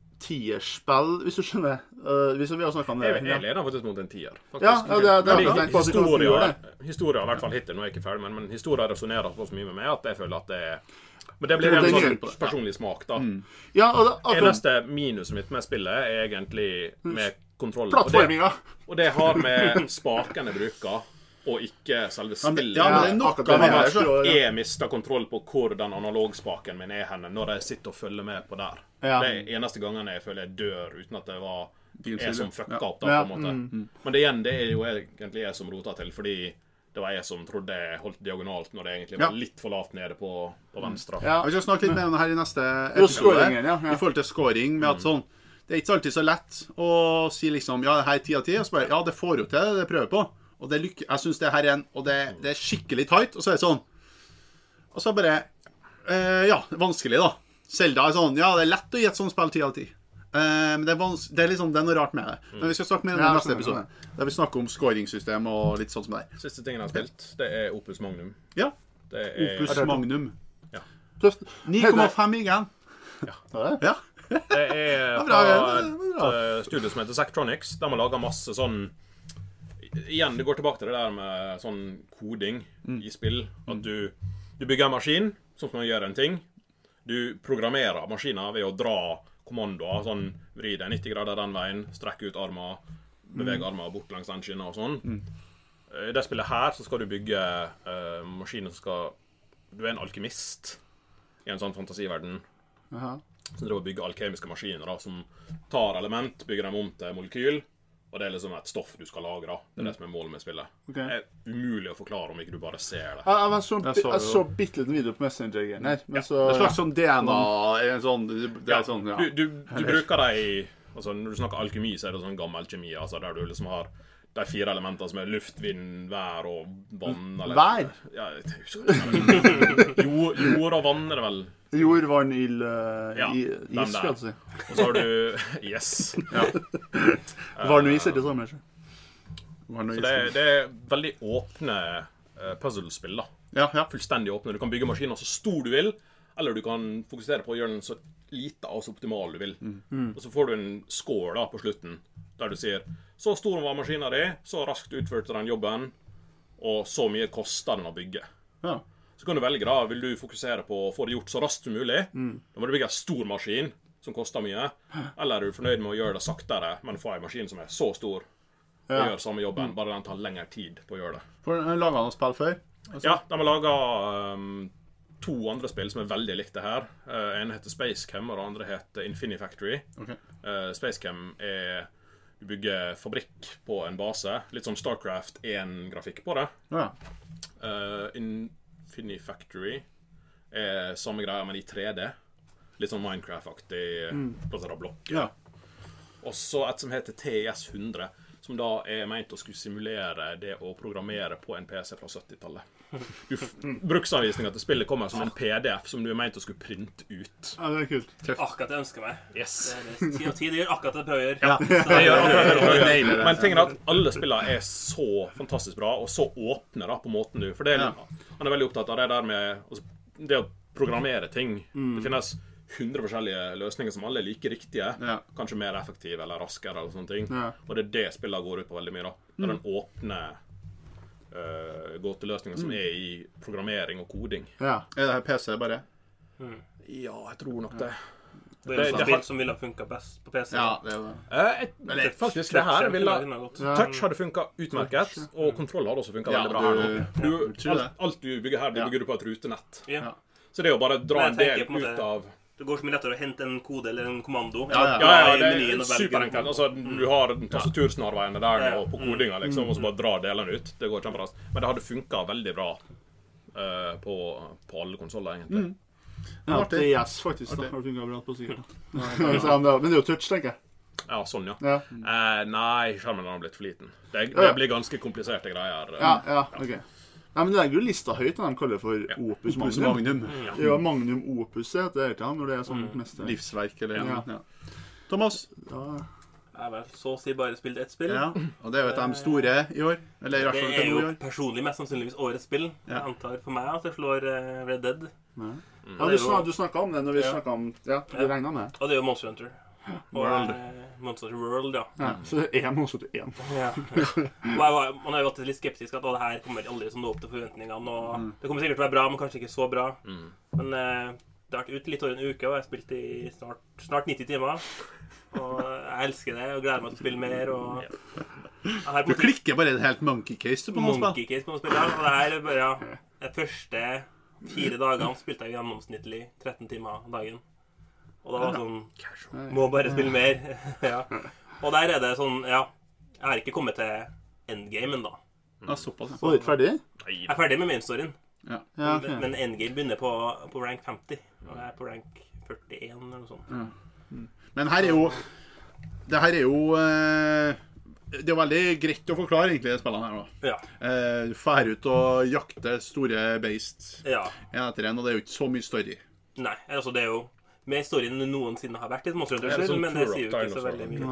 tierspill, hvis du skjønner. Uh, hvis vi har snakket om det. Jeg, jeg leder faktisk mot en tier. faktisk. Ja, ja, det er- det er Fordi akkurat den på at du kan historia, gjøre historia, i hvert fall hittil, nå er jeg ikke ferdig, men, men historia resonnerer så mye med meg at jeg føler at det er... Men det blir Det- en det sånn hjelper på det. personlig smak, da. Ja, og det, akkurat Eneste minuset mitt med spillet er egentlig med kontrollen. Og det, plattforminga. og det har med spaken jeg bruker, og ikke selve Ja, men, spillet. ja, men det er noe akkurat med det det. her, så- så- Jeg mister kontroll på hvor den analogspaken min er henne når jeg sitter og følger med på der. Ja. Det er eneste gangen jeg føler jeg dør uten at det var jeg som fucka Ja. opp da, Ja, på en måte. Men det igjen, det er jo egentlig jeg som rota til, fordi det var jeg som trodde jeg holdt diagonalt når det egentlig var Ja. litt for lavt nede på, på venstre. Ja. Vi skal snakke litt mer om det her i neste Jo, episode. scoringen, ja, ja. I forhold til scoring, med at sånn det er ikke alltid så lett å si liksom ja, det her er ti av ti, og så bare ja, det får jo til det, det prøver på. Og det lykke, jeg synes det her er en, og det, det er skikkelig tight, og så er det sånn. Og så bare, eh, ja, vanskelig da. Zelda er sånn, ja, det er lett å gi et sånt spill ti av ti. Eh, men det er, vans det, er liksom, det er noe rart med det. Men vi skal snakke mer om det Ja, i neste skjønner, episode. Der vi snakker om scoringssystem og litt sånn som det er. Siste tingen jeg har spilt, det er Opus Magnum. Ja, Det er, Opus Magnum. Tøft. ni komma fem igjen. Ja, det? Ja. det er bra, fra ja, et det er bra. eh, studio som heter Zachtronics. De har laga masse sånn Igjen, det går tilbake til det der med sånn koding i spill. At du, du bygger en maskin som kan gjøre en ting. Du programmerer maskinen ved å dra kommandoer. Sånn vri deg nitti grader den veien, strekke ut armer, bevege armer bort langs den skinna og sånn. I det spillet her så skal du bygge uh, maskiner som skal Du er en alkymist i en sånn fantasiverden. Aha. Så driver og bygger alkemiske maskiner da, som tar element, bygger dem om til molekyl, og det er liksom et stoff du skal lagre. Da. Det er det som er målet med spillet. Ok. Det er umulig å forklare om ikke du bare ser det. Jeg, jeg, var så, Jeg jeg så så, jo. så bitte liten video på Messenger-greien her. Men så Det er et slags sånn D N A, en sånn, det er sånn, ja. Du, du, du bruker deg i altså, Når du snakker alkemi, så er det sånn gammel kjemi, altså, der du liksom har de fire elementene som er luft, vind, vær og vann. Eller, Vær? Ja, jeg husker ikke. Jord, jord og vann er det vel. Jord, vann, ild, uh, Ja, i, den is, der. skal jeg si. Og så har du Yes. Vann og is er det samme. ikke? Så det, er- det er veldig åpne uh, puzzlespill, da. Ja, ja. Fullstendig åpne. Du kan bygge maskiner så stor du vil, eller du kan fokusere på å gjøre den så lite og så optimal du vil. Og så får du en score da på slutten, der du sier så stor var maskinen din, så raskt utførte den jobben, og så mye koster den å bygge. Ja. Så kan du velge da, vil du fokusere på å få det gjort så raskt som mulig, da må du bygge en stor maskin som koster mye, eller er du fornøyd med å gjøre det saktere, men få en maskin som er så stor, og Ja. gjøre samme jobben, bare den tar lengre tid på å gjøre det. For jeg laget noen spill før. Ja, de har laget um, to andre spill som er veldig likt det her. Uh, en heter Spacecam, og det andre heter Infinifactory. Ok. Uh, Spacecam er du bygger fabrikk på en base. Litt sånn Starcraft én-grafikk på det. Ja. Uh, Infinifactory er samme greia, men i tre D. Litt sånn Minecraft-aktig plassert av blokk. Ja. Og så et som heter T I S hundre, som da er ment å skulle simulere det å programmere på en P C fra syttitallet. Bruksanvisninga til spillet kommer som en P D F som du er ment å skulle printe ut. Ja, det er kult. Akkurat det jeg ønsker meg. Yes. Det er ti av ti, det gjør akkurat det jeg prøver å gjøre. Ja. Så Det gjør det- akkurat det. Nailer det. Men tingen er at alle spillene er så fantastisk bra, og så åpne da, på måten du. For det er, Ja. han er veldig opptatt av det der med altså, det å programmere ting. Det finnes hundre forskjellige løsninger som alle er like riktige. Ja. Kanskje mer effektive eller raskere eller sånne ting. Ja. Og det er det spillene går ut på veldig mye da. Det er den åpne uh, gåteløsningen som er i programmering og koding. Ja. Er det her P C bare? Ja, jeg tror nok det. Det er Det- jo sånn det spill har- som ville ha funket best på P C. Ja, det er jo det. Eh, et, Eller, faktisk, det her ville Ja. Touch hadde funka utmerket, og kontroll hadde også funka Ja, veldig bra du- her nå. Du, tror alt, det. alt du bygger her, det Ja. bygger du på et rutenett. Ja. Så det er jo bare å dra Men en jeg del tenker på en måte- ut av Det går så mye lettere å hente en kode eller en kommando. Ja, ja. Ja, ja, i det menyen er og velge- superenkelt. Altså, du har tastatursnarveiene der Ja, ja. nå på kodinga, liksom, og så bare dra delene ut. Det går kjemperaskt. Men det hadde funka veldig bra uh, på, på alle konsoller, egentlig. Mm. Ja, Artig. D S faktisk, da. Artig. Har funket bra på sikkert. Ja, men det er jo touch, tenker jeg. Ja, sånn, ja. Ja, Eh, nei, skjermen har blitt for liten. Det, det blir ganske kompliserte greier. ja, ja ok. Nei, men det legger jo lista høyt, da de kaller det for Opus Opus Magnum. Magnum. Ja, Magnum Opus heter det til han, når det er sånn mest... Livsverk, eller Ja. ja. Thomas? Ja, Jeg har vel så å si bare spilt ett spill. Ja. Og det er jo et av de store i år. Eller i hvert Det fall er til jo nå i år. personlig mest sannsynligvis årets spill. Ja. Jeg antar for meg at det slår eh, Red Dead. ja. Det ja er du, jo- snak, du snakket om det når vi Ja. snakket om... Ja, du Ja. regnet med. Og det er jo Monster Hunter. Og, World. eh, Monster Hunter World, ja. Ja, så det er en også til en. Ja. Og jeg var, man har jo vært litt skeptisk at å, det her kommer aldri sånn opp til forventningene. Og det kommer sikkert til å være bra, men kanskje ikke så bra. Mm. Men eh, det har vært ute litt over en uke, og jeg har spilt i snart, snart nitti timer. Og jeg elsker det og gleder meg til å spille mer. Og jeg har Du klikker bare en helt monkey case på noen spill. Monkey Case på noen spill. Og det her er bare ja, de første fire dagene spilte jeg gjennomsnittlig tretten timer dagen. Og da var det sånn Må bare spille mer. Ja. Og der er det sånn Ja, jeg har ikke kommet til endgamen, da. Ja, såpass. Så er du ikke ferdig? Nei, Jeg er ferdig med mainstoryen, Ja. Ja, ok. men, men endgame begynner på, på rank femti. Og jeg er på rank førtien eller noe sånt. Men her er jo Det her er jo eh, Det er jo veldig greit å forklare, egentlig, de spillene her. Da. Ja. Eh, Du drar ut og jakter store beist ja. en etter en, og det er jo ikke så mye story. Nei, altså det er jo mer storyen enn noensinne har vært i et Monster Er det Hunter-spill, sånn men det Turok sier jo ikke så Dinosaur? veldig mye.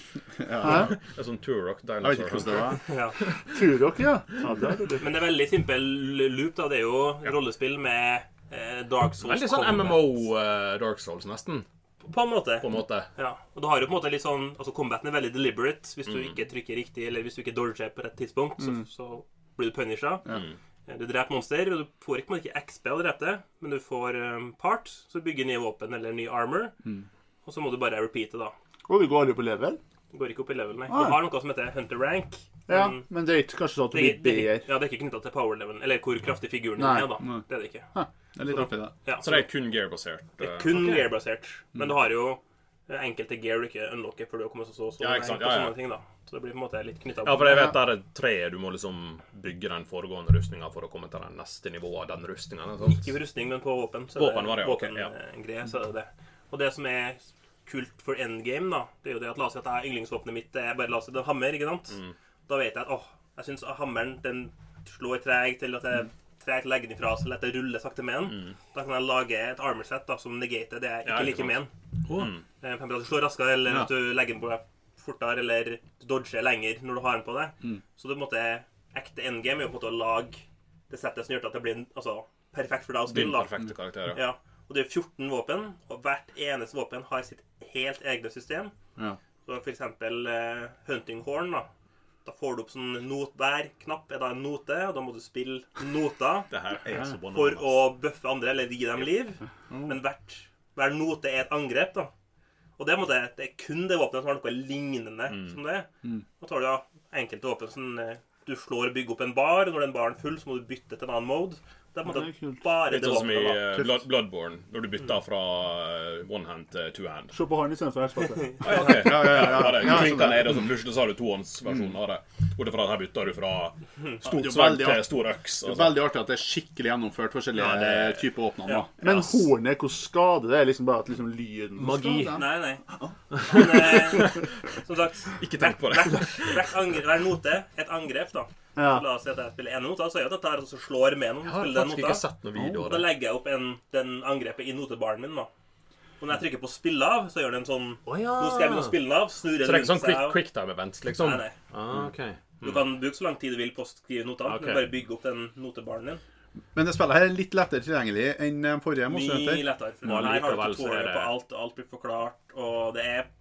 Hæ? det er sånn Turok Jeg vet ikke hvordan Dinosaur. det var. Ja. Turok, ja. Ja, det er det. Men det er veldig simpel loop, da. Det er jo rollespill med eh, Dark Souls. Veldig sånn combat. M M O uh, Dark Souls, nesten, På en måte. på en måte. Ja. Og du har jo på en måte litt sånn Altså, combaten er veldig deliberate. Hvis du Mm. ikke trykker riktig, eller hvis du ikke dodger på rett tidspunkt, så, så blir du punisha. Mm. Du dreper monster, og du får ikke, på en måte ikke X P av å drepe det, men du får um, parts, så du bygger nye våpen eller ny armor, og så må du bare repeate, da. Og du går aldri på level? Du går ikke opp i level, nei. Ah. Du har noe som heter Hunter Rank. Ja, men men det er ikke kanskje sånn at du det, blir er- det, er bedre. ikke- ja, det er ikke knyttet til power level, eller hvor kraftig figuren din Nei. er, da. Nei. Det er det ikke. Det er litt artig, det. Ja, Så det er kun gear-basert. det er uh, kun ok. gear-basert. Men du har jo eh, enkelte gear du ikke unlocker før du har kommet så så så Ja, ikke sant, langt, og ja, ja. sånne ting, da. Så det blir på en måte litt knyttet Ja, for jeg vet der er tre du må liksom bygge den foregående rustninga for å komme til den neste nivået av den rustninga. Ikke rustning, men på våpen. Så Våpen var det, ja, ok, våpen, ja. eh, greie, så er det det. Og det som er kult for endgame, da, det er jo det at la oss si at jeg, yndlingsvåpenet mitt er bare la oss si det er en hammer, ikke sant? Mm. Da vet jeg at åh, jeg syns hammeren den slår tregt til at jeg tregt legger den ifra seg, eller at jeg ruller sakte med den. Da kan jeg lage et armor set da, som negater det jeg Mm. Ja, ikke ikke liker med den. Mm. Eh, For eksempel at du slår raskere, eller Ja. at du legger den på fortere, eller du dodger lenger når du har den på deg. Mm. Så det på en måte ekte endgame er jo på en måte å lage det settet som gjør at det blir en, altså, perfekt for deg å Din spille. da. perfekte karakter. Ja. Ja, og det er fjorten våpen, og hvert eneste våpen har sitt helt egne system. Ja. Så for eksempel eh, Hunting Horn, da. Da får du opp sånn not, hver knapp er da en note, og da må du spille noter Det her er så for bananas. å bøffe andre, eller gi dem liv. Men hvert, hver note er et angrep, da. Og det er, på en måte, det er kun det våpenet som har noe lignende som det. Da tar du ja, enkelte våpen som eh, du slår og bygger opp en bar, og når den baren er full, så må du bytte til en annen mode. Det er på en Ja, det er måte kult. bare Litt det sånn som i våpenet, da. uh, Blood, Bloodborne, når du bytter fra uh, one hand til two hand. Se på han istedenfor helspattet. Ah, ja, ok. Ja, ja, ja, ja. Ja, det Ja, klinker sånn ned, og så plutselig så har du tohåndsversjonen av det. Bortsett fra at her bytter du fra stort det er sverd veldig til art- stor øks. Det er Altså. veldig artig at det er skikkelig gjennomført forskjellige Ja, det- typer våpner. Ja. da. Men Yes. hornet, hvor skader det? Er liksom bare at liksom lyden Magi. skader? Nei, nei. Men eh, som sagt, Ikke tenk på det. hvert, hvert angre, hver note et angrep, da. Ja. Så la oss si at jeg spiller én note, så er jo dette her og så slår med noen. Jeg har spiller den faktisk nota. ikke sett noen video Og av da det. legger jeg opp en, den angrepet i notebaren min, da. Og når jeg trykker på 'spill av', så gjør den sånn Å ja. Nå skal jeg begynne å spille den av. Snurre Så det er ikke sånn seg quick, av. quick time events, liksom? Nei, nei. Ah, ok. Du kan bruke så lang tid du vil på å skrive noter. Ok. Du kan bare bygge opp den notebaren din. Men det spillet her er litt lettere tilgjengelig enn den forrige Monster Mye Hunter. lettere. For Men her har du likevel så er tutorial det- på alt, og alt blir forklart. Og det er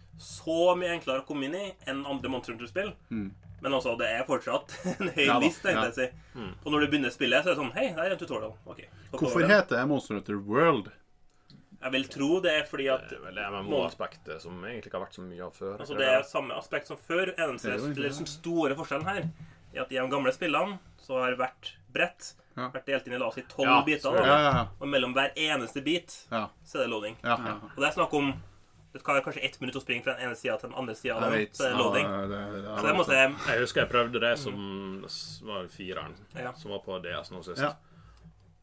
så mye enklere å komme inn i enn andre Monster Hunter-spill. Men også, det er fortsatt en høy Ja da, list, tenkte ja. jeg å si. Og når du begynner spillet, så er det sånn Hei, der er en tutorial. Ok, hopp Hvorfor over det. heter det Monster Hunter World? Jeg vil tro det er fordi at Det er vel det M M O-aspektet som egentlig ikke har vært så mye av før. altså, ikke det er samme aspekt som før. Eneste, Det er jo ikke eller det. som store forskjellen her er at i de gamle spillene så har hvert brett Ja. vært delt inn i la oss si tolv Ja, biter. selvfølgelig. Da. Ja, ja, ja. Og mellom hver eneste bit ja. så er det loading. ja, ja. Og det er snakk om det tar kanskje ett minutt å springe fra den ene sida til den andre sida. Jeg vet. Så er det loading. Ja, det- det- det- Så det måtte jeg Jeg husker jeg prøvde det som var fireren, Ja. som var på D S nå sist. Ja.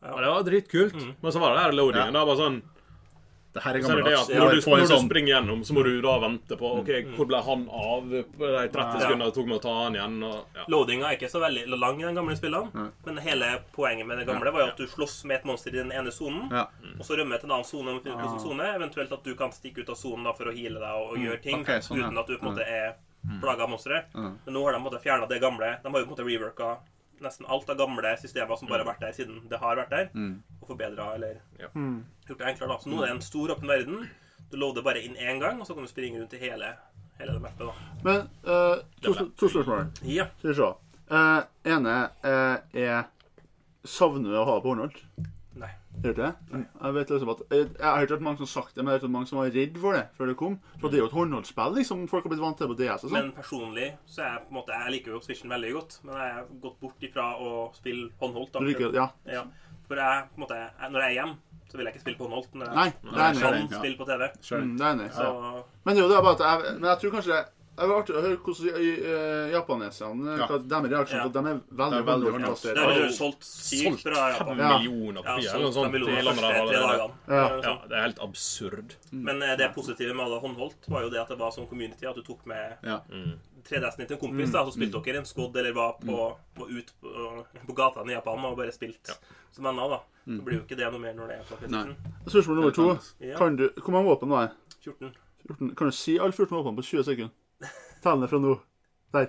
Ja, det var dritkult. Mm. Men så var det der loadingen, da, bare sånn Det her er så er det det gammeldags. at når, du, når du sånn... springer gjennom, så må du da vente på Ok, hvor ble han av på de tretti sekundene det tok med å ta han igjen? Og, ja. Loadinga er ikke så veldig lang i de gamle spillene, ja. Men hele poenget med det gamle var jo at du slåss med et monster i den ene zonen, ja. Og så rømmer til en annen zone, ja. Zone, eventuelt at du kan stikke ut av zonen da, for å heale deg og, og gjøre ting, okay, sånn, uten at du på en måte er plaga av monstre. Ja. Men nå har de på en måte fjernet det gamle. De har jo på en måte reworka nesten alt av gamle systemer som bare har vært der siden det har vært der, mm. og forbedret, eller ja. Gjort det enklere da. Så nå er det en stor åpen verden. Du loader bare inn en gang, og så kan du springe rundt i hele, hele det mappet da. Men, uh, to, to spørsmål. Ja. Skal vi se. Uh, ene uh, er, savner du å ha på Håndholdt? Nei. Hørte det? Nei. Jeg vet liksom at, jeg, jeg har hørt at mange som har sagt det, men jeg har hørt at mange som var redd for det før det kom. For det er jo et håndholdsspill, liksom, folk har blitt vant til på D S og sånn. Men personlig, så er jeg på en måte, jeg liker jo Switchen veldig godt, men jeg har gått bort ifra å spille håndholdt. Du liker, ja. Ja. For jeg, på en måte, når jeg er hjemme, så vil jeg ikke spille på håndholdt. Når jeg, Nei, når jeg kan spille på T V. Mm, det er enig. Så... Men det er jo det bare at jeg, men jeg tror kanskje det er artig å høre hvordan uh, japaneserne, ja. Deres reaksjoner, ja. De er veldig, er veldig håndholdt. Det har jo solgt sykt bra fem millioner kopier, eller noe sånt. Ja, solgt fem millioner første tre dagene. Ja, det er helt absurd. Mm. Men det positive med alle håndholdt var jo det at det var sånn community, at du tok med ja. tre D S-en til en kompis, da, så spilte mm. dere en skådd, eller var på, på ut på, på gataen i Japan og bare spilt ja. Som venner, da. Så blir jo ikke det noe mer når det er på PlayStation. Spørsmål nummer to. Ja. Kan du, hvor mange våpen var det? fjorten. fjorten. Kan du si alle fjorten våpen på tjue sekunder? Tallene fra nå. Der.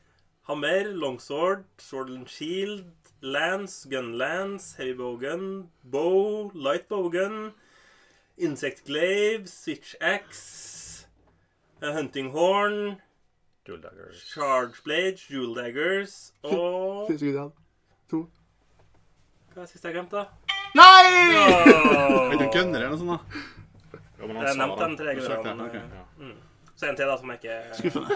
Hammer, longsword, sword and shield, lance, gun lance, heavy bowgun, bow, light bowgun, insect glaive, switch axe, hunting horn, jewel daggers, charge blade, jewel daggers, og... Fire sekunder igjen. To. Hva er det siste jeg glemte, da? Nei! Er det en gunner eller noe sånt, da? Jeg nevnte den tre greiene. Okay. Ja. Mm. Så en til da som jeg ikke... Skuffende.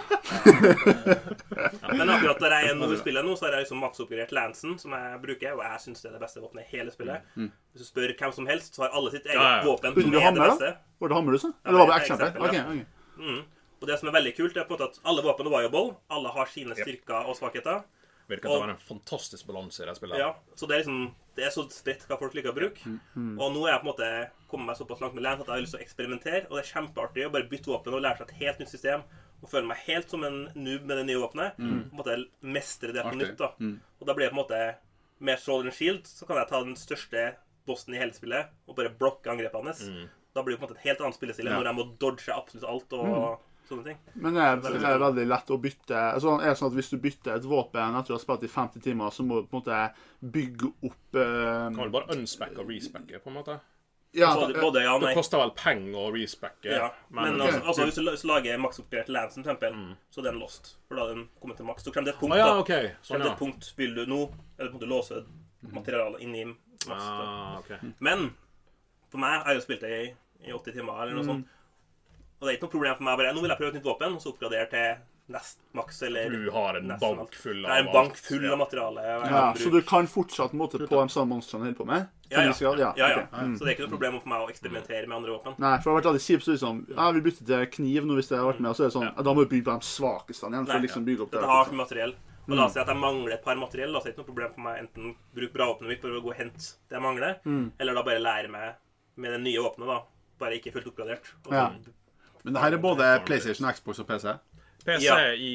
Ja. Men akkurat der jeg er nå i spillet nå, så har jeg liksom maksoppgradert Lancen, som jeg bruker, og jeg synes det er det beste våpenet i hele spillet. Mm. Hvis du spør hvem som helst, så har alle sitt eget ja, ja. Våpen som er det beste. Var det hammer du sa? Eller var det eksempel? eksempel okay, okay. Mm. Og det som er veldig kult, er på en måte at alle våpen er viable, alle har sine styrker og svakheter. Virker til å være en fantastisk balanse i det spillet. Ja, så det er liksom, det er så spredt hva folk liker å bruke. Mm. Mm. Og nå er jeg på en måte kommet meg såpass langt med Lance at jeg har lyst til å eksperimentere, og det er kjempeartig å bare bytte våpen og lære seg et helt nytt system, og føle meg helt som en noob med det nye våpenet, mm. på en måte mestre det på nytt da. Mm. Og da blir jeg på en måte, med Sword and Shield, så kan jeg ta den største bossen i hele spillet, og bare blokke angrepene hans. Mm. Da blir det på en måte et helt annet spillestil, ja. Når jeg må dodge absolutt alt, og... Mm. Sånne ting. Men det er, det er veldig lett å bytte. Altså, er det sånn at hvis du bytter et våpen etter å ha spilt i femti timer, så må du på en måte bygge opp uh... Kan du bare unspecke og respecke, på en måte? Ja, både, både, ja, det koster vel penger å respecke. Ja, men, men okay. altså, altså, hvis du lager maksoppgradert Lancen, for eksempel, mm. så er den lost. For da er den kommet til maks. Så kommer det et punkt, ah, ja, okay. sånn, da. Kommer det et punkt, vil du nå, eller på en måte låse materialet inn i maks. Ah, okay. Men, for meg, jeg har jo spilt det i, i åtti timer, eller noe mm. sånt. Og det er ikke noe problem for meg, bare, nå vil jeg prøve et nytt våpen, og så oppgradere til nest maks, eller... Du har en bank full av... Det er en bank full av materiale. Ja, så du kan fortsatt måte på de samme monstrene holde på med? Ja, ja. Skal, ja. ja, ja. Okay. Mm. Så det er ikke noe problem for meg å eksperimentere med andre våpen. Nei, for det har vært alltid kjipt, så liksom, ja, vi bytter til kniv nå hvis det har vært med, og så er det sånn, ja. Da må vi bygge på de svakeste igjen, for å liksom bygge opp det. Dette har for materiell. Og la oss si at jeg mangler et par materiell, da så er det ikke noe problem for meg enten bruke bra våpenet mitt for å gå og hente det jeg mangler, mm. eller da bare lære meg med det nye våpenet da, bare ikke fullt oppgradert. Og ja. Så, men det her er både PlayStation, Xbox og P C? P C ja. I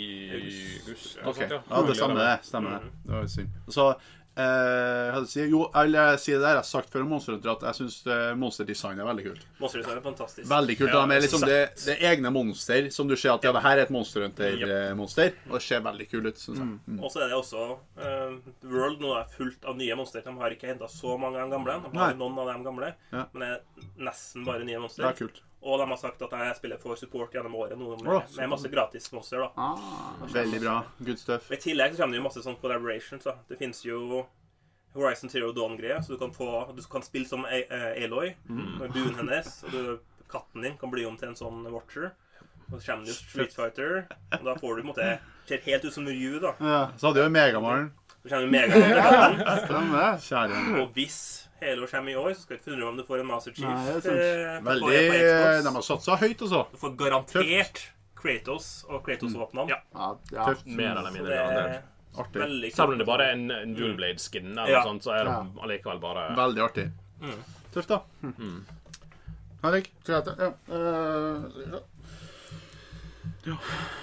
august. Ok, ja, det stemmer det. Stemmer det. Det var synd. Så, eh, hva si? Jo, jeg vil si det der jeg har sagt før om Monster Hunter, at jeg synes monsterdesign er veldig kult. Monsterdesign er fantastisk. Veldig kult, da, med liksom det, det egne monster, som du ser at ja, det her er et Monster Hunter-monster, og det ser veldig kult ut, synes jeg. Mm. Og så er det også, uh, World nå er fullt av nye monster. De har ikke hentet så mange av de gamle, de har Nei. Noen av de gamle, ja. Men det er nesten bare nye monster. Det er kult. Og de har sagt at jeg spiller for support gjennom året nå med, oh, med masse gratis monster da. Ah, veldig bra, good stuff. I tillegg så kommer det jo masse sånn collaborations da. Det finnes jo Horizon Zero Dawn-greier, så du kan få, du kan spille som Aloy, mm. med buen hennes, og du, katten din kan bli om til en sånn Watcher. Og så kommer det jo Street Fighter, og da får du, måte, ser helt ut som Ryu da. Ja, så hadde jo Megamaren. Så kommer jo Megamaren til katten. Stemmer, kjære. Og hvis Halo kommer i år, så skal jeg ikke finne om du får en Master Chief. Nei, det er veldig, de har satt seg høyt også. Du får garantert Kratos og Kratos-våpnene. Ja, ja, ja. Mer eller mindre garantert. Artig. Veldig kult. Selv om det bare er en, en dual blade skin, eller Ja. noe sånt, så er det allikevel bare Veldig artig. Mm. Tøft, da. Mm. Henrik? Skal jeg hete? Ja. Uh, ja.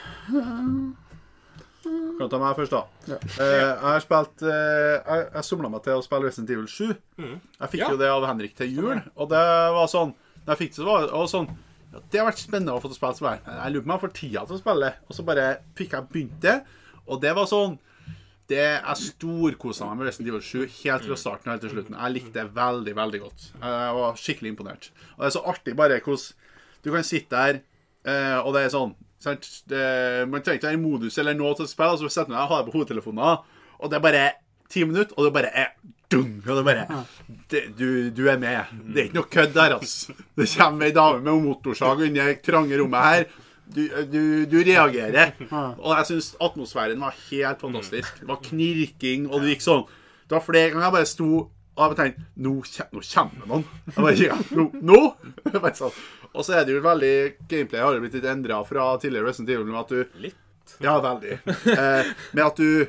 Kan du ta meg først, da? Ja. Uh, jeg har spilt uh, Jeg, jeg somla meg til å spille Resident Evil sju. Mm. Jeg fikk Ja. jo det av Henrik til jul, og det var sånn Da jeg fikk det, så var det sånn ja, det har vært spennende å få til å spille som her. Jeg lurer på om jeg får tida til å spille, og så bare fikk jeg begynt det, og det var sånn det Jeg storkosa meg med Resident Evil sju helt fra starten helt til slutten. Jeg likte det veldig, veldig godt. Jeg var skikkelig imponert. Og det er så artig bare hvordan du kan sitte der, eh, og det er sånn sant? Det, man trenger ikke være i modus eller noe til å spille, og så setter man deg og har det på hodetelefoner, og det er bare ti minutter, og det bare er dung, og det bare det, du, du er med. Det er ikke noe kødd der, altså. Det kommer en dame med motorsag under det trange rommet her. Du, du, du reagerer. Og jeg synes atmosfæren var helt fantastisk. Det var knirking, og det gikk sånn. Det var flere ganger jeg bare sto, og jeg bare tenkte, nå, nå kommer det noen. Jeg bare, ja, nå? nå? Jeg bare sånn. Og så er det jo veldig, gameplay har jo blitt litt endret fra tidligere Resident Evil, med at du... litt. Ja, veldig. Eh, med at du...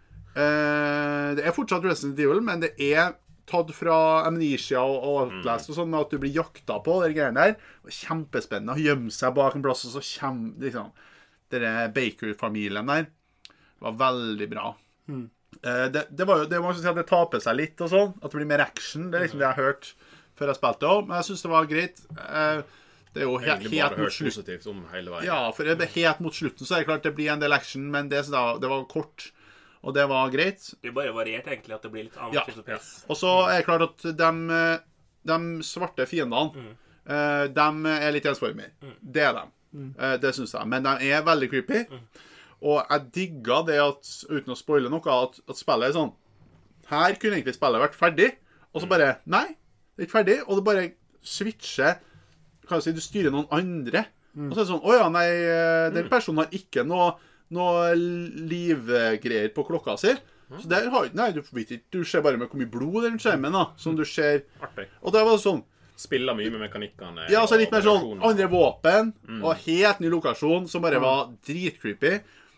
Eh, det er fortsatt Resident Evil, men det er tatt fra Amnesia og Outlast og sånn, med at du blir jakta på, det greiene der. Det er kjempespennende å gjemme seg bak en plass, og så kommer liksom, denne Baker-familien der. Det var veldig bra. Mm. Eh, det, det var jo, det må jeg si at det taper seg litt og sånn, at det blir mer action, det er liksom det jeg har hørt før jeg spilte også, men jeg synes det var greit. Eh, det er jo he Egentlig helt bare mot hørt slutten. positivt om hele veien. Ja, for det er helt mot slutten, så er det klart det blir en del action, men det, da, det var kort. Og det var greit. Det er bare variert, egentlig, at det blir litt annet. Ja. Liksom, pes. Og så er det klart at de, de svarte fiendene, mm. eh, de er litt ensformige. Mm. Det er de. Mm. Eh, det synes jeg. Men de er veldig creepy. Mm. Og jeg digget det at, uten å spoile noe, at, at spillet er sånn, her kunne egentlig spillet vært ferdig, og så bare, nei, det er ikke ferdig, og det bare switcher, kan jeg si, du styrer noen andre. Mm. Og så er det sånn, åja, nei, den personen har ikke noe noe livgreier på klokka si. Så der har nei, du vet ikke, du ser bare med hvor mye blod den skjermen da, som du ser. Artig. Og det var sånn, Spiller mye med mekanikkene. ja, så litt mer sånn, andre våpen, Mm. og helt ny lokasjon, som bare var dritcreepy.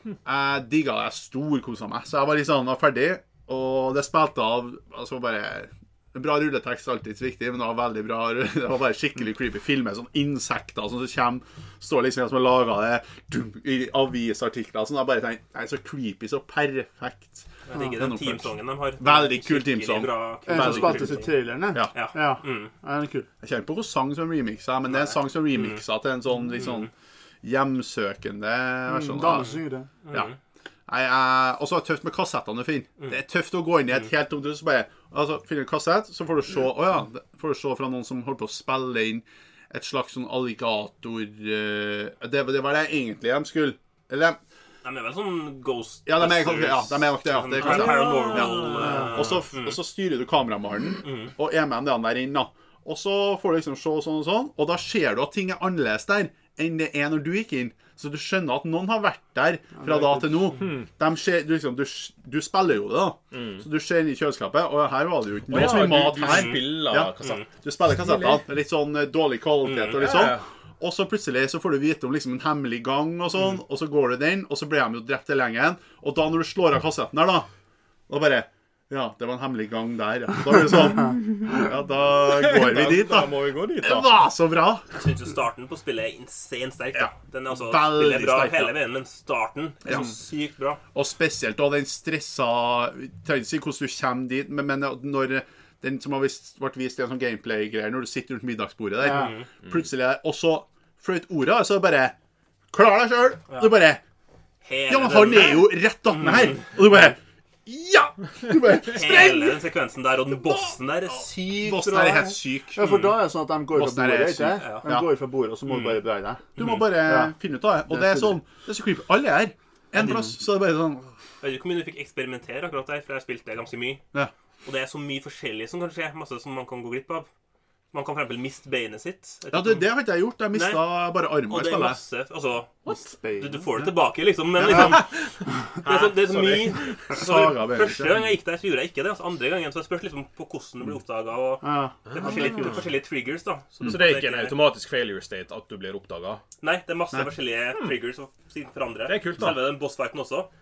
Jeg digget det, jeg storkoset meg, så jeg var litt sånn, var ferdig, og det spilte av, altså bare... En bra rulletekst er alltid viktig, men det var veldig bra. Det var bare skikkelig creepy filmer, sånn insekter som kommer, står liksom som har laget det dum, i avisartikler, sånn. Jeg bare tenkte, nei, så creepy, så perfekt. Jeg digger den teamsongen de har. Veldig kul teamsong. En som spilte til trailerne. Ja. Ja. Ja, Mm. ja, den er kul. Jeg kjenner på hvilken sang som remixer, men det er en sang som remixer til en sånn, litt sånn hjemsøkende versjon. Mm, Damen synger det. Ja. Nei, jeg, og så er det tøft med kassettene du finner. Det er tøft å gå inn i et helt tomt hus, så bare, altså, finner du en kassett, så får du se, åja, det får du se fra noen som holder på å spille inn et slags sånn alligator, uh, det, det var det egentlig de skulle, eller, De er vel sånn Ghost... ja, de er, ja, de er nok det, ja, det er kanskje det. Paranormal. Ja. Og så, og så styrer du kameramannen, og er med dem der inne, da. Og så får du liksom se sånn og sånn, og da ser du at ting er annerledes der, enn det er når du gikk inn. Så du skjønner at noen har vært der fra da til nå. De ser, du, liksom, du, du spiller jo det da. Så du ser inn i kjøleskapet, og her var det jo ikke noe så mye mat du, her. du spiller Ja. kassett. Du spiller kassettene, litt sånn eh, dårlig kvalitet og litt Ja, ja. sånn. Og så plutselig så får du vite om liksom en hemmelig gang og sånn, og så går du den, og så blir de jo drept i lengen. Og da når du slår av kassetten der da, da bare... Ja, det var en hemmelig gang der, ja. Da blir det sånn, ja, da går vi dit, da. Da må vi gå dit, Det da. var så bra! Jeg synes jo starten på spillet er insane sterk. Ja. Da. Den er altså, Veldig spillet er bra sterk, ja. hele veien, men starten er Ja. så sykt bra. Og spesielt da den stressa, jeg trenger ikke si hvordan du kommer dit, men, men når den som har vist, vært vist i en sånn gameplay-greier, når du sitter rundt middagsbordet der, Ja. plutselig er, og så fløyt ordet, så er det bare, klar deg selv, og du bare, Hele ja, men han den- er jo rett attmed her, og du bare, ja! Du bare, spreng! Hele den sekvensen der, og den bossen der er sykt Bossen bra. her er helt syk. Ja, for da er det sånn at de går fra Bossen er bordet, syk. ikke? De Ja. går fra bordet, og så må du bare bevege deg. Du må bare Ja. finne ut av det. Og det er sånn, det er så creepy. Alle er her. En plass, så er det bare sånn, Jeg vet ikke hvor mye du fikk eksperimentere akkurat der, for jeg spilte ganske mye. ja. Og det er så mye forskjellig som kan skje, masse som man kan gå glipp av. Man kan for eksempel miste beinet sitt. Ja, det, det har ikke jeg gjort. Jeg mistet bare armen Og i det er spillet. masse, altså, du, du får det tilbake. tilbake, liksom, men liksom Det er så, det er så mye altså, Saga beinet. Første gang jeg gikk der, så gjorde jeg ikke det. Altså, andre gangen så spørs liksom på hvordan det blir oppdaget, og Ja. det er forskjellige, det er forskjellige triggers, da. Så det er ikke en automatisk failure state at du blir oppdaget? Nei, det er masse forskjellige triggers som forandrer. Det er kult, da. Selve den bossfighten også. Det er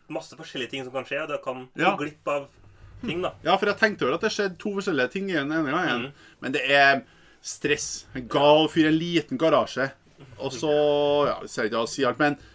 masse forskjellige ting som kan skje, og det kan gå Ja. glipp av ting, da. Ja, for jeg tenkte over at det skjedde to forskjellige ting i den ene gangen. Mm. Men det er stress. En gal fyr i en liten garasje. Og så Ja, jeg ser ikke å si alt, men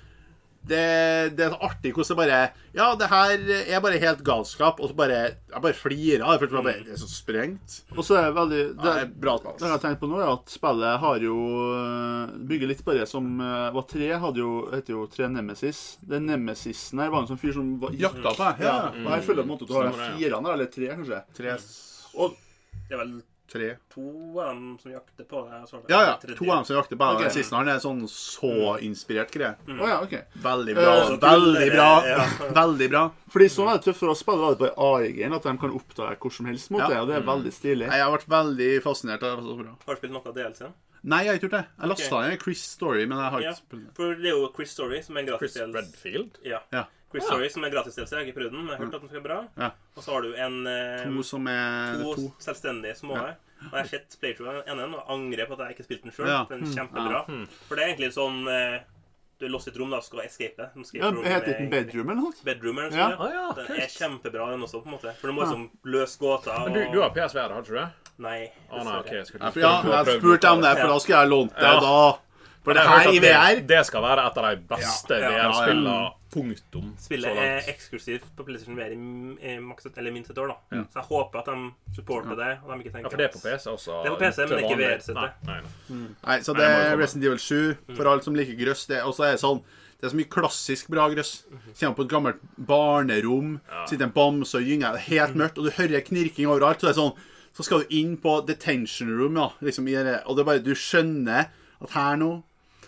det, det er så artig hvordan det bare Ja, det her er bare helt galskap, og så bare Jeg bare flirer av det, for det er bare- det er så sprengt. Og så er det veldig Ja, det det, er bra spill. det jeg har tenkt på nå, er at spillet har jo øh, bygger litt på det som øh, var tre, hadde jo, heter jo tre Nemesis. Den Nemesisen her var en sånn fyr som var, Jakta på deg. Ja, Ja. og her føler jeg på en måte at du har Stemmer det, den firene, eller tre, kanskje. Tre Og Det er vel Tre. to av dem som jakter på det. så er det Ja, ja. tredje. To av dem som jakter på deg. Ok. Den siste han er sånn så-inspirert greie. Å ja, OK. Veldig Eh, bra. så Veldig kul, bra. ja. Veldig bra. Fordi sånn er det tøft for oss spillere var det på A I-en, at de kan oppdage hvor som helst mot Ja. det, og det er veldig stilig. Nei, Jeg har vært veldig fascinert av det. Så bra. Har du spilt noe av D L C-en? Nei, jeg har ikke gjort det. Jeg Ok. lasta ned Chris Story, men jeg har Ja. ikke spilt det. For det er jo Chris Story, som er en gratis Chris del. Redfield. Ja. Ja. Chris Story, som er en gratis del, så jeg har ikke prøvd den, men jeg har hørt at den skal være bra. Ja. Og så har du en eh, To som er to, to. selvstendige små her. Og jeg har sett playthrough enen og angrer på at jeg ikke spilte den sjøl. Ja. Den er kjempebra. For det er egentlig sånn eh, du er låst i et rom da, og skal escape. Escape Ja, room Heter er ikke den egentlig- Bedroom eller noe? Bedroom eller noe Ja. sånt. Ah, ja, Den kult. er kjempebra, den også, på en måte. For du må liksom løse gåter. Og... Men du, du har P S V R, har ikke du det? Nei. Å nei, ok. Jeg skal Ja, for ja, jeg spurte om det, for da skulle jeg lånt det Ja. da. For det Jeg har her hørt i at V R det, det skal være et av de beste Ja. Ja, V R-spillene. Punktum. Spillet så er langt. eksklusivt på PlayStation V R i, i maks et, eller minst et år, da. Så jeg håper at de supporter det. Og de ikke tenker Ja, for det er på at- P C også. Det er på P C, men til ikke vanlig. V R-settet. Nei, nei, nei. Nei, så det Nei, det må jo er komme. Resident Evil sju for alle som liker grøss. Det, og så er det sånn Det er så mye klassisk bra grøss. Kommer på et gammelt barnerom, sitter en bamse og gynger, det er helt mørkt, og du hører knirking overalt. Så det er sånn Så skal du inn på detention room, ja, liksom i det, og det er bare Du skjønner at her nå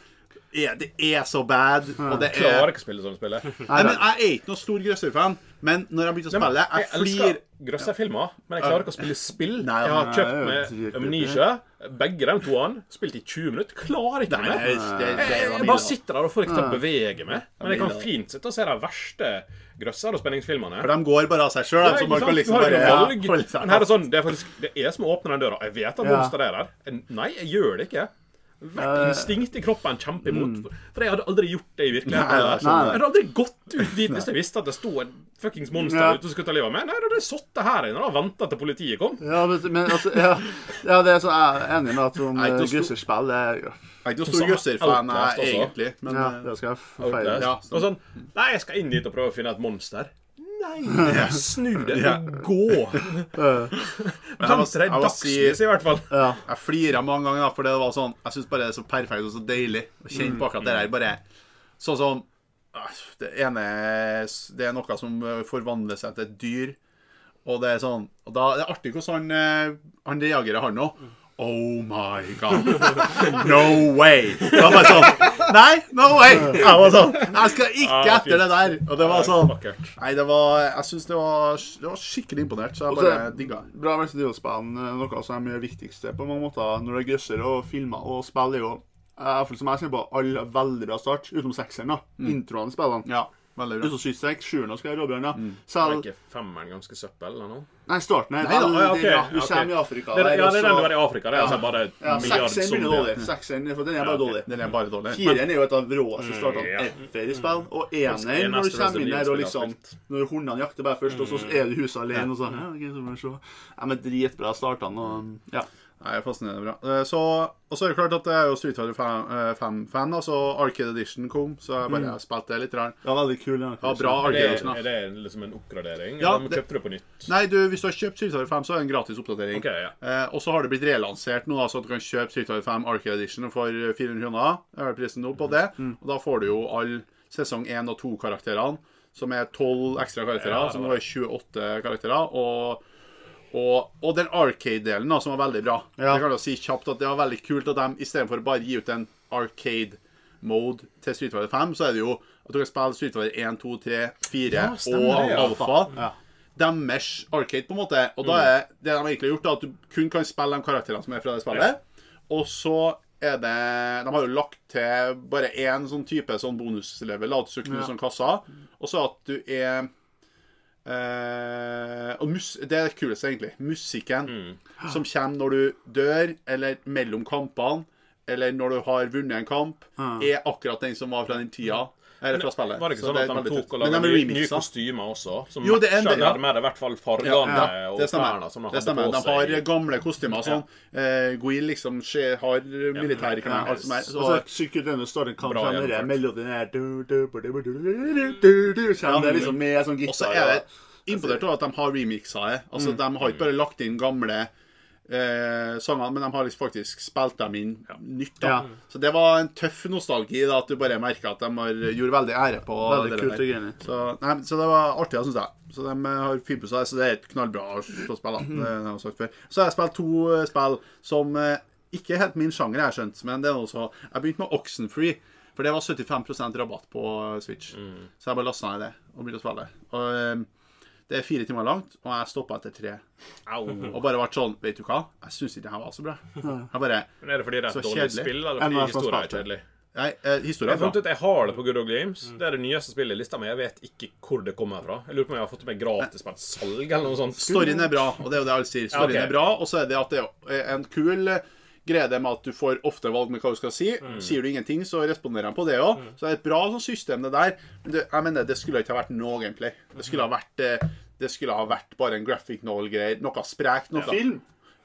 er, Det er så bad, og det Jeg klarer er ikke å spille sånn spillet. Nei, men jeg er ikke noe stor grøsserfan, men når jeg begynte å spille, jeg Jeg flir elsker grøsserfilmer, men jeg klarer ikke å spille spill. Nei, Jeg har nei, kjøpt det er med dritkult, Amnesia, begge de toene. Spilt i tjue minutter. Klarer ikke Nei, det, det. det, det, Jeg, var jeg bare mye, sitter der og får ikke til å bevege meg. Men jeg kan mye, da. fint sitte og se de verste grøsser- og spenningsfilmene. For de går bare av seg sjøl, Ja, så ikke man sant? kan Du liksom har bare ikke ja, noe valg. holde seg Men her er det sånn, det er faktisk Det er som å åpne den døra. Jeg vet at Ja. monsteret er der. Nei, jeg gjør det ikke. Hvert instinkt i kroppen kjemper imot. For jeg hadde aldri gjort det i virkeligheten. Nei, heller. jeg skjønner. Jeg hadde aldri gått ut dit hvis jeg visste at det sto en fuckings monster Ja. ute og skulle ta livet av meg. Nei, da hadde jeg sittet her inne og ventet til politiet kom. Ja, men, men altså, ja, ja, det er så jeg er enig med at sånn Nei, da sto- grøsserspill, det er Jeg er ikke noen stor grøsserfan, jeg, Outlast også. egentlig. Men Ja, eh, det skal jeg feire. Outlast. Ja, Og sånn, nei, jeg skal inn dit og prøve å finne et monster. Nei, snu deg Ja. og gå. Øh, Men jeg må- Vent til det jeg er må si- dagslys i hvert fall. ja. Jeg flirer mange ganger, da, for det var sånn Jeg synes bare det er så perfekt og så deilig å kjenne på akkurat det der. Bare sånn som ah, Det ene Det er noe som eh, forvandler seg til et dyr, og det er sånn Og da det er artig hvordan han, eh, han reagerer, han òg. Oh my god. No way. Det var bare sånn Nei, no way. Jeg var sånn Jeg skal ikke Ah, etter det der. Og det var sånn Vakkert. Nei, det var Jeg synes det var, det var skikkelig imponert, så jeg Og så- bare digga det. Bra Resident Evil-spillene, noe som er det viktigste på mange måter når det er grøsser og filmer og spill, er jo i hvert fall som jeg kjenner på, alle veldig bra start, utenom sekseren, da. Introene i spillene. Ja, veldig bra. Uten skystrek, sjuende skal jeg rådbjørn, ja. Er Selv, ikke femmeren ganske søppel eller noe? nei, starten er Nei da, veldig ja, ok, bra. Du ok. kommer i Afrika Det, der, ja, og det er den så- du er i Afrika. Det er altså bare Ja, milliard sekseren begynner zombier. dårlig. Sekseren, for den er Ja, bare ok. dårlig. Den er bare dårlig. Men, Fireren er jo et av råeste startene ja. ever i spill. Og Faktisk eneren, når du eneste kommer inn der og Resident liksom Evil-spill jeg Når hundene jakter bare først, og så er du i huset alene, og så ja, ok, så må vi se. Ja, men dritbra startene, og ja. Nei, fascinerende bra. Eh, Så, og så er det klart at det er jo Street Fighter fem-fan, altså Arcade Edition kom, så jeg bare har spilt det litt. grann. Det var veldig kul. Ja, Ja, bra Er Arcade det, Edition. er da. det liksom en oppgradering? Ja, eller det- kjøpte du på nytt? Nei, du, hvis du har kjøpt Street Fighter fem, så er det en gratis oppdatering. Ok, ja. Eh, og så har det blitt relansert nå, da, så at du kan kjøpe Street Fighter fem Arcade Edition for fire hundre kroner. Jeg har prisen nå på det. Og da får du jo alle sesong én og to-karakterene, som er tolv ekstra karakterer, Ja, det som var- var karakterer karakterer, og Og, og den arcade-delen da, som var veldig bra. Ja. Jeg kan jo si kjapt at det var veldig kult at de, i stedet for å bare gi ut en arcade-mode til Street Fighter fem, så er det jo at du kan spille Street Fighter én, to, tre, fire Ja, stemmer og det, ja. alfa. Ja. Deres arcade, på en måte. Og da er det de har egentlig gjort, da, at du kun kan spille de karakterene som er fra det spillet. Og så er det De har jo lagt til bare én sånn type sånn bonuslevel, da, at du skal knuse Ja. sånn kasser. Og så at du er Eh, og mus det er det kuleste, egentlig. Musikken som kommer når du dør, eller mellom kampene, eller når du har vunnet en kamp, Ja. er akkurat den som var fra den tida. Eller fra spillet. Var det ikke Så sånn at er de veldig tok tøft. og Men laget de er nye, nye remixet. kostymer også? Som Jo, det er en matcher del- ja. nærmere i hvert fall Ja, fargene ja, og det stemmer. klærne som de Det hadde stemmer. på De seg. har gamle kostymer og sånn. Eh, Guil liksom skje, har militære klær, alt som er. Og så Så, sikkert denne storyen kan Bra kjenne det gjennomført. melodien her du, du, du, du, du, du, du, du, kjenner det liksom med sånn og så gitar. er det imponert over at de har remixa det. Altså, De har ikke bare lagt inn gamle eh, sanger, men de har liksom faktisk spilt dem inn nytt. da. Ja. Så det var en tøff nostalgi, da, at du bare merker at de har gjorde veldig ære på Veldig det kult der. og greiene. Så, nei, så det var artig, synes jeg. Så de har finpussa det, så det er et knallbra slåsspill. da. Det har jeg sagt før. Så har jeg spilt to eh, spill som eh, ikke er helt min sjanger, jeg har skjønt, men det er noe så Jeg begynte med Oxenfree, for det var syttifem prosent rabatt på Switch. Så jeg bare lastet ned det og begynte å spille. Og eh, det er fire timer langt, og jeg stoppet etter tre. Au. Og bare vært sånn, vet du hva? Jeg synes ikke det her var så bra. Jeg bare, Men er det fordi det er Så et dårlig kjedelig. spill, eller Enn fordi hva som historien er spilte. kjedelig? nei, eh, historien Jeg er fant bra. ut at jeg har det på Good Old Games. Det er det nyeste spillet i lista, men jeg vet ikke hvor det kommer fra. Jeg lurer på om jeg har fått det med gratis på et salg, eller noe sånt. Storyen er bra, og det er jo det alle sier. Storyen Ja, ok. er bra, og så er det at det er en kul eh, greie det med at du får ofte valg med hva du skal si. Sier du ingenting, så responderer han på det også. Så det er et bra sånn system, det der. Men det, jeg mener, det skulle ikke ha vært noe gameplay. Det skulle ha vært, eh, det skulle ha vært bare en graphic novel-greier. Noe sprekt, noe. Film?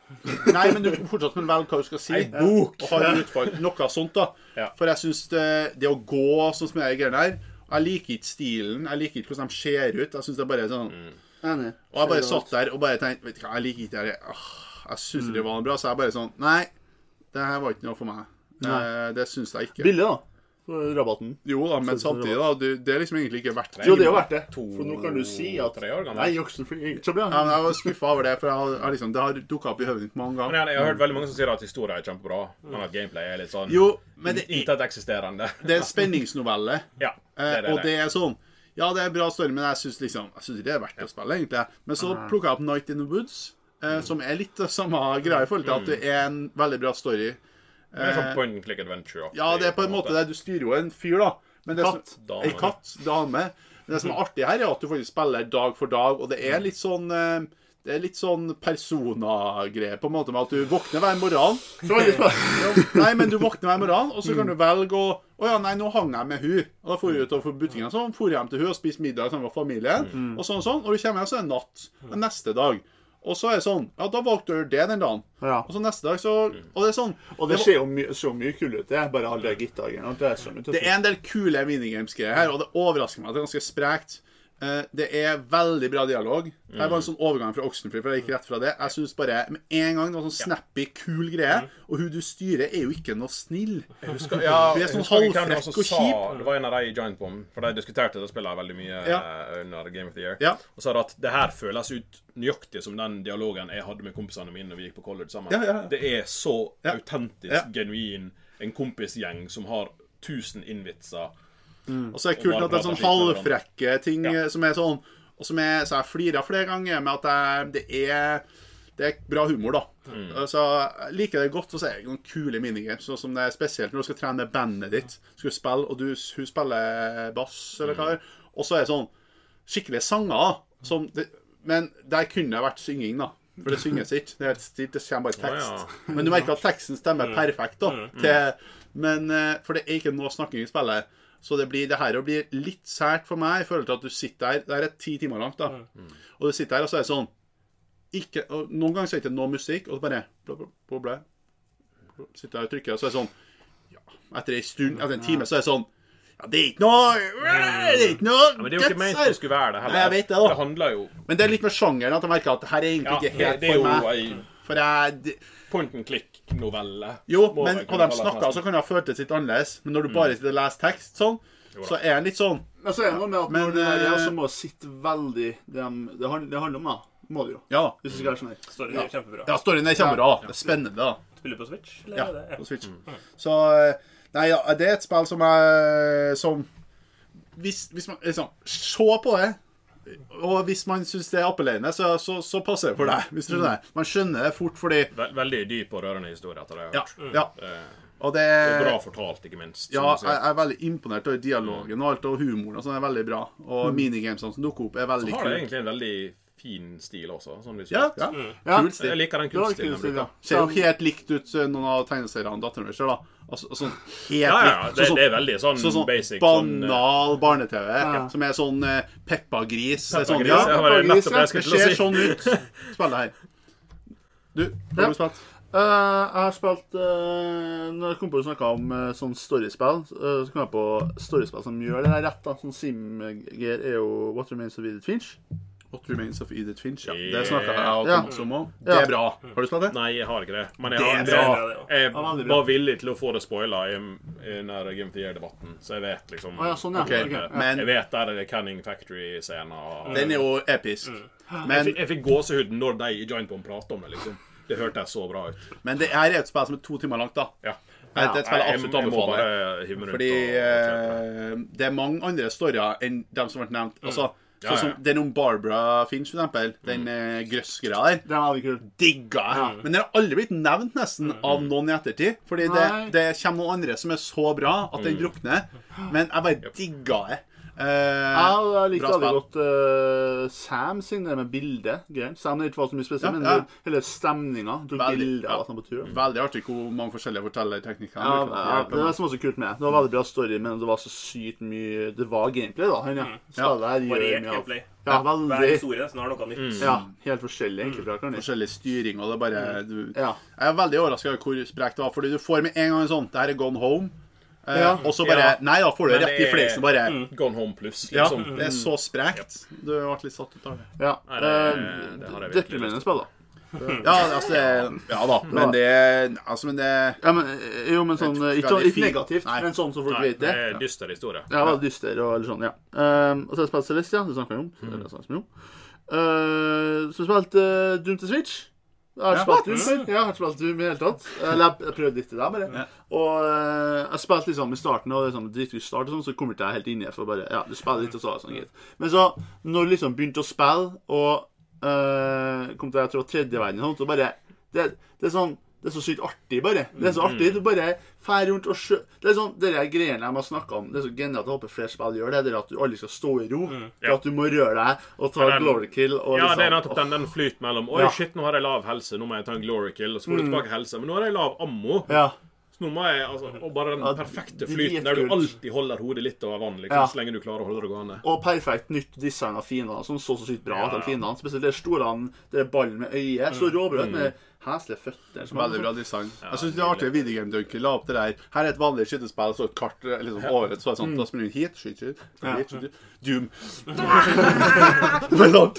Nei, men du fortsatt kan velge hva du skal si. Ei bok. Og ha en utfall. Noe sånt, da. Ja. For jeg synes det, det å gå sånn som jeg gjør der, jeg liker ikke stilen, jeg liker ikke hvordan de ser ut. Jeg synes det er bare sånn... Enig. Og jeg bare satt der og bare tenkte, vet du hva, jeg liker ikke det her. Åh, jeg synes det var noe bra, så jeg bare sånn, nei, det her var ikke noe for meg. Eh, det synes jeg ikke. Billig, da. For rabatten. Jo da, men samtidig da, du, det er liksom egentlig ikke verdt det. Jo, det er jo verdt det. To, For nå kan du si at tre år gammel. Nei, Oxenfree er ikke så bra. Ja, men jeg var skuffet over det, for jeg har, jeg liksom, det har dukket opp i høyden mange Men ganger. jeg, jeg har hørt veldig mange som sier at historien er kjempebra, men at gameplay er litt sånn Jo, men det er, intet eksisterende. det er en spenningsnovelle. Ja, det er Eh, det. og det er sånn, ja, det er bra story, men jeg synes liksom, jeg synes ikke det er verdt å spille egentlig. Men så plukket jeg opp Night in the Woods, eh, som er litt det samme greia i forhold til at det er en veldig bra story. Det er sånn point and click adventure. Ja, det er på en måte det. Du styrer jo en fyr, da. Men det Katt. Som, Dame. en katt. Dame. Men det som er artig her, er at du faktisk spiller dag for dag, og det er litt sånn eh, Det er litt sånn persona-greie, på en måte, med at du våkner hver morgen. Så veldig spennende. Nei, men du våkner hver morgen, og så kan du velge å Å ja, nei, nå hang jeg med hun. Og da får du ut og får butikken, så får jeg hjem til hun og spiser middag sammen med familien, og sånn og sånn. Og du kommer hjem, så er det natt. Den neste dag. Og så er det sånn, ja, da valgte du det den dagen. Ja. Og så neste dag, så Og det er sånn Og det ser jo mye, så mye kult ut. Det er bare alle gitarene. Det er sånn. Det er en del kule minigames-greier her, og det overrasker meg at det er ganske sprekt. Eh, Det er veldig bra dialog. Det var en sånn overgang fra Oxenfree, for jeg gikk rett fra det. Jeg synes bare med en gang det var sånn snappy, kul greie, og hun du styrer er jo ikke noe snill. Husker, ja, Du er sånn husker ikke hvem det var halvfrekk som og sa- kjip. Det var en av de i Giant Bomb, for de diskuterte det spillet veldig mye Ja. eh, under Game of the Year. Ja. Og sa at det her føles ut nøyaktig som den dialogen jeg hadde med kompisene mine når vi gikk på college sammen. Ja, ja, ja. Det er så Ja. autentisk, Ja. genuin, en kompisgjeng som har tusen innvitser. Og så er det kult Og bare at det er sånn prater skit med halvfrekke ting Ja. eh, som er sånn, og som er, så jeg flirer flere ganger med at jeg, det er det er bra humor, da. Så jeg liker det godt, og så er det noen kule minigames, sånn som det er spesielt når du skal trene med bandet ditt. Skal du spille, og du, hun spiller bass, eller hva det er. Og så er det sånn skikkelige sanger, da. Som det, men der kunne det vært synging, da. For det synges ikke. Det er helt stilt, det kommer bare tekst. Å, Men du merker at teksten stemmer perfekt, da. Til, men, eh, for det er ikke noe snakking i spillet. Så det, blir, det her blir litt sært for meg i forhold til at du sitter der. Det er ti timer langt, da. Og du sitter der, og så er det sånn ikke, og Noen ganger så er det ikke noe musikk, og så bare bla, bla, bla, bla. Sitter der og trykker, og så er det sånn ja, etter en stund, etter en time, så er det sånn ja, det er ikke noe Det er ikke noe Ja, men det er jo ikke ment det skulle være det heller. Nei, jeg vet det, da. Det handler jo Men det er litt med sjangeren at jeg merker at det her er egentlig Ja, ikke det, helt det er for jo meg. ei For jeg det, point and click-novelle. Jo, Må men vel når kunne de kalle det snakker, så nesten. kan det ha føltes litt annerledes. Men når du bare sitter og leser tekst sånn, så er den litt sånn Men så er det noe med at Men, når du er eh, ja, så må sitte veldig Det, det, handler, det handler om, da. Må det jo. Ja. Hvis du skal være sånn her. Storyen er kjempebra. Ja, storyen er kjempebra. Det er spennende, da. Spiller på Switch? Eller Ja, er det? på Switch. Så eh, Nei, ja, det er et spill som jeg Som Hvis, hvis man liksom Se på det. Og hvis man syns det er appellerende, så, så, så passer det for deg. Hvis du skjønner. Man skjønner det fort fordi Ve veldig dyp og rørende historie etter det jeg har Ja. hørt. ja. Eh, Og det Og bra fortalt, ikke minst. som Ja, du sier. jeg er veldig imponert over dialogen og alt, og humoren og sånn er veldig bra. Og minigamesene som dukker opp, er veldig Så har det kule. egentlig en veldig fin stil også. Sånn Ja, ja. Ja. Kult stil. Jeg liker den Det var kultstilen kult de stil, ja. bruker. Ser jo helt likt ut uh, noen av tegneseriene datteren min ser, da. Altså, sånn helt Ja, ja, likt. det, Sånn- det er veldig sånn, Så sånn basic. Sånn, eh, banal barne-TV, Ja. som er sånn uh, Peppa-gris. Det er Sånn, Peppa-gris, ja, ja, var det Peppa-gris, nettopp det jeg det skulle til å ser si. sånn ut. Spill det her. Du, hva har du spilt? Eh, jeg har spilt uh, Når jeg kom på å snakke om uh, sånn storyspill, uh, så kom jeg på storyspill som gjør det der rett. da Sånn Simger er jo What Remains of Edith Finch. What Remains of Edith Finch, ja. Yeah. Det snakket jeg og Ja. Thomas om også. Det Ja. er bra. Har du spilt det? Nei, jeg har ikke det. Men jeg, Det har, er bra. jeg, Ja, veldig bra. var villig til å få det spoila i, i den der Game of the Year-debatten. Så jeg vet liksom Å ja, sånn, ja. Ok, Ok, ja. men- Jeg vet der er det Canning Factory-scenen. og- Den er jo episk. Jeg Men, fikk, jeg fikk gåsehud når de i Giant Bomb pratet om det, liksom. Det hørtes så bra ut. men det er et spill som er to timer langt, da. Ja. Det er et spill jeg Jeg, absolutt jeg må anbefaler. bare hive meg rundt Fordi og, og kjøpe det. eh, det er mange andre storyer enn dem som ble nevnt. Altså, Ja, sånn som ja. den om Barbara Finch, for eksempel. Den eh, grøssgreia der. Det var veldig kult. Digga jeg. Men den har aldri blitt nevnt nesten av noen i ettertid. Fordi Nei. det, det kommer noen andre som er så bra at den drukner. Men jeg bare digga det. Eh, Jeg likte bra veldig spill. godt uh, Sam sin det med bildet. Greier. Sam det ikke var så mye spesielt, Ja, men ja. det- hele stemninga. Tok Veldig, bilder ja. av hva det betyr. Veldig artig hvor mange forskjellige fortellerteknikker Ja, han ja, bruker. det var som var så kult med. Det var veldig bra story, men det var så sykt mye Det var gameplay, da. Han, ja. Spillet her gjør Variert mye av gameplay. Ja, Hver veldig. historie nesten har noe nytt. Ja, helt forskjellig, egentlig. fra hverandre. Forskjellig styring, og det er bare du, Ja. Jeg er veldig overrasket over hvor sprekt det var, fordi du får med en gang en sånn Det her er Gone Home. Eh, Ja. Og så bare Ja. Nei, da får du Men rett i det er- fleisen. Bare Gone Home Plus, Ja, liksom. det er så sprekt. Du ble litt satt ut av det. Ja. Nei, det- eh, det har jeg virkelig Deprimerende lyst spill, da. Ja, altså det, ja da, men det Altså, men det Ja, men, eh, jo, men sånn eh, Ikke, Veldig ikke fint. negativt, Nei. men sånn som folk Nei, vet det det. er en dyster historie. Ja, veldig dyster og eller sånn, ja. Um, og så har jeg spilt Celestia, det snakket vi om. Mm. Det snakket vi om. Uh, så har jeg spilt uh, Doom til Switch. Jeg har Ja, spilt Doom før. Ja, jeg har spilt Doom i det hele tatt. Eller jeg, jeg prøvde litt til det, bare. Ja. Og uh, jeg spilte liksom i starten, og liksom, dritvis start og sånn, så kom ikke jeg helt inn i det, for bare, ja, du spiller litt og så, sånn, gitt. Men så, når du liksom begynte å spille, og uh, kom til, jeg tror, tredje verden, og sånt, så bare, det, det er sånn, det er så sykt artig, bare. Det er så artig. Du bare fer rundt og sjø... Det er sånn, det er greiene jeg må snakke om. Det er så genialt at jeg håper flere spill gjør det. Det er at du aldri skal stå i ro. Det er at du må røre deg og ta Ja, den- glory kill. Og Ja, liksom, det er nettopp den, den flyt mellom Oi, Ja. shit, nå har jeg lav helse, nå må jeg ta en glory kill, og så får du tilbake helse. Men nå har jeg lav ammo. Ja. Så nå må jeg, altså, og bare den Ja, perfekte det er flyten der du kult. alltid holder hodet litt over vann, liksom, Ja. så lenge du klarer å holde det gående. Og perfekt nytt design av fiendene, som så så sykt bra ut. Ja. av fiendene. Spesielt det store, det er ballen med øyet. Så råbra ut med heslige føtter. som- Veldig bra design. Jeg synes det er artig at Videogame Dunker la opp det der. Her er et vanlig skytespill, så et kart liksom over et, så er det sånn, da springer du hit, skyter, skyter, hit, skyter, Doom. Det er sånn.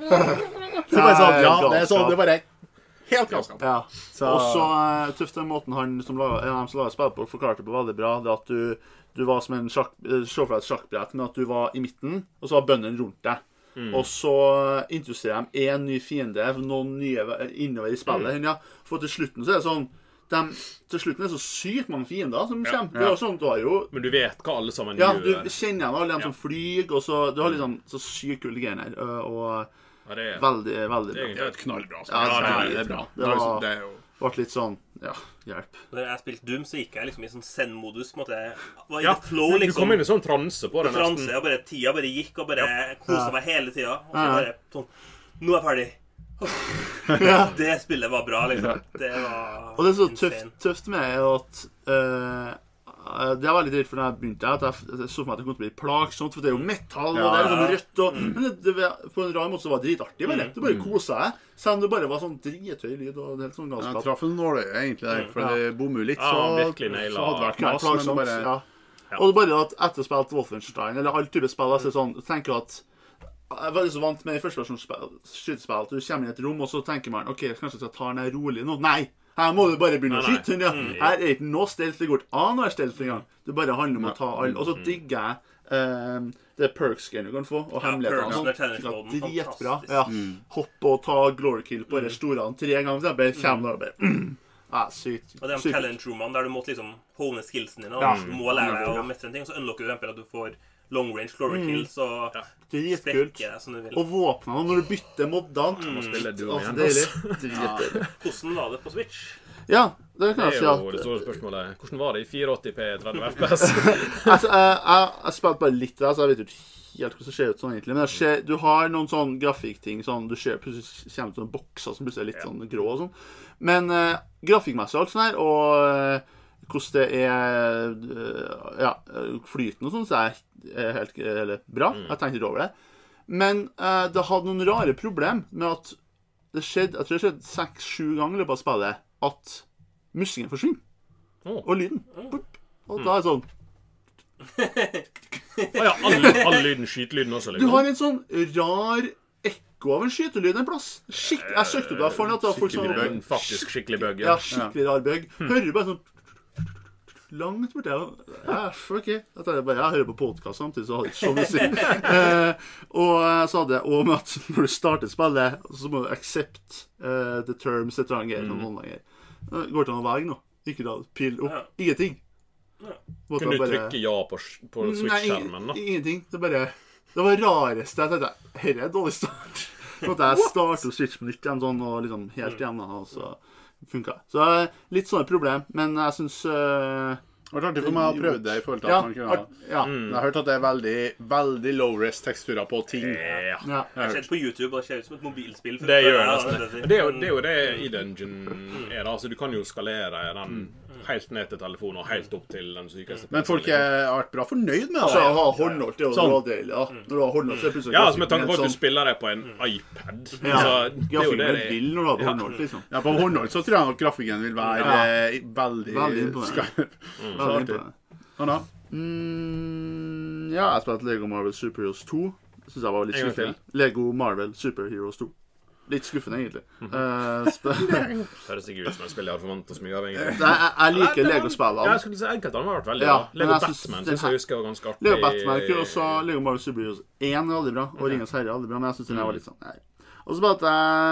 Så bare sånn, ja, det er sånn, det er bare helt galskap. Ja. Så- Og så uh, tøft den måten han som laga, en av dem som laga spill på, forklarte på veldig bra. Det at du, du var som en sjakk, eh, se for deg et sjakkbrett, men at du var i midten, og så var bøndene rundt deg. Og så introduserer de én ny fiende, noen nye innover i spillet. Ja. For til slutten så er det sånn de, Til slutten er det så sykt mange fiender som kommer. Det er jo sånn, du har jo Men du vet hva alle sammen Ja, du gjør. kjenner igjen alle dem som flyr, og så Du har liksom så sykt kule greier her. øh, Og Ja, det er, veldig, veldig det er bra. Det er egentlig et knallbra spill. Ja, Ja, det er det er bra. Det var- Det er jo Ble litt sånn Ja, hjelp. Når jeg spilte Doom, så gikk jeg liksom i sånn zen-modus. på en måte. Jeg var i ja, the flow, du liksom. kom inn i sånn transe på det, Transe, nesten. og bare tida bare gikk, og bare kosa meg hele tida. Og så Ja. bare sånn Nå er jeg ferdig. Det spillet var bra, liksom. Det var Og det er så insane. tøft, tøft med er at øh, det var litt redd for da jeg begynte, at jeg, jeg så for meg at det kom til å bli plagsomt, for det er jo metall, og det er liksom rødt, og, men det, det, på en rar måte så var det dritartig, bare. Du bare koset deg, selv om det bare var sånn drithøy lyd, og det er helt sånn Jeg galskap. traff en nåløye egentlig der, for Ja. det bommer litt, Ja, så, virkelig naila. så hadde det vært Knall mas, men plagsomt, bare ja. Og det er bare at etter å ha spilt Wolfenstein, eller all type spill, så er det sånn, så tenker jeg at jeg er veldig så vant med i førsteversjonsspill, skytespill, at du kommer inn i et rom, og så tenker man, ok, kanskje jeg skal ta den her rolig nå. Nei! Her må du bare begynne å Nei, nei. skyte. Ja. Her er ikke noe stealth, det går ikke an å være stealth engang. Det bare handler om å ta alle. Og så digger jeg eh, det perks-greiene du kan få, og Ja, hemmelighetene og perks under sånt. challenge-moden, Dritbra. fantastisk. Ja. Hoppe og ta glory kill på de store tre ganger, for eksempel, kommer da bare mm. Ja, sykt. Og det er sykt. challenge roomene der du måtte liksom hone skillsene dine. Og Ja. du må lære deg å mestre en ting, og så unlocker du for eksempel at du får long range glory kills og Dritkult. sprekker deg som du vil. Og våpnene, når du bytter moddene Må spille Doom Altså, igjen. deilig. ass. Dritdeilig. Hvordan var det på Switch? Ja, det kan Det jeg er si jo at det store spørsmålet. Hvordan var det i fire åtti p tretti F P S? altså, jeg, jeg, jeg spilte bare litt der, så jeg vet jo ikke helt hvordan det ser ut sånn egentlig. Men jeg ser, du har noen sånn grafikkting, sånn, du ser plutselig kommer til noen bokser som plutselig er litt sånn grå og sånn. Men uh, grafikkmessig og alt sånn her, og uh, hvordan det er uh, ja, flyten og sånn, så er det helt eller, bra. Jeg tenkte ikke over det. Men uh, det hadde noen rare problem med at det skjedde, jeg tror det skjedde seks-sju ganger i løpet av spillet, at musikken forsvinner. Oh. Og lyden. Boop. Og da er det sånn Å ja, all, all lyden, skytelyden også, Du liksom. har en sånn rar ekko av en skytelyd en plass. Skikk, jeg søkte opp der for at det var folk som Skikkelig bug. Faktisk skikkelig bug, Ja, ja. skikkelig rar bug. Hører du bare sånn langt borti. Ja, ok. Dette er bare, jeg hører på podcast samtidig, så hadde jeg ikke så musikk. Eh, og så hadde jeg også med at når du starter spillet, så må du accept uh, the terms et eller annet greier, noen ganger. Det går til å velge nå. Ikke da, pil opp. Ingenting. Måtte Kunne du bare- trykke ja på, på Switch-skjermen, da? Nei, ingenting. Det bare Det var rareste. Jeg tenkte, her er en dårlig start. Så måtte jeg starte Switch på nytt igjen, sånn, og liksom helt igjen, da, og så funka det. Så litt sånn problem, men jeg syns uh, Det var artig for meg å prøve det i forhold til at ja, man kunne ha... art, ja. Jeg har hørt at det er veldig, veldig low-res teksturer på ting. Ja. ja. Jeg har Jeg har hørt. sett på YouTube, og det ser ut som et mobilspill. Det gjør Ja, nesten det. det- Det er jo det, er jo det i Dungeon er, da. Altså, du kan jo skalere den helt ned til telefonen og helt opp til den sykeste. Men folk er- har vært bra fornøyd med Altså, det. å ha håndholdt, det er jo Sånn. rådeilig, ja. Når du har håndholdt, så er det plutselig Ja, altså med tanke på at du sånn, spiller det på en iPad. ja, Altså, det er jo grafikken det er det vill når du har det Ja. håndholdt, liksom. Ja, på håndholdt så tror jeg nok grafikken vil være Ja. eh, veldig, Veldig imponerende. skarp. Veldig artig. imponerende. Anna? Mm, ja, jeg spilte Lego Marvel Super Heroes to. Synes jeg var litt En gang til. skuffende. Lego Marvel Super Heroes to. Litt skuffende, egentlig. Eh, sp- høres ikke ut som et spill jeg har forventet så mye av, egentlig. Nei, jeg, jeg liker Ja, det var- Lego-spillene. Ja, jeg skulle si enkelte av dem har vært veldig Ja, bra. men Lego jeg synes Batman den synes jeg her- husker var ganske artig. Lego Batman og også Lego Marvel Super Heroes én er veldig bra, og Ringens herre er veldig bra, men jeg synes den her var litt sånn nei. Og så spilte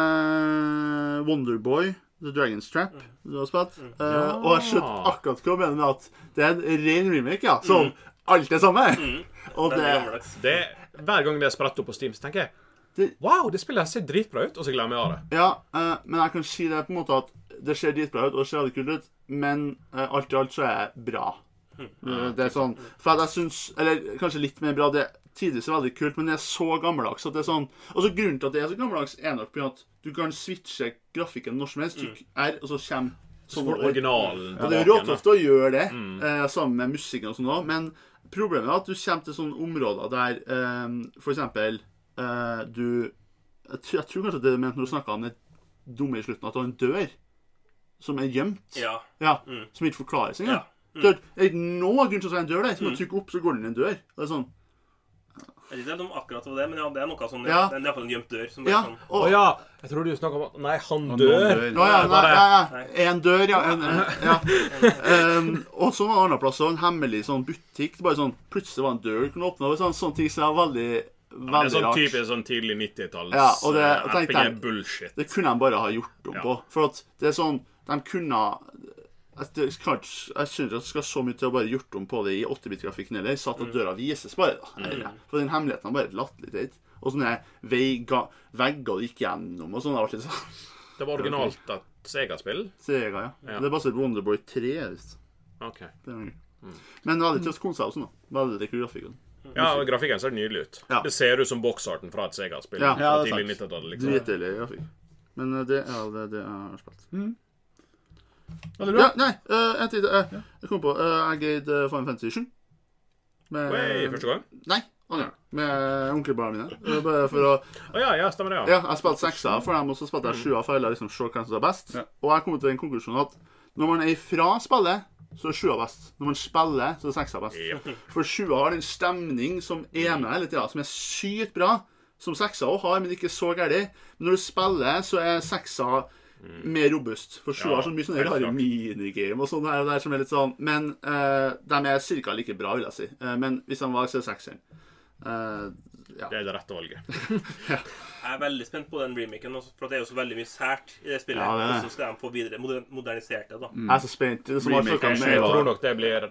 jeg Wonderboy, The Dragon's Trap, du har spilt. Eh, og jeg skjønte akkurat hva jeg mener med at det er en ren remake, ja, som alt er samme. Og Veldig det, gammeldags. Det, hver gang det er spredt opp på Steam, så tenker jeg Det- wow, det spillet her ser dritbra ut, og så glemmer jeg av det. ja, eh, men jeg kan si det på en måte at det ser dritbra ut, og det ser veldig kult ut, men eh, alt i alt så er det bra. Eh, Det er sånn, for at jeg synes, eller kanskje litt mer bra, det er tidligere veldig kult, men det er så gammeldags at det er sånn, og så grunnen til at det er så gammeldags er nok på at du kan switche grafikken når som helst, trykk R, og så kommer Så sånn får over. originalen Og det er jo tilbake igjen, da. råtøft å gjøre det, eh, sammen med musikken og sånn også, men problemet er at du kommer til sånne områder der, eh, for eksempel, eh, du, jeg tror, jeg tror kanskje det er ment når du snakker om det dumme i slutten, at du har en dør som er gjemt, Ja. ja, som ikke forklares engang. Ja. Det er ikke noe grunn til å være en dør der, så må du trykke opp, så går den inn en dør. Det er sånn, Jeg vet ikke om akkurat det var det, men ja, det er noe sånn. Ja. Det er i hvert fall en gjemt dør. Som er ja, sånn. Å og, ja, jeg tror du snakket om at nei, han Og dør. noen dør. Ja, ja, nei, Bare- ja, ja. En dør, ja. En, ja. Um, og så var det en annen plass, og en hemmelig sånn butikk. Det bare sånn, plutselig var en dør du kunne åpne. Det var sånn, sånne ting som er veldig, Det er veldig sånn rart. typisk sånn tidlig nittitalls Ja, og det- eh, og tenk R P deg- G-bullshit. Det kunne de bare ha gjort om Ja. på. For at det er sånn, de kunne Jeg, det skal ikke- jeg synes det skal så mye til å bare gjort om på det i åtte-bit-grafikken heller. Satt at døra vises bare, da. Eller, For den hemmeligheten er bare latterlig teit. Og sånne vei, ga, vegger du gikk gjennom og sånn. Det var litt sånn. Det var originalt et Sega-spill. Sega, ja. Ja. Det er bare sånn Wonderboy tre, visst. Ok. Det er noe. Men veldig tøft konsept også, da. Veldig kul grafikk. Ja, og grafikken ser nydelig ut. Ja. Det ser ut som boksarten fra et Sega-spill. Ja. fra Ja, det er tidlig sant. nittitallet, liksom. Dritdeilig grafikk. Men eh, det er det, det jeg har spilt. Veldig bra. Ja, nei, eh, en tid eh, Jeg kom på uh, Jeg gaid uh, Final Fantasy sju. Med Oi, første gang? Nei, andre gang. Med onkelbarna mine. Eh, Bare for å Å ja, ja, stemmer det, ja. Ja, jeg spilte seksa for dem, og så spilte jeg sjua for å liksom se hvem som er best. Ja. Og jeg kom til den konklusjonen at når man er ifra spillet, så er sjua best. Når man spiller, så er seksa best. Ja. For sjua har en stemning som er med hele tida, som er sykt bra. Som seksa også har, men ikke så gærlig. Men når du spiller, så er seksa mer robust. For sjua Ja, har så mye sånne helt rare klart. minigame og sånn her og der som er litt sånn. Men eh, de er cirka like bra, vil jeg si. Eh, men hvis de var, så er sekseren. Eh, ja. Det er det rette valget. Jeg er veldig spent på den remaken, også, for det er jo så veldig mye sært i det spillet. Ja, det er det. Og så skal de få videre moder modernisert det, da. Jeg er så spent. Det som har Remake snakket er med Jeg Ja. tror nok det blir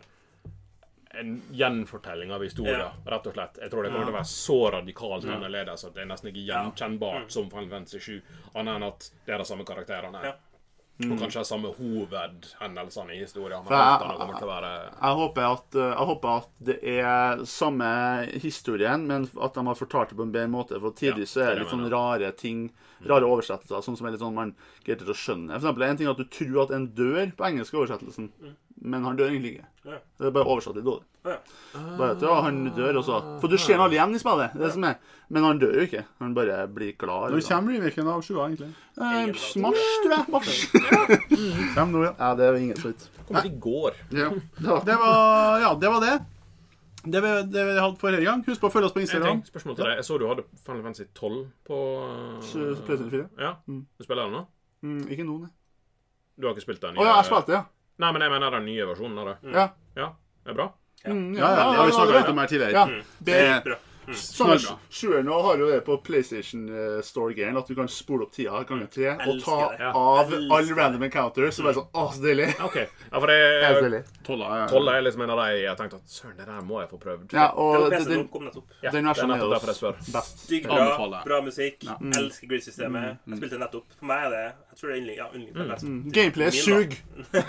en gjenfortelling av historien, Ja. rett og slett. Jeg tror det kommer til å være så radikalt annerledes at det er nesten ikke gjenkjennbart som Final Fantasy sju, annet enn at det er de samme karakterene her. Ja. Og kanskje de samme hovedhendelsene i historien. Men For jeg- heltene kommer til å være Jeg håper, at, uh, jeg håper at det er samme historien, men at de har fortalt det på en bedre måte. For tidligere så er det litt sånn rare ting, rare oversettelser, sånn som er litt sånn man greier til å skjønne. For eksempel en ting er at du tror at en dør på engelsk oversettelsen, men han dør egentlig ikke. Ja. Det er bare oversatt litt dårlig. Ja. Bare at ja, han dør også. For du ser han aldri igjen i spillet, det er det som er. Men han dør jo ikke. Han bare blir glad. Når kommer remaken av sjua, egentlig? Eh, mars, tror jeg. Mars. Kjem nå, ja. Ja, det er jo ingen slutt. Kom i går. Ja. Det var, ja, det var det. Det vi, det vi hadde forrige gang. Husk på å følge oss på En Instagram. ting, spørsmål til deg. Jeg så du hadde Final Fantasy tolv på Så PlayStation fire. Ja, du spiller den nå? Mm, ikke nå, nei. Du har ikke spilt den Å ja, jeg spilte, ja. Nei, men jeg mener den nye versjonen av det. Ja. Ja, det er bra. Mm, Ja, ja, det har vi snakket litt om her tidligere. Ja. Det er Bra. Sånn, knallbra. Sjueren nå har jo det på PlayStation uh, Store-game, at du kan spole opp tida ganger tre og Elsker ta det. Ja. av Elsker alle random encounters. Så bare sånn, åh, så deilig. Ok. Ja, for det Helt deilig. Tolla, ja. tolv er liksom en av de jeg tenkte at søren, det der må jeg få prøvd. Ja, Det og var det, P C den, som kom nettopp. Ja, den det er versjonen er nettopp jo derfor jeg spør. best. Digg, Anbefaler bra, jeg. bra musikk. Elsker grid-systemet. Jeg spilte nettopp. For meg er det Jeg tror det er yndling. Ja, yndling på nesten. Mm. Gameplay Min, da. sug.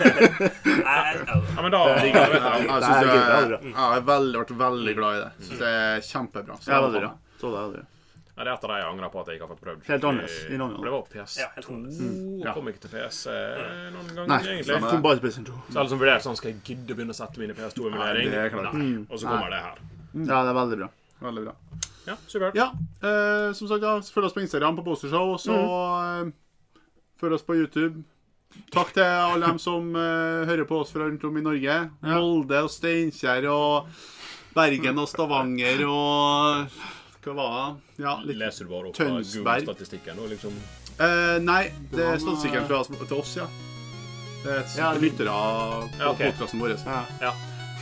Jeg- Ja, jeg- men da Ja, vet jeg, jeg. synes Det er jeg, gøy, det er bra. jeg har veldig, vært veldig glad i det. Synes det er kjempebra. Så Ja, jeg det er anbefaler. bra. Så det er det. Ja, det er et av de jeg angrer på at jeg ikke har fått prøvd. Helt annerledes, i navnet. For det var P S Ja, helt to. annerledes. Ja. Kom ikke til P S noen gang, Nei, egentlig. det kom bare til PlayStation to. Så alle som vurderer sånn, skal jeg gidde å begynne å sette mine P S to-emulering? Nei, det er klart. Nei. Og så kommer det her. Ja, det er veldig bra. Veldig bra. Ja, supert. Ja, eh, som sagt, ja, følg oss på Instagram på Postershow, og så eh, følg oss på YouTube. Takk til alle dem som eh, hører på oss fra rundt om i Norge. Molde og Steinkjer og Bergen og Stavanger og hva var det? Ja, litt. Leser du bare opp Tønsberg. Google-statistikken og liksom Eh, nei, det er var noe- statistikken fra oss, til oss, ja. Det er et Ja, lyttere på Ja, ok. podcasten vår. Ja. Ja.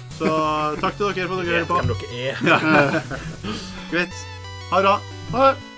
Så takk til dere for at dere hører Vet på. hvem dere er. Greit. Ha det bra. Ha det.